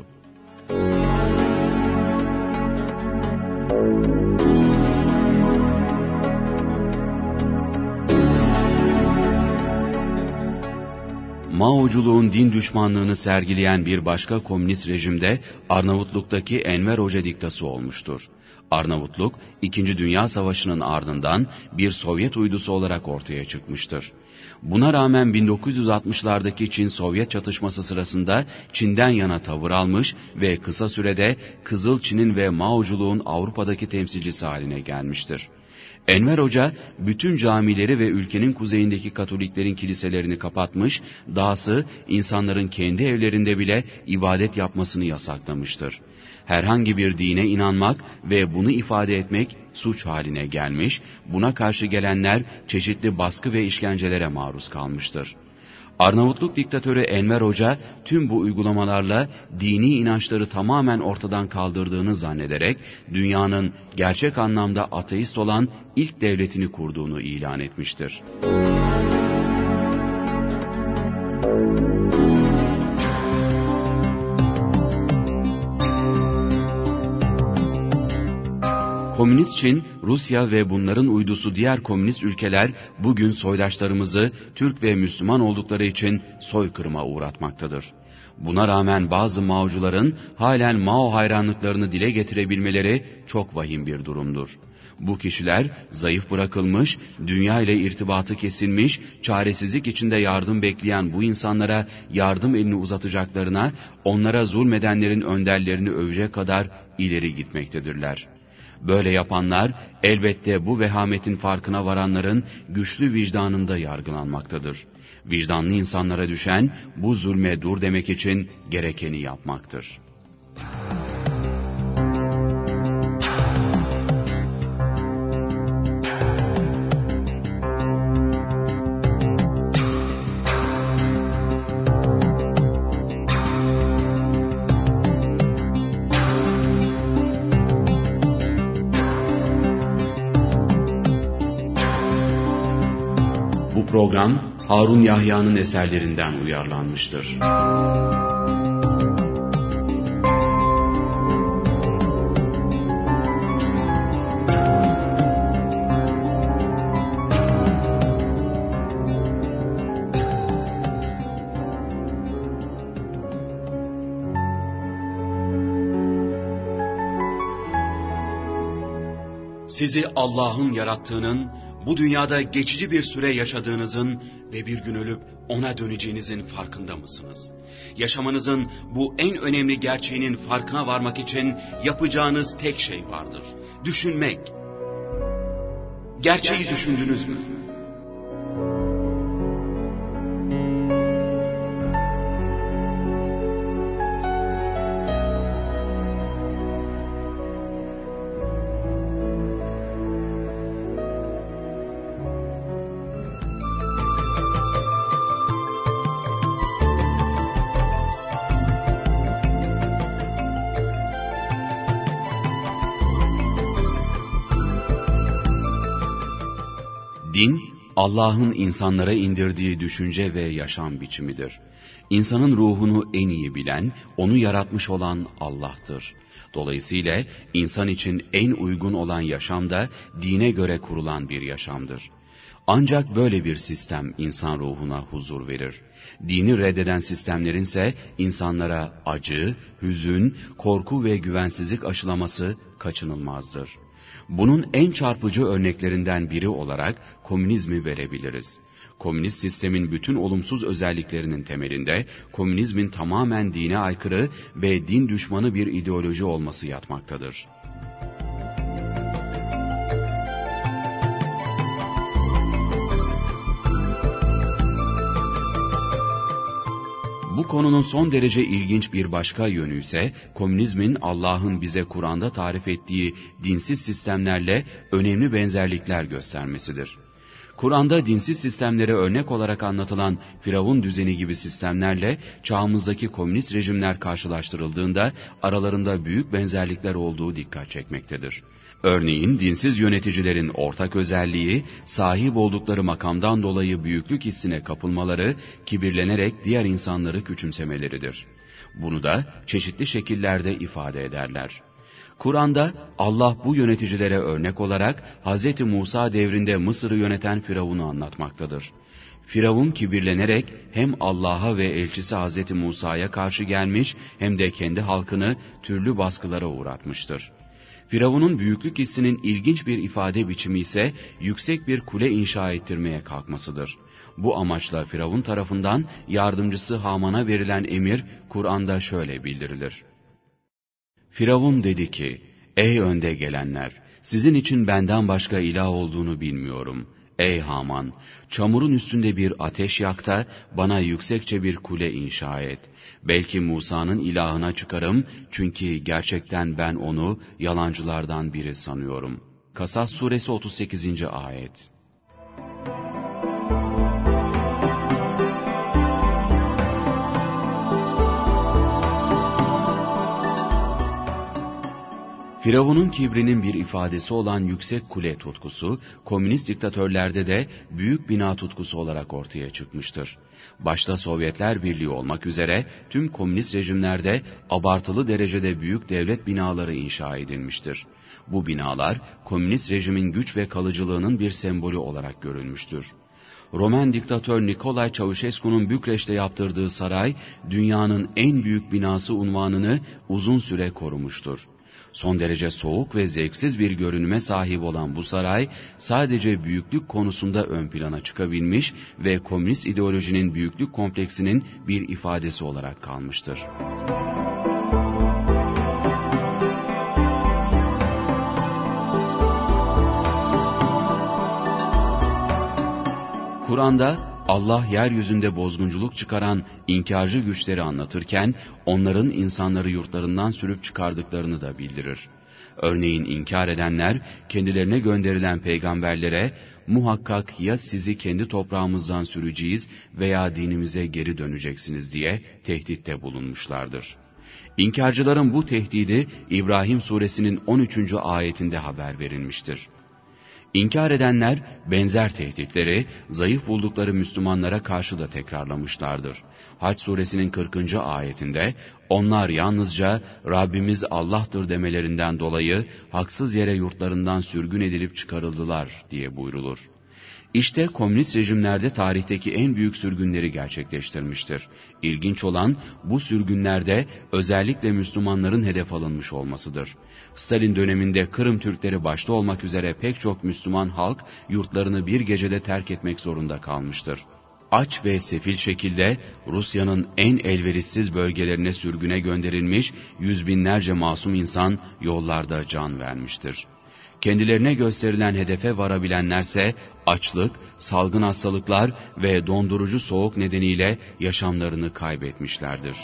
Mao'culuğun din düşmanlığını sergileyen bir başka komünist rejimde Arnavutluk'taki Enver Hoca diktası olmuştur. Arnavutluk, 2. Dünya Savaşı'nın ardından bir Sovyet uydusu olarak ortaya çıkmıştır. Buna rağmen 1960'lardaki Çin-Sovyet çatışması sırasında Çin'den yana tavır almış ve kısa sürede Kızıl Çin'in ve Mao'culuğun Avrupa'daki temsilcisi haline gelmiştir. Enver Hoca, bütün camileri ve ülkenin kuzeyindeki Katoliklerin kiliselerini kapatmış, dahası insanların kendi evlerinde bile ibadet yapmasını yasaklamıştır. Herhangi bir dine inanmak ve bunu ifade etmek suç haline gelmiş, buna karşı gelenler çeşitli baskı ve işkencelere maruz kalmıştır. Arnavutluk diktatörü Enver Hoca tüm bu uygulamalarla dini inançları tamamen ortadan kaldırdığını zannederek dünyanın gerçek anlamda ateist olan ilk devletini kurduğunu ilan etmiştir. Komünist Çin, Rusya ve bunların uydusu diğer komünist ülkeler bugün soydaşlarımızı Türk ve Müslüman oldukları için soykırıma uğratmaktadır. Buna rağmen bazı Mao'cuların halen Mao hayranlıklarını dile getirebilmeleri çok vahim bir durumdur. Bu kişiler zayıf bırakılmış, dünya ile irtibatı kesilmiş, çaresizlik içinde yardım bekleyen bu insanlara yardım elini uzatacaklarına, onlara zulmedenlerin önderlerini övecek kadar ileri gitmektedirler. Böyle yapanlar elbette bu vehametin farkına varanların güçlü vicdanında yargılanmaktadır. Vicdanlı insanlara düşen bu zulme dur demek için gerekeni yapmaktır. Bu program Harun Yahya'nın eserlerinden uyarlanmıştır. Sizi Allah'ın yarattığının, bu dünyada geçici bir süre yaşadığınızın ve bir gün ölüp ona döneceğinizin farkında mısınız? Yaşamanızın bu en önemli gerçeğinin farkına varmak için yapacağınız tek şey vardır. Düşünmek. Gerçeği düşündünüz mü? Din, Allah'ın insanlara indirdiği düşünce ve yaşam biçimidir. İnsanın ruhunu en iyi bilen, onu yaratmış olan Allah'tır. Dolayısıyla insan için en uygun olan yaşam da dine göre kurulan bir yaşamdır. Ancak böyle bir sistem insan ruhuna huzur verir. Dini reddeden sistemlerin ise insanlara acı, hüzün, korku ve güvensizlik aşılaması kaçınılmazdır. Bunun en çarpıcı örneklerinden biri olarak komünizmi verebiliriz. Komünist sistemin bütün olumsuz özelliklerinin temelinde komünizmin tamamen dine aykırı ve din düşmanı bir ideoloji olması yatmaktadır. Bu konunun son derece ilginç bir başka yönü ise komünizmin Allah'ın bize Kur'an'da tarif ettiği dinsiz sistemlerle önemli benzerlikler göstermesidir. Kur'an'da dinsiz sistemlere örnek olarak anlatılan Firavun düzeni gibi sistemlerle çağımızdaki komünist rejimler karşılaştırıldığında aralarında büyük benzerlikler olduğu dikkat çekmektedir. Örneğin dinsiz yöneticilerin ortak özelliği, sahip oldukları makamdan dolayı büyüklük hissine kapılmaları, kibirlenerek diğer insanları küçümsemeleridir. Bunu da çeşitli şekillerde ifade ederler. Kur'an'da Allah bu yöneticilere örnek olarak Hz. Musa devrinde Mısır'ı yöneten Firavun'u anlatmaktadır. Firavun kibirlenerek hem Allah'a ve elçisi Hz. Musa'ya karşı gelmiş hem de kendi halkını türlü baskılara uğratmıştır. Firavun'un büyüklük hissinin ilginç bir ifade biçimi ise yüksek bir kule inşa ettirmeye kalkmasıdır. Bu amaçla Firavun tarafından yardımcısı Haman'a verilen emir Kur'an'da şöyle bildirilir. Firavun dedi ki, ey önde gelenler, sizin için benden başka ilah olduğunu bilmiyorum. Ey Haman, çamurun üstünde bir ateş yak da bana yüksekçe bir kule inşa et. Belki Musa'nın ilahına çıkarım, çünkü gerçekten ben onu yalancılardan biri sanıyorum. Kasas suresi 38. ayet. Firavun'un kibrinin bir ifadesi olan yüksek kule tutkusu, komünist diktatörlerde de büyük bina tutkusu olarak ortaya çıkmıştır. Başta Sovyetler Birliği olmak üzere tüm komünist rejimlerde abartılı derecede büyük devlet binaları inşa edilmiştir. Bu binalar, komünist rejimin güç ve kalıcılığının bir sembolü olarak görülmüştür. Roman diktatör Nicolae Ceausescu'nun Bükreş'te yaptırdığı saray, dünyanın en büyük binası unvanını uzun süre korumuştur. Son derece soğuk ve zevksiz bir görünüme sahip olan bu saray, sadece büyüklük konusunda ön plana çıkabilmiş ve komünist ideolojinin büyüklük kompleksinin bir ifadesi olarak kalmıştır. Kur'an'da Allah yeryüzünde bozgunculuk çıkaran inkarcı güçleri anlatırken onların insanları yurtlarından sürüp çıkardıklarını da bildirir. Örneğin inkar edenler kendilerine gönderilen peygamberlere muhakkak ya sizi kendi toprağımızdan süreceğiz veya dinimize geri döneceksiniz diye tehditte bulunmuşlardır. İnkarcıların bu tehdidi İbrahim suresinin 13. ayetinde haber verilmiştir. İnkar edenler benzer tehditleri zayıf buldukları Müslümanlara karşı da tekrarlamışlardır. Hac suresinin 40. ayetinde onlar yalnızca Rabbimiz Allah'tır demelerinden dolayı haksız yere yurtlarından sürgün edilip çıkarıldılar diye buyrulur. İşte komünist rejimlerde tarihteki en büyük sürgünleri gerçekleştirmiştir. İlginç olan bu sürgünlerde özellikle Müslümanların hedef alınmış olmasıdır. Stalin döneminde Kırım Türkleri başta olmak üzere pek çok Müslüman halk yurtlarını bir gecede terk etmek zorunda kalmıştır. Aç ve sefil şekilde Rusya'nın en elverişsiz bölgelerine sürgüne gönderilmiş yüz binlerce masum insan yollarda can vermiştir. Kendilerine gösterilen hedefe varabilenlerse açlık, salgın hastalıklar ve dondurucu soğuk nedeniyle yaşamlarını kaybetmişlerdir.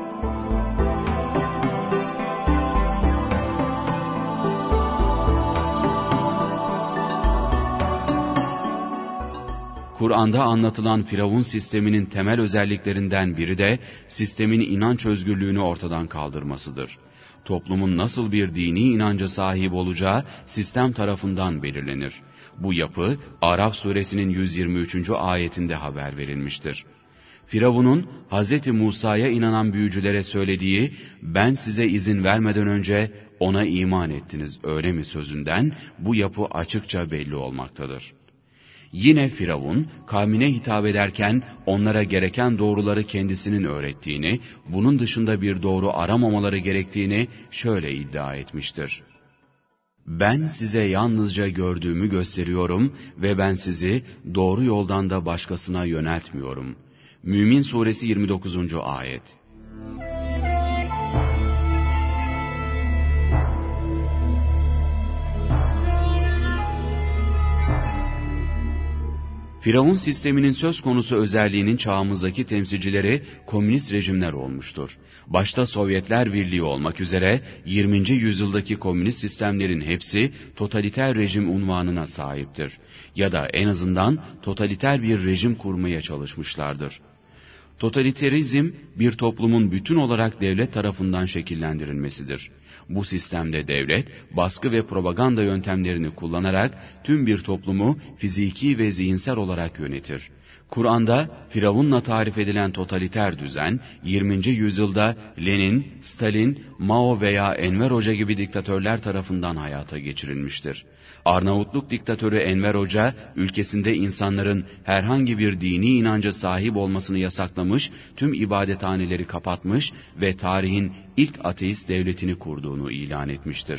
Kur'an'da anlatılan Firavun sisteminin temel özelliklerinden biri de sistemin inanç özgürlüğünü ortadan kaldırmasıdır. Toplumun nasıl bir dini inanca sahip olacağı sistem tarafından belirlenir. Bu yapı Araf suresinin 123. ayetinde haber verilmiştir. Firavun'un Hz. Musa'ya inanan büyücülere söylediği "Ben size izin vermeden önce ona iman ettiniz öyle mi?" sözünden bu yapı açıkça belli olmaktadır. Yine Firavun, kavmine hitap ederken onlara gereken doğruları kendisinin öğrettiğini, bunun dışında bir doğru aramamaları gerektiğini şöyle iddia etmiştir. Ben size yalnızca gördüğümü gösteriyorum ve ben sizi doğru yoldan da başkasına yöneltmiyorum. Mümin Suresi 29. ayet. Firavun sisteminin söz konusu özelliğinin çağımızdaki temsilcileri komünist rejimler olmuştur. Başta Sovyetler Birliği olmak üzere 20. yüzyıldaki komünist sistemlerin hepsi totaliter rejim unvanına sahiptir. Ya da en azından totaliter bir rejim kurmaya çalışmışlardır. Totaliterizm bir toplumun bütün olarak devlet tarafından şekillendirilmesidir. Bu sistemde devlet, baskı ve propaganda yöntemlerini kullanarak tüm bir toplumu fiziki ve zihinsel olarak yönetir. Kur'an'da Firavun'la tarif edilen totaliter düzen, 20. yüzyılda Lenin, Stalin, Mao veya Enver Hoca gibi diktatörler tarafından hayata geçirilmiştir. Arnavutluk diktatörü Enver Hoca, ülkesinde insanların herhangi bir dini inanca sahip olmasını yasaklamış, tüm ibadethaneleri kapatmış ve tarihin ilk ateist devletini kurduğunu ilan etmiştir.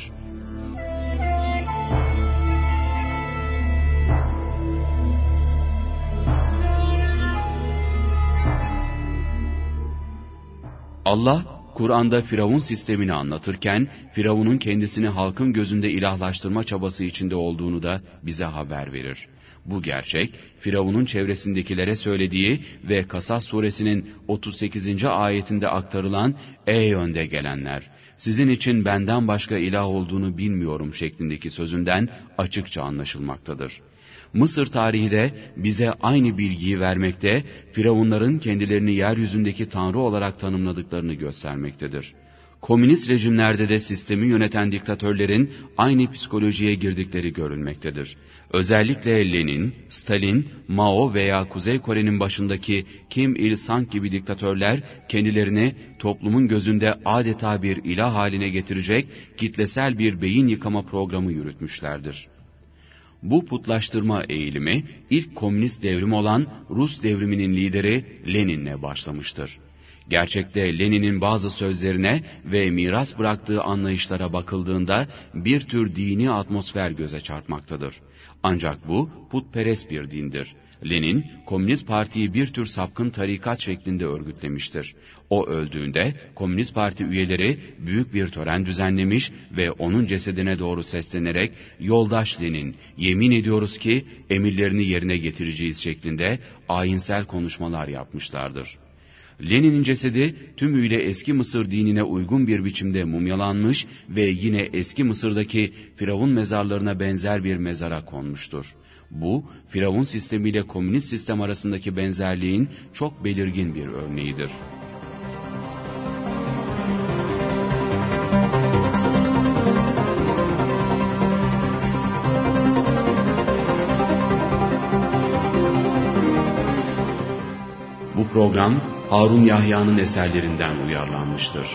Allah, Kur'an'da Firavun sistemini anlatırken, Firavun'un kendisini halkın gözünde ilahlaştırma çabası içinde olduğunu da bize haber verir. Bu gerçek, Firavun'un çevresindekilere söylediği ve Kasas suresinin 38. ayetinde aktarılan "Ey önde gelenler, sizin için benden başka ilah olduğunu bilmiyorum" şeklindeki sözünden açıkça anlaşılmaktadır. Mısır tarihi de bize aynı bilgiyi vermekte, Firavunların kendilerini yeryüzündeki tanrı olarak tanımladıklarını göstermektedir. Komünist rejimlerde de sistemi yöneten diktatörlerin aynı psikolojiye girdikleri görülmektedir. Özellikle Lenin, Stalin, Mao veya Kuzey Kore'nin başındaki Kim Il-sung gibi diktatörler kendilerini toplumun gözünde adeta bir ilah haline getirecek kitlesel bir beyin yıkama programı yürütmüşlerdir. Bu putlaştırma eğilimi ilk komünist devrim olan Rus devriminin lideri Lenin'le başlamıştır. Gerçekte Lenin'in bazı sözlerine ve miras bıraktığı anlayışlara bakıldığında bir tür dini atmosfer göze çarpmaktadır. Ancak bu putperest bir dindir. Lenin, Komünist Parti'yi bir tür sapkın tarikat şeklinde örgütlemiştir. O öldüğünde Komünist Parti üyeleri büyük bir tören düzenlemiş ve onun cesedine doğru seslenerek "Yoldaş Lenin, yemin ediyoruz ki emirlerini yerine getireceğiz" şeklinde ayinsel konuşmalar yapmışlardır. Lenin'in cesedi tümüyle eski Mısır dinine uygun bir biçimde mumyalanmış ve yine eski Mısır'daki Firavun mezarlarına benzer bir mezara konmuştur. Bu, Firavun sistemiyle komünist sistem arasındaki benzerliğin çok belirgin bir örneğidir. Bu program Harun Yahya'nın eserlerinden uyarlanmıştır.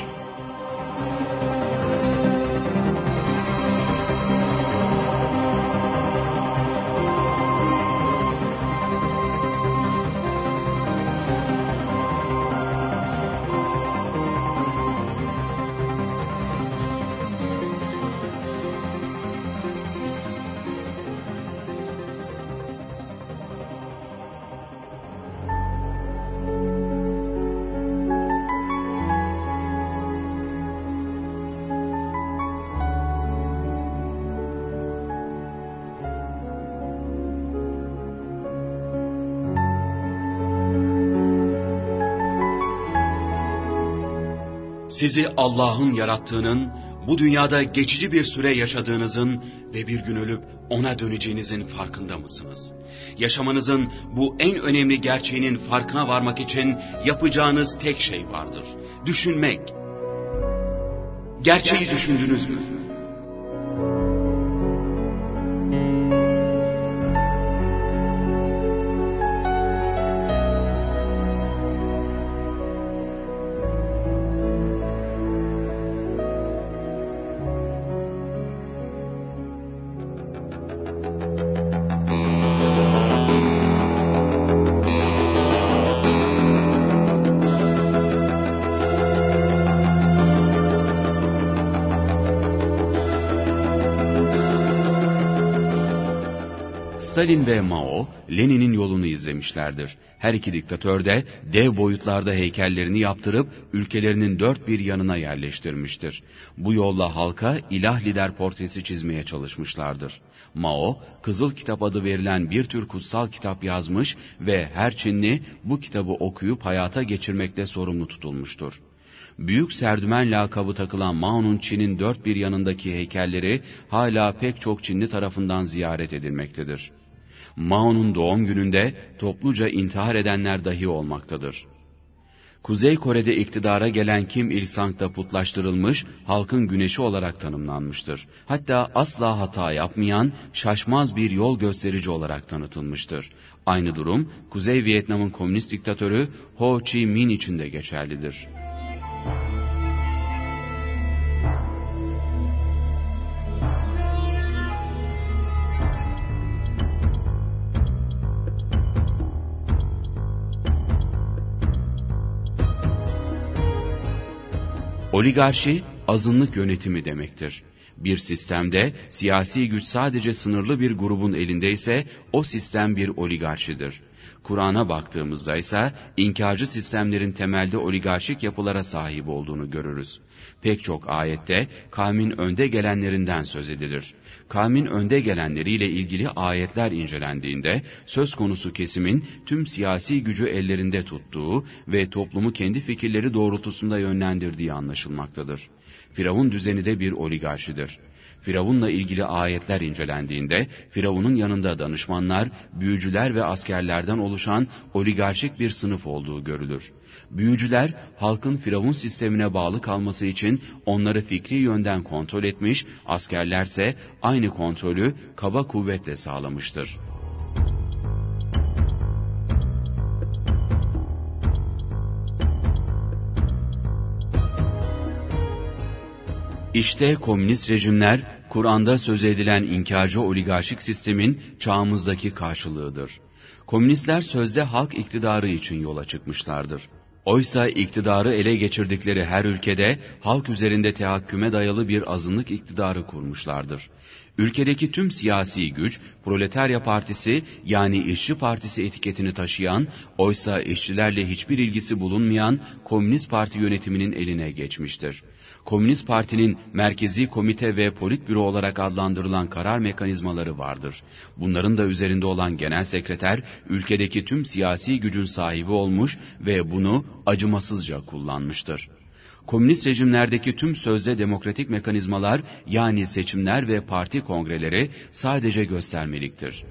Sizi Allah'ın yarattığının, bu dünyada geçici bir süre yaşadığınızın ve bir gün ölüp ona döneceğinizin farkında mısınız? Yaşamanızın bu en önemli gerçeğinin farkına varmak için yapacağınız tek şey vardır: düşünmek. Gerçeği düşündünüz mü? Stalin ve Mao, Lenin'in yolunu izlemişlerdir. Her iki diktatör de dev boyutlarda heykellerini yaptırıp ülkelerinin dört bir yanına yerleştirmiştir. Bu yolla halka ilah lider portresi çizmeye çalışmışlardır. Mao, Kızıl Kitap adı verilen bir tür kutsal kitap yazmış ve her Çinli bu kitabı okuyup hayata geçirmekle sorumlu tutulmuştur. Büyük Serdümen lakabı takılan Mao'nun Çin'in dört bir yanındaki heykelleri hala pek çok Çinli tarafından ziyaret edilmektedir. Mao'nun doğum gününde topluca intihar edenler dahi olmaktadır. Kuzey Kore'de iktidara gelen Kim Il-sung da putlaştırılmış, halkın güneşi olarak tanımlanmıştır. Hatta asla hata yapmayan, şaşmaz bir yol gösterici olarak tanıtılmıştır. Aynı durum Kuzey Vietnam'ın komünist diktatörü Ho Chi Minh için de geçerlidir. Oligarşi, azınlık yönetimi demektir. Bir sistemde siyasi güç sadece sınırlı bir grubun elindeyse o sistem bir oligarşidir. Kur'an'a baktığımızda ise inkarcı sistemlerin temelde oligarşik yapılara sahip olduğunu görürüz. Pek çok ayette kavmin önde gelenlerinden söz edilir. Kavmin önde gelenleriyle ilgili ayetler incelendiğinde söz konusu kesimin tüm siyasi gücü ellerinde tuttuğu ve toplumu kendi fikirleri doğrultusunda yönlendirdiği anlaşılmaktadır. Firavun düzeni de bir oligarşidir. Firavun'la ilgili ayetler incelendiğinde, Firavun'un yanında danışmanlar, büyücüler ve askerlerden oluşan oligarşik bir sınıf olduğu görülür. Büyücüler, halkın Firavun sistemine bağlı kalması için onları fikri yönden kontrol etmiş, askerlerse aynı kontrolü kaba kuvvetle sağlamıştır. İşte komünist rejimler, Kur'an'da söz edilen inkarcı oligarşik sistemin çağımızdaki karşılığıdır. Komünistler sözde halk iktidarı için yola çıkmışlardır. Oysa iktidarı ele geçirdikleri her ülkede halk üzerinde tehakküme dayalı bir azınlık iktidarı kurmuşlardır. Ülkedeki tüm siyasi güç, Proletarya Partisi yani İşçi Partisi etiketini taşıyan, oysa işçilerle hiçbir ilgisi bulunmayan Komünist Parti yönetiminin eline geçmiştir. Komünist Parti'nin merkezi komite ve politbüro olarak adlandırılan karar mekanizmaları vardır. Bunların da üzerinde olan genel sekreter, ülkedeki tüm siyasi gücün sahibi olmuş ve bunu acımasızca kullanmıştır. Komünist rejimlerdeki tüm sözde demokratik mekanizmalar yani seçimler ve parti kongreleri sadece göstermeliktir.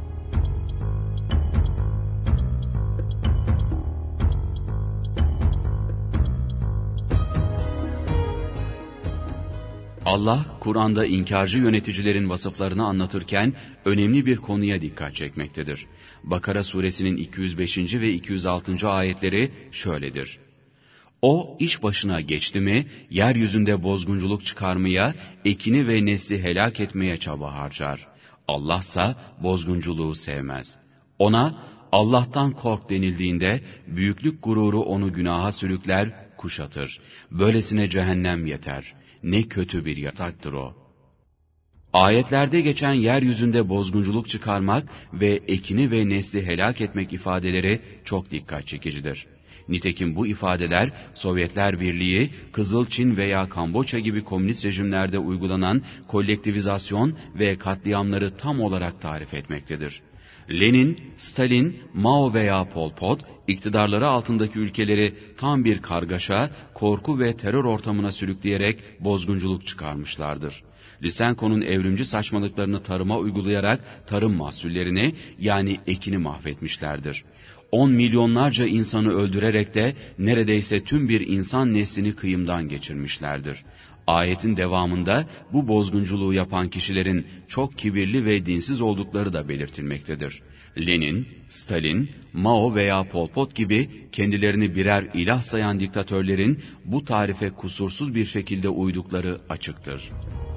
Allah, Kur'an'da inkarcı yöneticilerin vasıflarını anlatırken önemli bir konuya dikkat çekmektedir. Bakara suresinin 205. ve 206. ayetleri şöyledir. O iş başına geçti mi, yeryüzünde bozgunculuk çıkarmaya, ekini ve nesli helak etmeye çaba harcar. Allah'sa bozgunculuğu sevmez. Ona, Allah'tan kork denildiğinde, büyüklük gururu onu günaha sürükler, kuşatır. Böylesine cehennem yeter. Ne kötü bir yataktır o. Ayetlerde geçen yeryüzünde bozgunculuk çıkarmak ve ekini ve nesli helak etmek ifadeleri çok dikkat çekicidir. Nitekim bu ifadeler Sovyetler Birliği, Kızıl Çin veya Kamboçya gibi komünist rejimlerde uygulanan kolektivizasyon ve katliamları tam olarak tarif etmektedir. Lenin, Stalin, Mao veya Pol Pot, iktidarları altındaki ülkeleri tam bir kargaşa, korku ve terör ortamına sürükleyerek bozgunculuk çıkarmışlardır. Lysenko'nun evrimci saçmalıklarını tarıma uygulayarak tarım mahsullerini yani ekini mahvetmişlerdir. 10 milyonlarca insanı öldürerek de neredeyse tüm bir insan neslini kıyımdan geçirmişlerdir. Ayetin devamında bu bozgunculuğu yapan kişilerin çok kibirli ve dinsiz oldukları da belirtilmektedir. Lenin, Stalin, Mao veya Pol Pot gibi kendilerini birer ilah sayan diktatörlerin bu tarife kusursuz bir şekilde uydukları açıktır.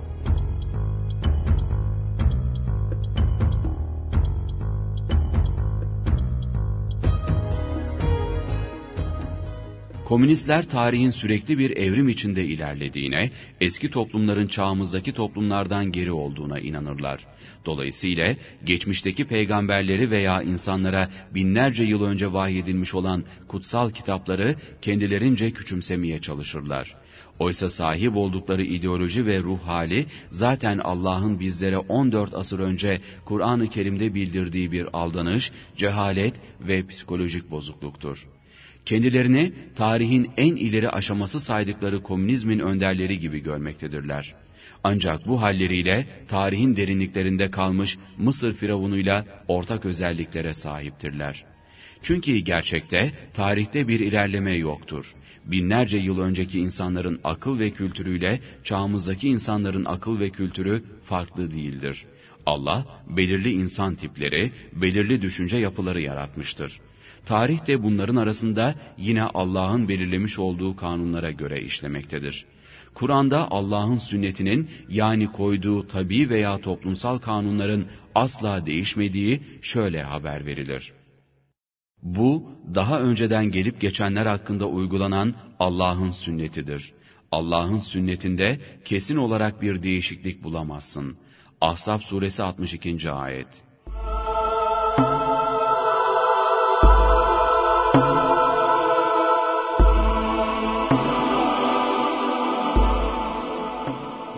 Komünistler tarihin sürekli bir evrim içinde ilerlediğine, eski toplumların çağımızdaki toplumlardan geri olduğuna inanırlar. Dolayısıyla geçmişteki peygamberleri veya insanlara binlerce yıl önce vahyedilmiş olan kutsal kitapları kendilerince küçümsemeye çalışırlar. Oysa sahip oldukları ideoloji ve ruh hali zaten Allah'ın bizlere 14 asır önce Kur'an-ı Kerim'de bildirdiği bir aldanış, cehalet ve psikolojik bozukluktur. Kendilerini tarihin en ileri aşaması saydıkları komünizmin önderleri gibi görmektedirler. Ancak bu halleriyle tarihin derinliklerinde kalmış Mısır firavunuyla ortak özelliklere sahiptirler. Çünkü gerçekte tarihte bir ilerleme yoktur. Binlerce yıl önceki insanların akıl ve kültürüyle çağımızdaki insanların akıl ve kültürü farklı değildir. Allah belirli insan tipleri, belirli düşünce yapıları yaratmıştır. Tarih de bunların arasında yine Allah'ın belirlemiş olduğu kanunlara göre işlemektedir. Kur'an'da Allah'ın sünnetinin yani koyduğu tabii veya toplumsal kanunların asla değişmediği şöyle haber verilir. Bu, daha önceden gelip geçenler hakkında uygulanan Allah'ın sünnetidir. Allah'ın sünnetinde kesin olarak bir değişiklik bulamazsın. Ahzab suresi 62. ayet.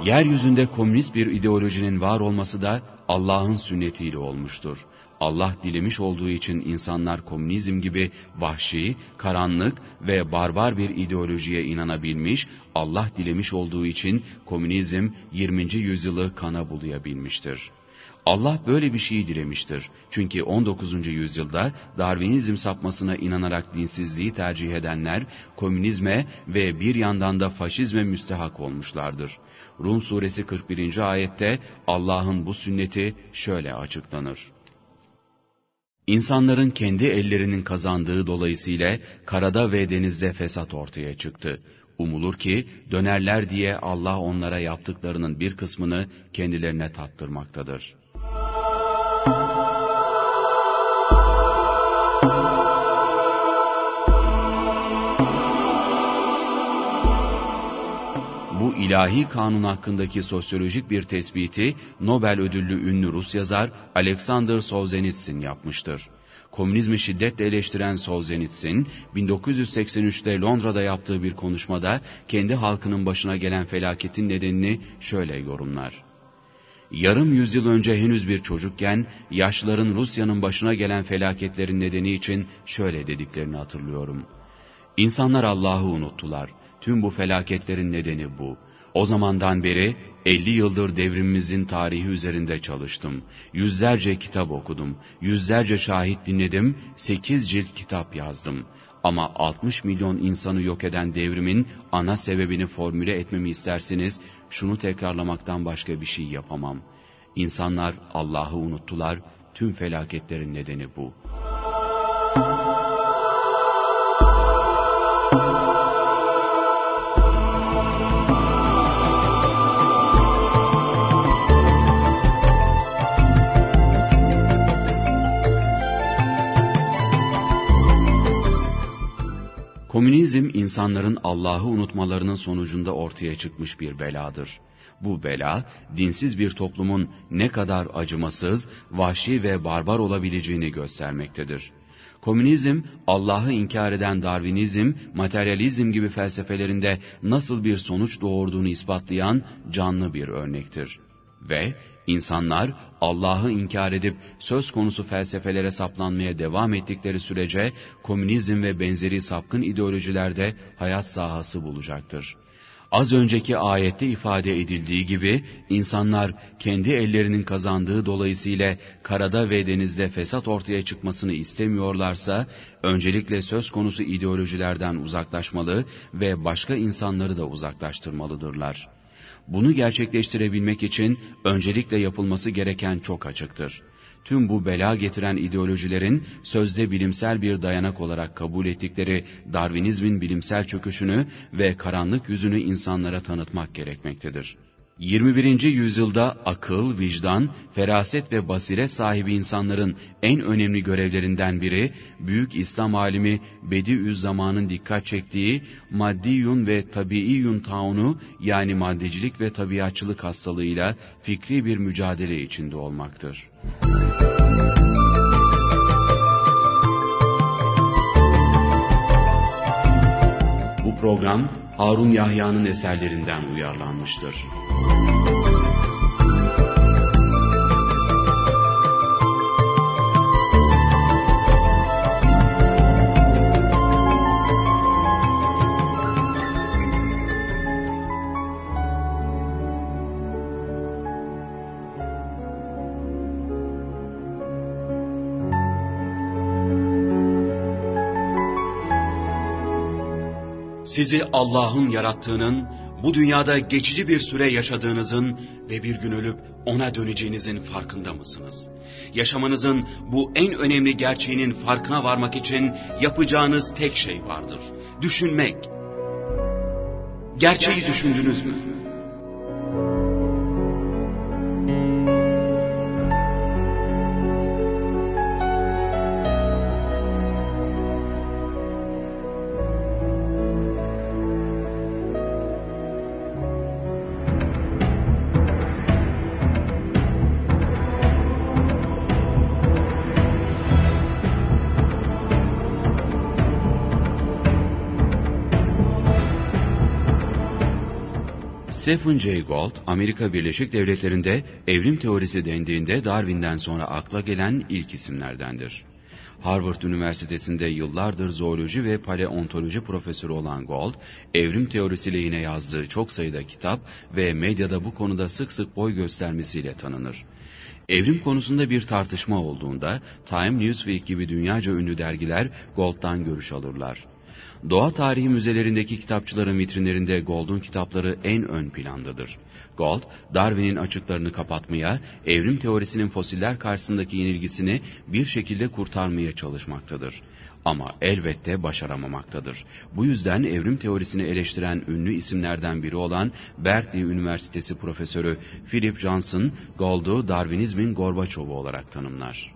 Yeryüzünde komünist bir ideolojinin var olması da Allah'ın sünnetiyle olmuştur. Allah dilemiş olduğu için insanlar komünizm gibi vahşi, karanlık ve barbar bir ideolojiye inanabilmiş, Allah dilemiş olduğu için komünizm 20. yüzyılı kana bulayabilmiştir. Allah böyle bir şeyi dilemiştir. Çünkü 19. yüzyılda Darwinizm sapmasına inanarak dinsizliği tercih edenler komünizme ve bir yandan da faşizme müstehak olmuşlardır. Rum suresi 41. ayette Allah'ın bu sünneti şöyle açıklanır. İnsanların kendi ellerinin kazandığı dolayısıyla karada ve denizde fesat ortaya çıktı. Umulur ki dönerler diye Allah onlara yaptıklarının bir kısmını kendilerine tattırmaktadır. Bu ilahi kanun hakkındaki sosyolojik bir tespiti Nobel ödüllü ünlü Rus yazar Alexander Solzhenitsyn yapmıştır. Komünizmi şiddetle eleştiren Solzhenitsyn, 1983'te Londra'da yaptığı bir konuşmada kendi halkının başına gelen felaketin nedenini şöyle yorumlar. Yarım yüzyıl önce henüz bir çocukken, yaşlıların Rusya'nın başına gelen felaketlerin nedeni için şöyle dediklerini hatırlıyorum. İnsanlar Allah'ı unuttular. Tüm bu felaketlerin nedeni bu. O zamandan beri 50 yıldır devrimimizin tarihi üzerinde çalıştım. Yüzlerce kitap okudum. Yüzlerce şahit dinledim. 8 cilt kitap yazdım. Ama 60 milyon insanı yok eden devrimin ana sebebini formüle etmemi isterseniz şunu tekrarlamaktan başka bir şey yapamam. İnsanlar Allah'ı unuttular. Tüm felaketlerin nedeni bu. Komünizm, insanların Allah'ı unutmalarının sonucunda ortaya çıkmış bir beladır. Bu bela, dinsiz bir toplumun ne kadar acımasız, vahşi ve barbar olabileceğini göstermektedir. Komünizm, Allah'ı inkar eden Darwinizm, materyalizm gibi felsefelerinde nasıl bir sonuç doğurduğunu ispatlayan canlı bir örnektir. Ve insanlar Allah'ı inkar edip söz konusu felsefelere saplanmaya devam ettikleri sürece komünizm ve benzeri sapkın ideolojilerde hayat sahası bulacaktır. Az önceki ayette ifade edildiği gibi insanlar kendi ellerinin kazandığı dolayısıyla karada ve denizde fesat ortaya çıkmasını istemiyorlarsa öncelikle söz konusu ideolojilerden uzaklaşmalı ve başka insanları da uzaklaştırmalıdırlar. Bunu gerçekleştirebilmek için öncelikle yapılması gereken çok açıktır. Tüm bu bela getiren ideolojilerin sözde bilimsel bir dayanak olarak kabul ettikleri Darwinizmin bilimsel çöküşünü ve karanlık yüzünü insanlara tanıtmak gerekmektedir. 21. yüzyılda akıl, vicdan, feraset ve basiret sahibi insanların en önemli görevlerinden biri, büyük İslam alimi Bediüzzaman'ın dikkat çektiği maddiyun ve tabiiyun taunu yani maddecilik ve tabiatçılık hastalığıyla fikri bir mücadele içinde olmaktır. Bu program Harun Yahya'nın eserlerinden uyarlanmıştır. Sizi Allah'ın yarattığının, bu dünyada geçici bir süre yaşadığınızın ve bir gün ölüp ona döneceğinizin farkında mısınız? Yaşamanızın bu en önemli gerçeğinin farkına varmak için yapacağınız tek şey vardır. Düşünmek. Gerçeği düşündünüz mü? Stephen Jay Gould, Amerika Birleşik Devletleri'nde evrim teorisi dendiğinde Darwin'den sonra akla gelen ilk isimlerdendir. Harvard Üniversitesi'nde yıllardır zooloji ve paleontoloji profesörü olan Gould, evrim teorisi lehine yazdığı çok sayıda kitap ve medyada bu konuda sık sık boy göstermesiyle tanınır. Evrim konusunda bir tartışma olduğunda Time, Newsweek gibi dünyaca ünlü dergiler Gould'dan görüş alırlar. Doğa tarihi müzelerindeki kitapçıların vitrinlerinde Gould'un kitapları en ön plandadır. Gould, Darwin'in açıklarını kapatmaya, evrim teorisinin fosiller karşısındaki yenilgisini bir şekilde kurtarmaya çalışmaktadır. Ama elbette başaramamaktadır. Bu yüzden evrim teorisini eleştiren ünlü isimlerden biri olan Berkeley Üniversitesi Profesörü Philip Johnson, Gould'u Darwinizmin Gorbaçov'u olarak tanımlar.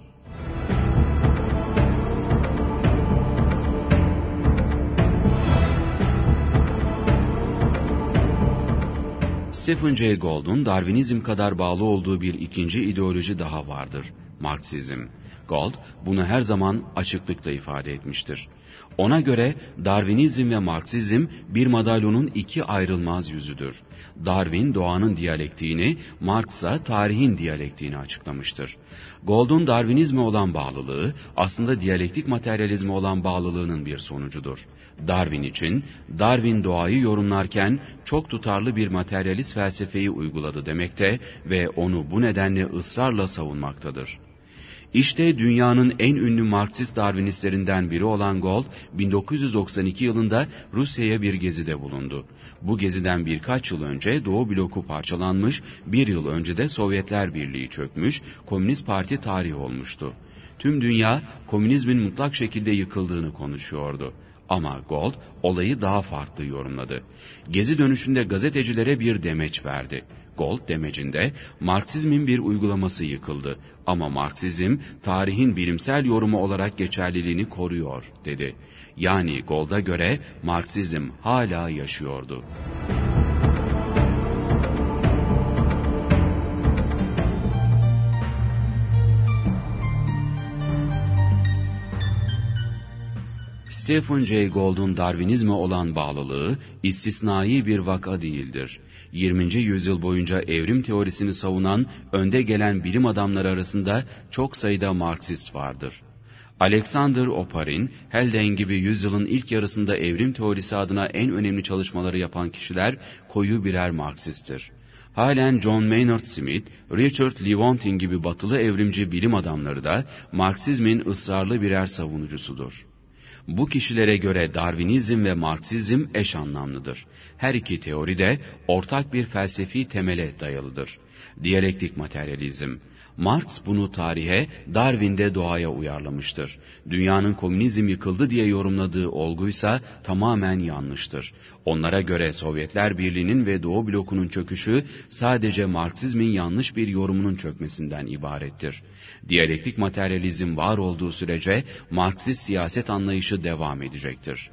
Stephen Jay Gould'un Darwinizm kadar bağlı olduğu bir ikinci ideoloji daha vardır: Marksizm. Gould bunu her zaman açıklıkla ifade etmiştir. Ona göre Darwinizm ve Marksizm bir madalyonun iki ayrılmaz yüzüdür. Darwin doğanın diyalektiğini, Marx ise tarihin diyalektiğini açıklamıştır. Gould'un Darwinizme olan bağlılığı aslında diyalektik materyalizme olan bağlılığının bir sonucudur. Darwin için, Darwin doğayı yorumlarken çok tutarlı bir materyalist felsefeyi uyguladı demekte ve onu bu nedenle ısrarla savunmaktadır. İşte dünyanın en ünlü Marksist Darwinistlerinden biri olan Gould, 1992 yılında Rusya'ya bir gezide bulundu. Bu geziden birkaç yıl önce Doğu bloku parçalanmış, bir yıl önce de Sovyetler Birliği çökmüş, Komünist Parti tarihi olmuştu. Tüm dünya komünizmin mutlak şekilde yıkıldığını konuşuyordu. Ama Gould olayı daha farklı yorumladı. Gezi dönüşünde gazetecilere bir demeç verdi. Gould demecinde Marksizmin bir uygulaması yıkıldı ama Marksizm tarihin bilimsel yorumu olarak geçerliliğini koruyor dedi. Yani Gould'a göre Marksizm hala yaşıyordu. Stephen Jay Gould'un Darwinizme olan bağlılığı istisnai bir vaka değildir. 20. yüzyıl boyunca evrim teorisini savunan önde gelen bilim adamları arasında çok sayıda Marksist vardır. Alexander Oparin, Haldane gibi yüzyılın ilk yarısında evrim teorisi adına en önemli çalışmaları yapan kişiler koyu birer Marksisttir. Halen John Maynard Smith, Richard Lewontin gibi batılı evrimci bilim adamları da Marksizmin ısrarlı birer savunucusudur. Bu kişilere göre Darwinizm ve Marksizm eş anlamlıdır. Her iki teori de ortak bir felsefi temele dayalıdır: diyalektik materyalizm. Marx bunu tarihe, Darwin de doğaya uyarlamıştır. Dünyanın komünizm yıkıldı diye yorumladığı olguysa tamamen yanlıştır. Onlara göre Sovyetler Birliği'nin ve Doğu blokunun çöküşü sadece Marksizmin yanlış bir yorumunun çökmesinden ibarettir. Diyalektik materyalizm var olduğu sürece Marksist siyaset anlayışı devam edecektir.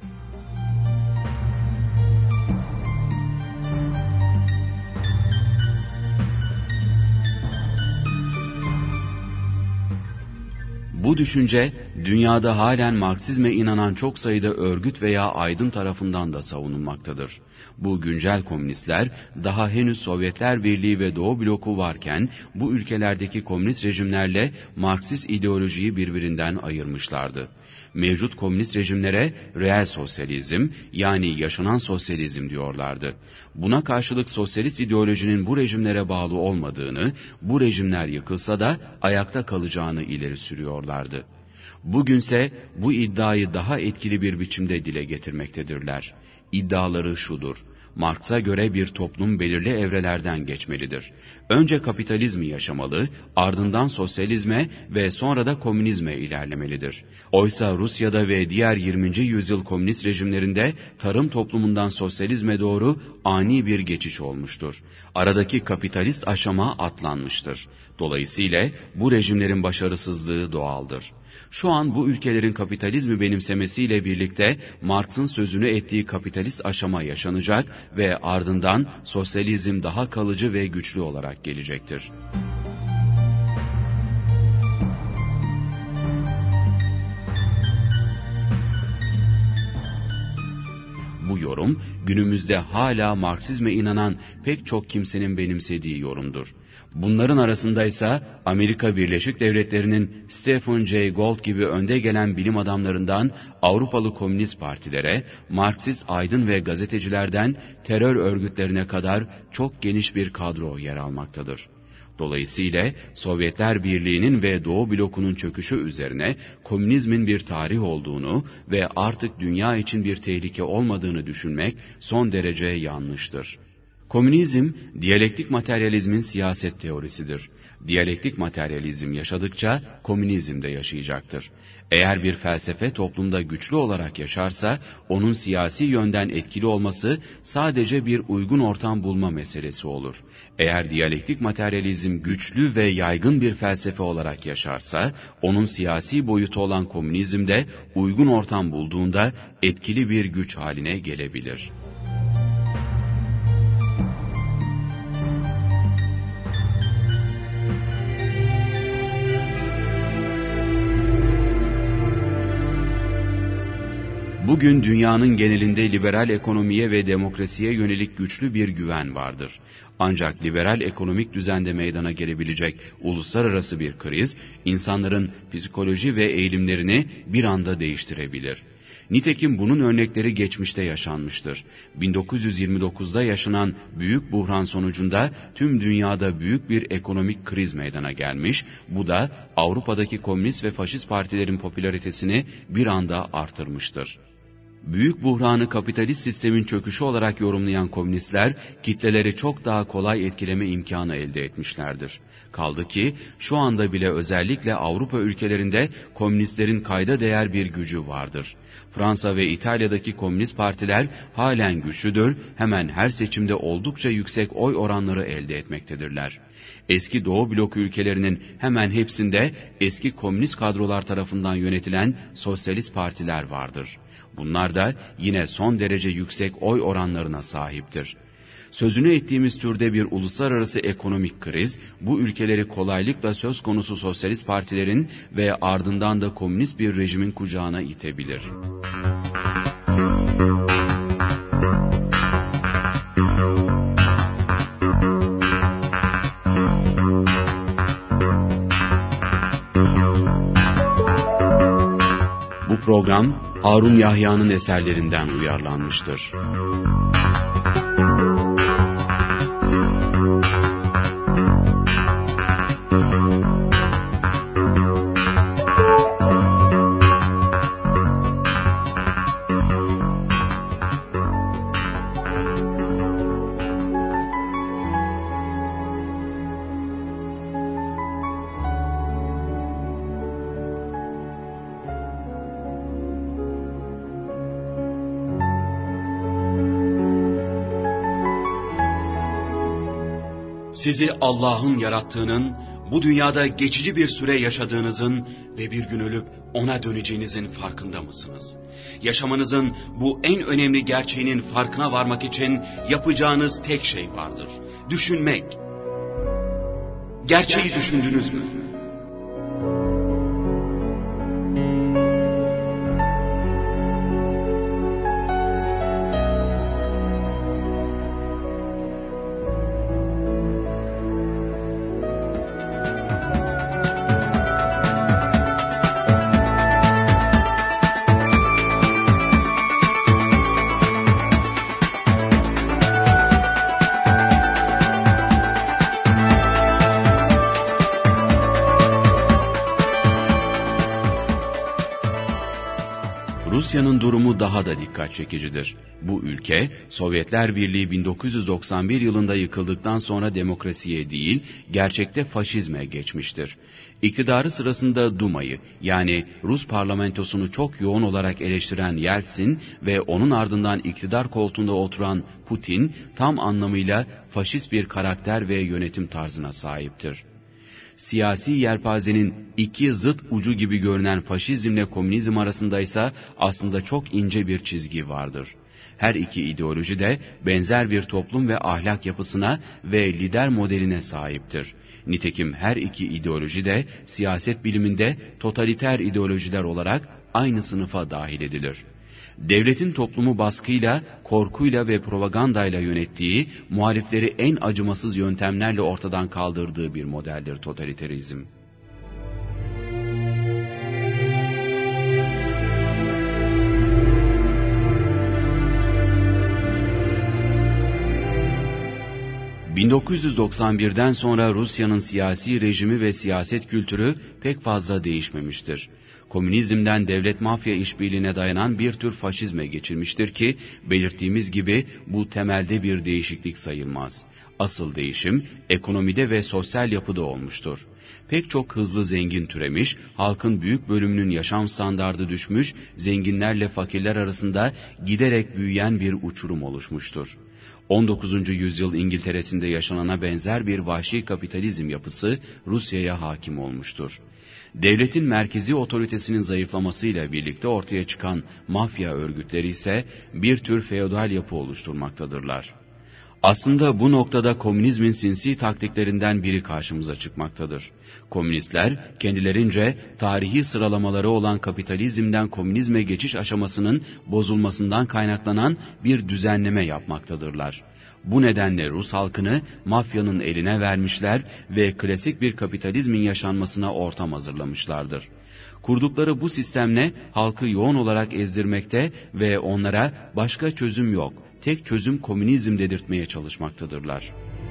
Bu düşünce, dünyada halen Marksizme inanan çok sayıda örgüt veya aydın tarafından da savunulmaktadır. Bu güncel komünistler, daha henüz Sovyetler Birliği ve Doğu bloku varken, bu ülkelerdeki komünist rejimlerle Marksist ideolojiyi birbirinden ayırmışlardı. Mevcut komünist rejimlere reel sosyalizm, yani yaşanan sosyalizm diyorlardı. Buna karşılık sosyalist ideolojinin bu rejimlere bağlı olmadığını, bu rejimler yıkılsa da ayakta kalacağını ileri sürüyorlardı. Bugünse bu iddiayı daha etkili bir biçimde dile getirmektedirler. İddiaları şudur: Marx'a göre bir toplum belirli evrelerden geçmelidir. Önce kapitalizmi yaşamalı, ardından sosyalizme ve sonra da komünizme ilerlemelidir. Oysa Rusya'da ve diğer 20. yüzyıl komünist rejimlerinde tarım toplumundan sosyalizme doğru ani bir geçiş olmuştur. Aradaki kapitalist aşama atlanmıştır. Dolayısıyla bu rejimlerin başarısızlığı doğaldır. Şu an bu ülkelerin kapitalizmi benimsemesiyle birlikte Marx'ın sözünü ettiği kapitalist aşama yaşanacak ve ardından sosyalizm daha kalıcı ve güçlü olarak gelecektir. Bu yorum yorum, günümüzde hala Marksizme inanan pek çok kimsenin benimsediği yorumdur. Bunların arasında ise Amerika Birleşik Devletleri'nin Stephen Jay Gould gibi önde gelen bilim adamlarından Avrupalı komünist partilere, Marksist aydın ve gazetecilerden terör örgütlerine kadar çok geniş bir kadro yer almaktadır. Dolayısıyla Sovyetler Birliği'nin ve Doğu blokunun çöküşü üzerine komünizmin bir tarih olduğunu ve artık dünya için bir tehlike olmadığını düşünmek son derece yanlıştır. Komünizm, diyalektik materyalizmin siyaset teorisidir. Diyalektik materyalizm yaşadıkça komünizm de yaşayacaktır. Eğer bir felsefe toplumda güçlü olarak yaşarsa, onun siyasi yönden etkili olması sadece bir uygun ortam bulma meselesi olur. Eğer diyalektik materyalizm güçlü ve yaygın bir felsefe olarak yaşarsa, onun siyasi boyutu olan komünizm de uygun ortam bulduğunda etkili bir güç haline gelebilir. Bugün dünyanın genelinde liberal ekonomiye ve demokrasiye yönelik güçlü bir güven vardır. Ancak liberal ekonomik düzende meydana gelebilecek uluslararası bir kriz, insanların psikoloji ve eğilimlerini bir anda değiştirebilir. Nitekim bunun örnekleri geçmişte yaşanmıştır. 1929'da yaşanan büyük buhran sonucunda tüm dünyada büyük bir ekonomik kriz meydana gelmiş, bu da Avrupa'daki komünist ve faşist partilerin popülaritesini bir anda artırmıştır. Büyük buhranı kapitalist sistemin çöküşü olarak yorumlayan komünistler, kitleleri çok daha kolay etkileme imkanı elde etmişlerdir. Kaldı ki, şu anda bile özellikle Avrupa ülkelerinde komünistlerin kayda değer bir gücü vardır. Fransa ve İtalya'daki komünist partiler halen güçlüdür, hemen her seçimde oldukça yüksek oy oranları elde etmektedirler. Eski Doğu bloku ülkelerinin hemen hepsinde eski komünist kadrolar tarafından yönetilen sosyalist partiler vardır. Bunlar da yine son derece yüksek oy oranlarına sahiptir. Sözünü ettiğimiz türde bir uluslararası ekonomik kriz, bu ülkeleri kolaylıkla söz konusu sosyalist partilerin ve ardından da komünist bir rejimin kucağına itebilir. Bu program Harun Yahya'nın eserlerinden uyarlanmıştır. Sizi Allah'ın yarattığının, bu dünyada geçici bir süre yaşadığınızın ve bir gün ölüp ona döneceğinizin farkında mısınız? Yaşamanızın bu en önemli gerçeğinin farkına varmak için yapacağınız tek şey vardır. Düşünmek. Gerçeği düşündünüz mü? Rusya'nın durumu daha da dikkat çekicidir. Bu ülke, Sovyetler Birliği 1991 yılında yıkıldıktan sonra demokrasiye değil, gerçekte faşizme geçmiştir. İktidarı sırasında Duma'yı, yani Rus parlamentosunu çok yoğun olarak eleştiren Yeltsin ve onun ardından iktidar koltuğunda oturan Putin, tam anlamıyla faşist bir karakter ve yönetim tarzına sahiptir. Siyasi yelpazenin iki zıt ucu gibi görünen faşizmle komünizm arasında ise aslında çok ince bir çizgi vardır. Her iki ideoloji de benzer bir toplum ve ahlak yapısına ve lider modeline sahiptir. Nitekim her iki ideoloji de siyaset biliminde totaliter ideolojiler olarak aynı sınıfa dahil edilir. Devletin toplumu baskıyla, korkuyla ve propagandayla yönettiği, muhalifleri en acımasız yöntemlerle ortadan kaldırdığı bir modeldir totaliterizm. ...1991'den sonra Rusya'nın siyasi rejimi ve siyaset kültürü pek fazla değişmemiştir. Komünizmden devlet-mafya işbirliğine dayanan bir tür faşizme geçilmiştir ki, belirttiğimiz gibi bu temelde bir değişiklik sayılmaz. Asıl değişim, ekonomide ve sosyal yapıda olmuştur. Pek çok hızlı zengin türemiş, halkın büyük bölümünün yaşam standardı düşmüş, zenginlerle fakirler arasında giderek büyüyen bir uçurum oluşmuştur. 19. yüzyıl İngiltere'sinde yaşanana benzer bir vahşi kapitalizm yapısı Rusya'ya hakim olmuştur. Devletin merkezi otoritesinin zayıflamasıyla birlikte ortaya çıkan mafya örgütleri ise bir tür feodal yapı oluşturmaktadırlar. Aslında bu noktada komünizmin sinsi taktiklerinden biri karşımıza çıkmaktadır. Komünistler kendilerince tarihi sıralamaları olan kapitalizmden komünizme geçiş aşamasının bozulmasından kaynaklanan bir düzenleme yapmaktadırlar. Bu nedenle Rus halkını mafyanın eline vermişler ve klasik bir kapitalizmin yaşanmasına ortam hazırlamışlardır. Kurdukları bu sistemle halkı yoğun olarak ezdirmekte ve onlara başka çözüm yok, tek çözüm komünizm dedirtmeye çalışmaktadırlar.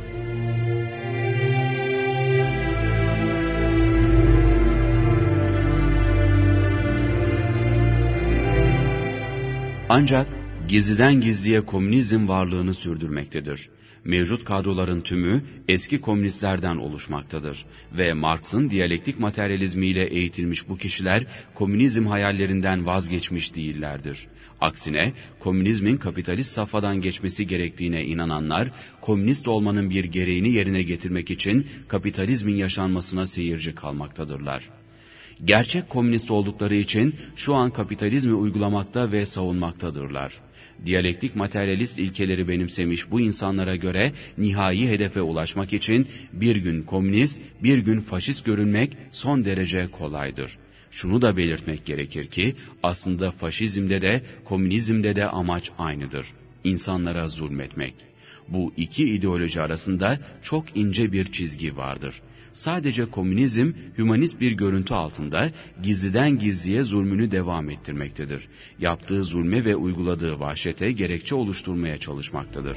Ancak gizliden gizliye komünizm varlığını sürdürmektedir. Mevcut kadroların tümü eski komünistlerden oluşmaktadır ve Marx'ın diyalektik materyalizmiyle eğitilmiş bu kişiler komünizm hayallerinden vazgeçmiş değillerdir. Aksine komünizmin kapitalist safhadan geçmesi gerektiğine inananlar, komünist olmanın bir gereğini yerine getirmek için kapitalizmin yaşanmasına seyirci kalmaktadırlar. Gerçek komünist oldukları için şu an kapitalizmi uygulamakta ve savunmaktadırlar. Diyalektik materyalist ilkeleri benimsemiş bu insanlara göre nihai hedefe ulaşmak için bir gün komünist, bir gün faşist görünmek son derece kolaydır. Şunu da belirtmek gerekir ki aslında faşizmde de komünizmde de amaç aynıdır. İnsanlara zulmetmek. Bu iki ideoloji arasında çok ince bir çizgi vardır. Sadece komünizm, hümanist bir görüntü altında gizliden gizliye zulmünü devam ettirmektedir. Yaptığı zulme ve uyguladığı vahşete gerekçe oluşturmaya çalışmaktadır.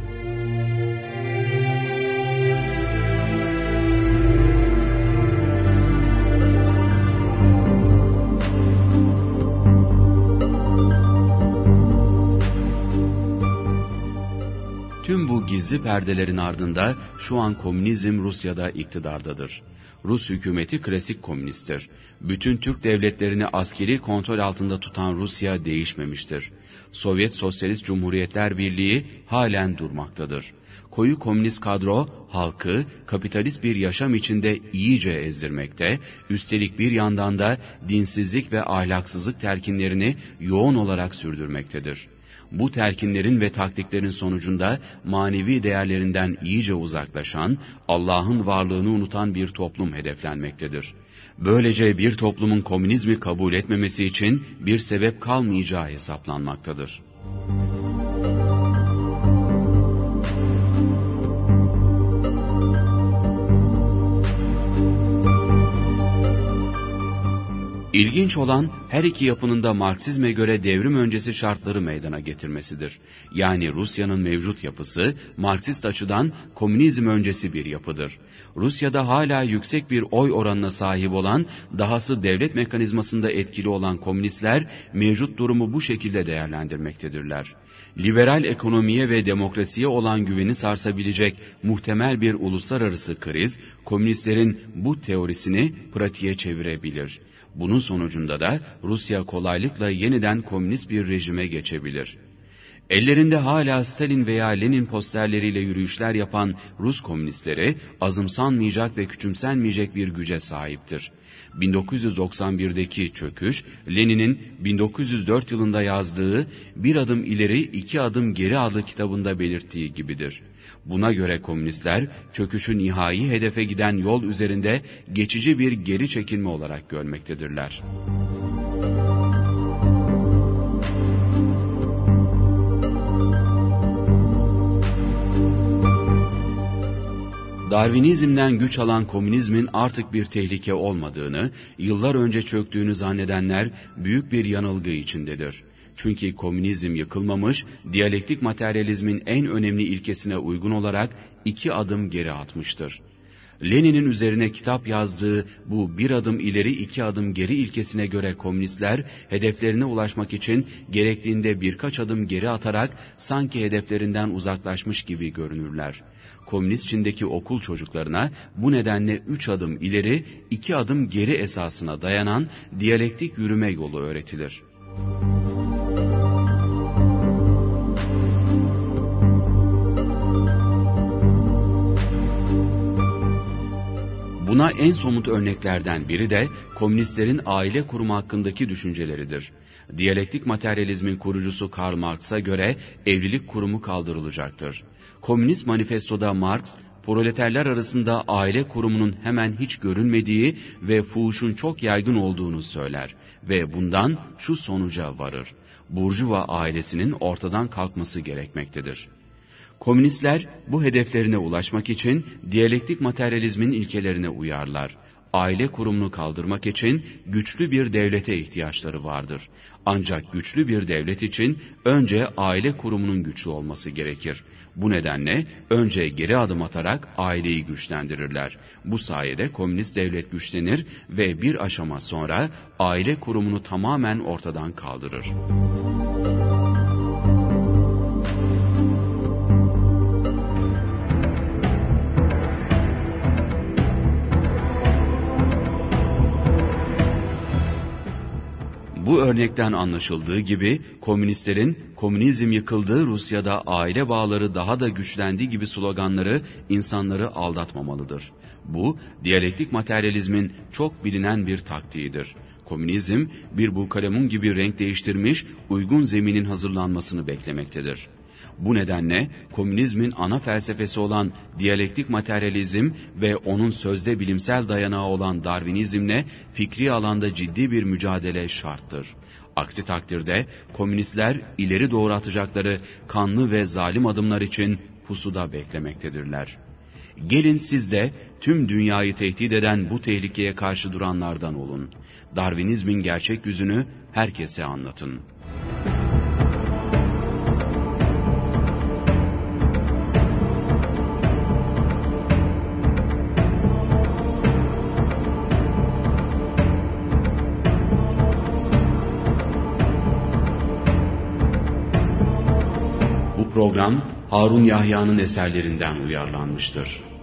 Tüm bu gizli perdelerin ardında şu an komünizm Rusya'da iktidardadır. Rus hükümeti klasik komünisttir. Bütün Türk devletlerini askeri kontrol altında tutan Rusya değişmemiştir. Sovyet Sosyalist Cumhuriyetler Birliği halen durmaktadır. Koyu komünist kadro halkı kapitalist bir yaşam içinde iyice ezdirmekte, üstelik bir yandan da dinsizlik ve ahlaksızlık telkinlerini yoğun olarak sürdürmektedir. Bu telkinlerin ve taktiklerin sonucunda manevi değerlerinden iyice uzaklaşan, Allah'ın varlığını unutan bir toplum hedeflenmektedir. Böylece bir toplumun komünizmi kabul etmemesi için bir sebep kalmayacağı hesaplanmaktadır. İlginç olan her iki yapının da Marksizme göre devrim öncesi şartları meydana getirmesidir. Yani Rusya'nın mevcut yapısı Marksist açıdan komünizm öncesi bir yapıdır. Rusya'da hala yüksek bir oy oranına sahip olan, dahası devlet mekanizmasında etkili olan komünistler mevcut durumu bu şekilde değerlendirmektedirler. Liberal ekonomiye ve demokrasiye olan güveni sarsabilecek muhtemel bir uluslararası kriz, komünistlerin bu teorisini pratiğe çevirebilir. Bunun sonucunda da Rusya kolaylıkla yeniden komünist bir rejime geçebilir. Ellerinde hala Stalin veya Lenin posterleriyle yürüyüşler yapan Rus komünistleri azımsanmayacak ve küçümsenmeyecek bir güce sahiptir. 1991'deki çöküş, Lenin'in 1904 yılında yazdığı "Bir adım ileri, iki adım geri" adlı kitabında belirttiği gibidir. Buna göre komünistler, çöküşün nihai hedefe giden yol üzerinde geçici bir geri çekilme olarak görmektedirler. Darwinizmden güç alan komünizmin artık bir tehlike olmadığını, yıllar önce çöktüğünü zannedenler büyük bir yanılgı içindedir. Çünkü komünizm yıkılmamış, diyalektik materyalizmin en önemli ilkesine uygun olarak 2 adım geri atmıştır. Lenin'in üzerine kitap yazdığı bu 1 adım ileri 2 adım geri ilkesine göre komünistler hedeflerine ulaşmak için gerektiğinde birkaç adım geri atarak sanki hedeflerinden uzaklaşmış gibi görünürler. Komünist Çin'deki okul çocuklarına bu nedenle 3 adım ileri 2 adım geri esasına dayanan diyalektik yürüme yolu öğretilir. Buna en somut örneklerden biri de komünistlerin aile kurumu hakkındaki düşünceleridir. Diyalektik materyalizmin kurucusu Karl Marx'a göre evlilik kurumu kaldırılacaktır. Komünist manifestoda Marx, proleterler arasında aile kurumunun hemen hiç görülmediği ve fuhuşun çok yaygın olduğunu söyler ve bundan şu sonuca varır: Burjuva ailesinin ortadan kalkması gerekmektedir. Komünistler bu hedeflerine ulaşmak için diyalektik materyalizmin ilkelerine uyarlar. Aile kurumunu kaldırmak için güçlü bir devlete ihtiyaçları vardır. Ancak güçlü bir devlet için önce aile kurumunun güçlü olması gerekir. Bu nedenle önce geri adım atarak aileyi güçlendirirler. Bu sayede komünist devlet güçlenir ve bir aşama sonra aile kurumunu tamamen ortadan kaldırır. Bu örnekten anlaşıldığı gibi komünistlerin komünizm yıkıldığı Rusya'da aile bağları daha da güçlendi gibi sloganları insanları aldatmamalıdır. Bu diyalektik materyalizmin çok bilinen bir taktiğidir. Komünizm bir bukalemun gibi renk değiştirmiş, uygun zeminin hazırlanmasını beklemektedir. Bu nedenle komünizmin ana felsefesi olan diyalektik materyalizm ve onun sözde bilimsel dayanağı olan Darwinizmle fikri alanda ciddi bir mücadele şarttır. Aksi takdirde komünistler ileri doğru atacakları kanlı ve zalim adımlar için pusuda beklemektedirler. Gelin siz de tüm dünyayı tehdit eden bu tehlikeye karşı duranlardan olun. Darwinizmin gerçek yüzünü herkese anlatın. Bu program Harun Yahya'nın eserlerinden uyarlanmıştır.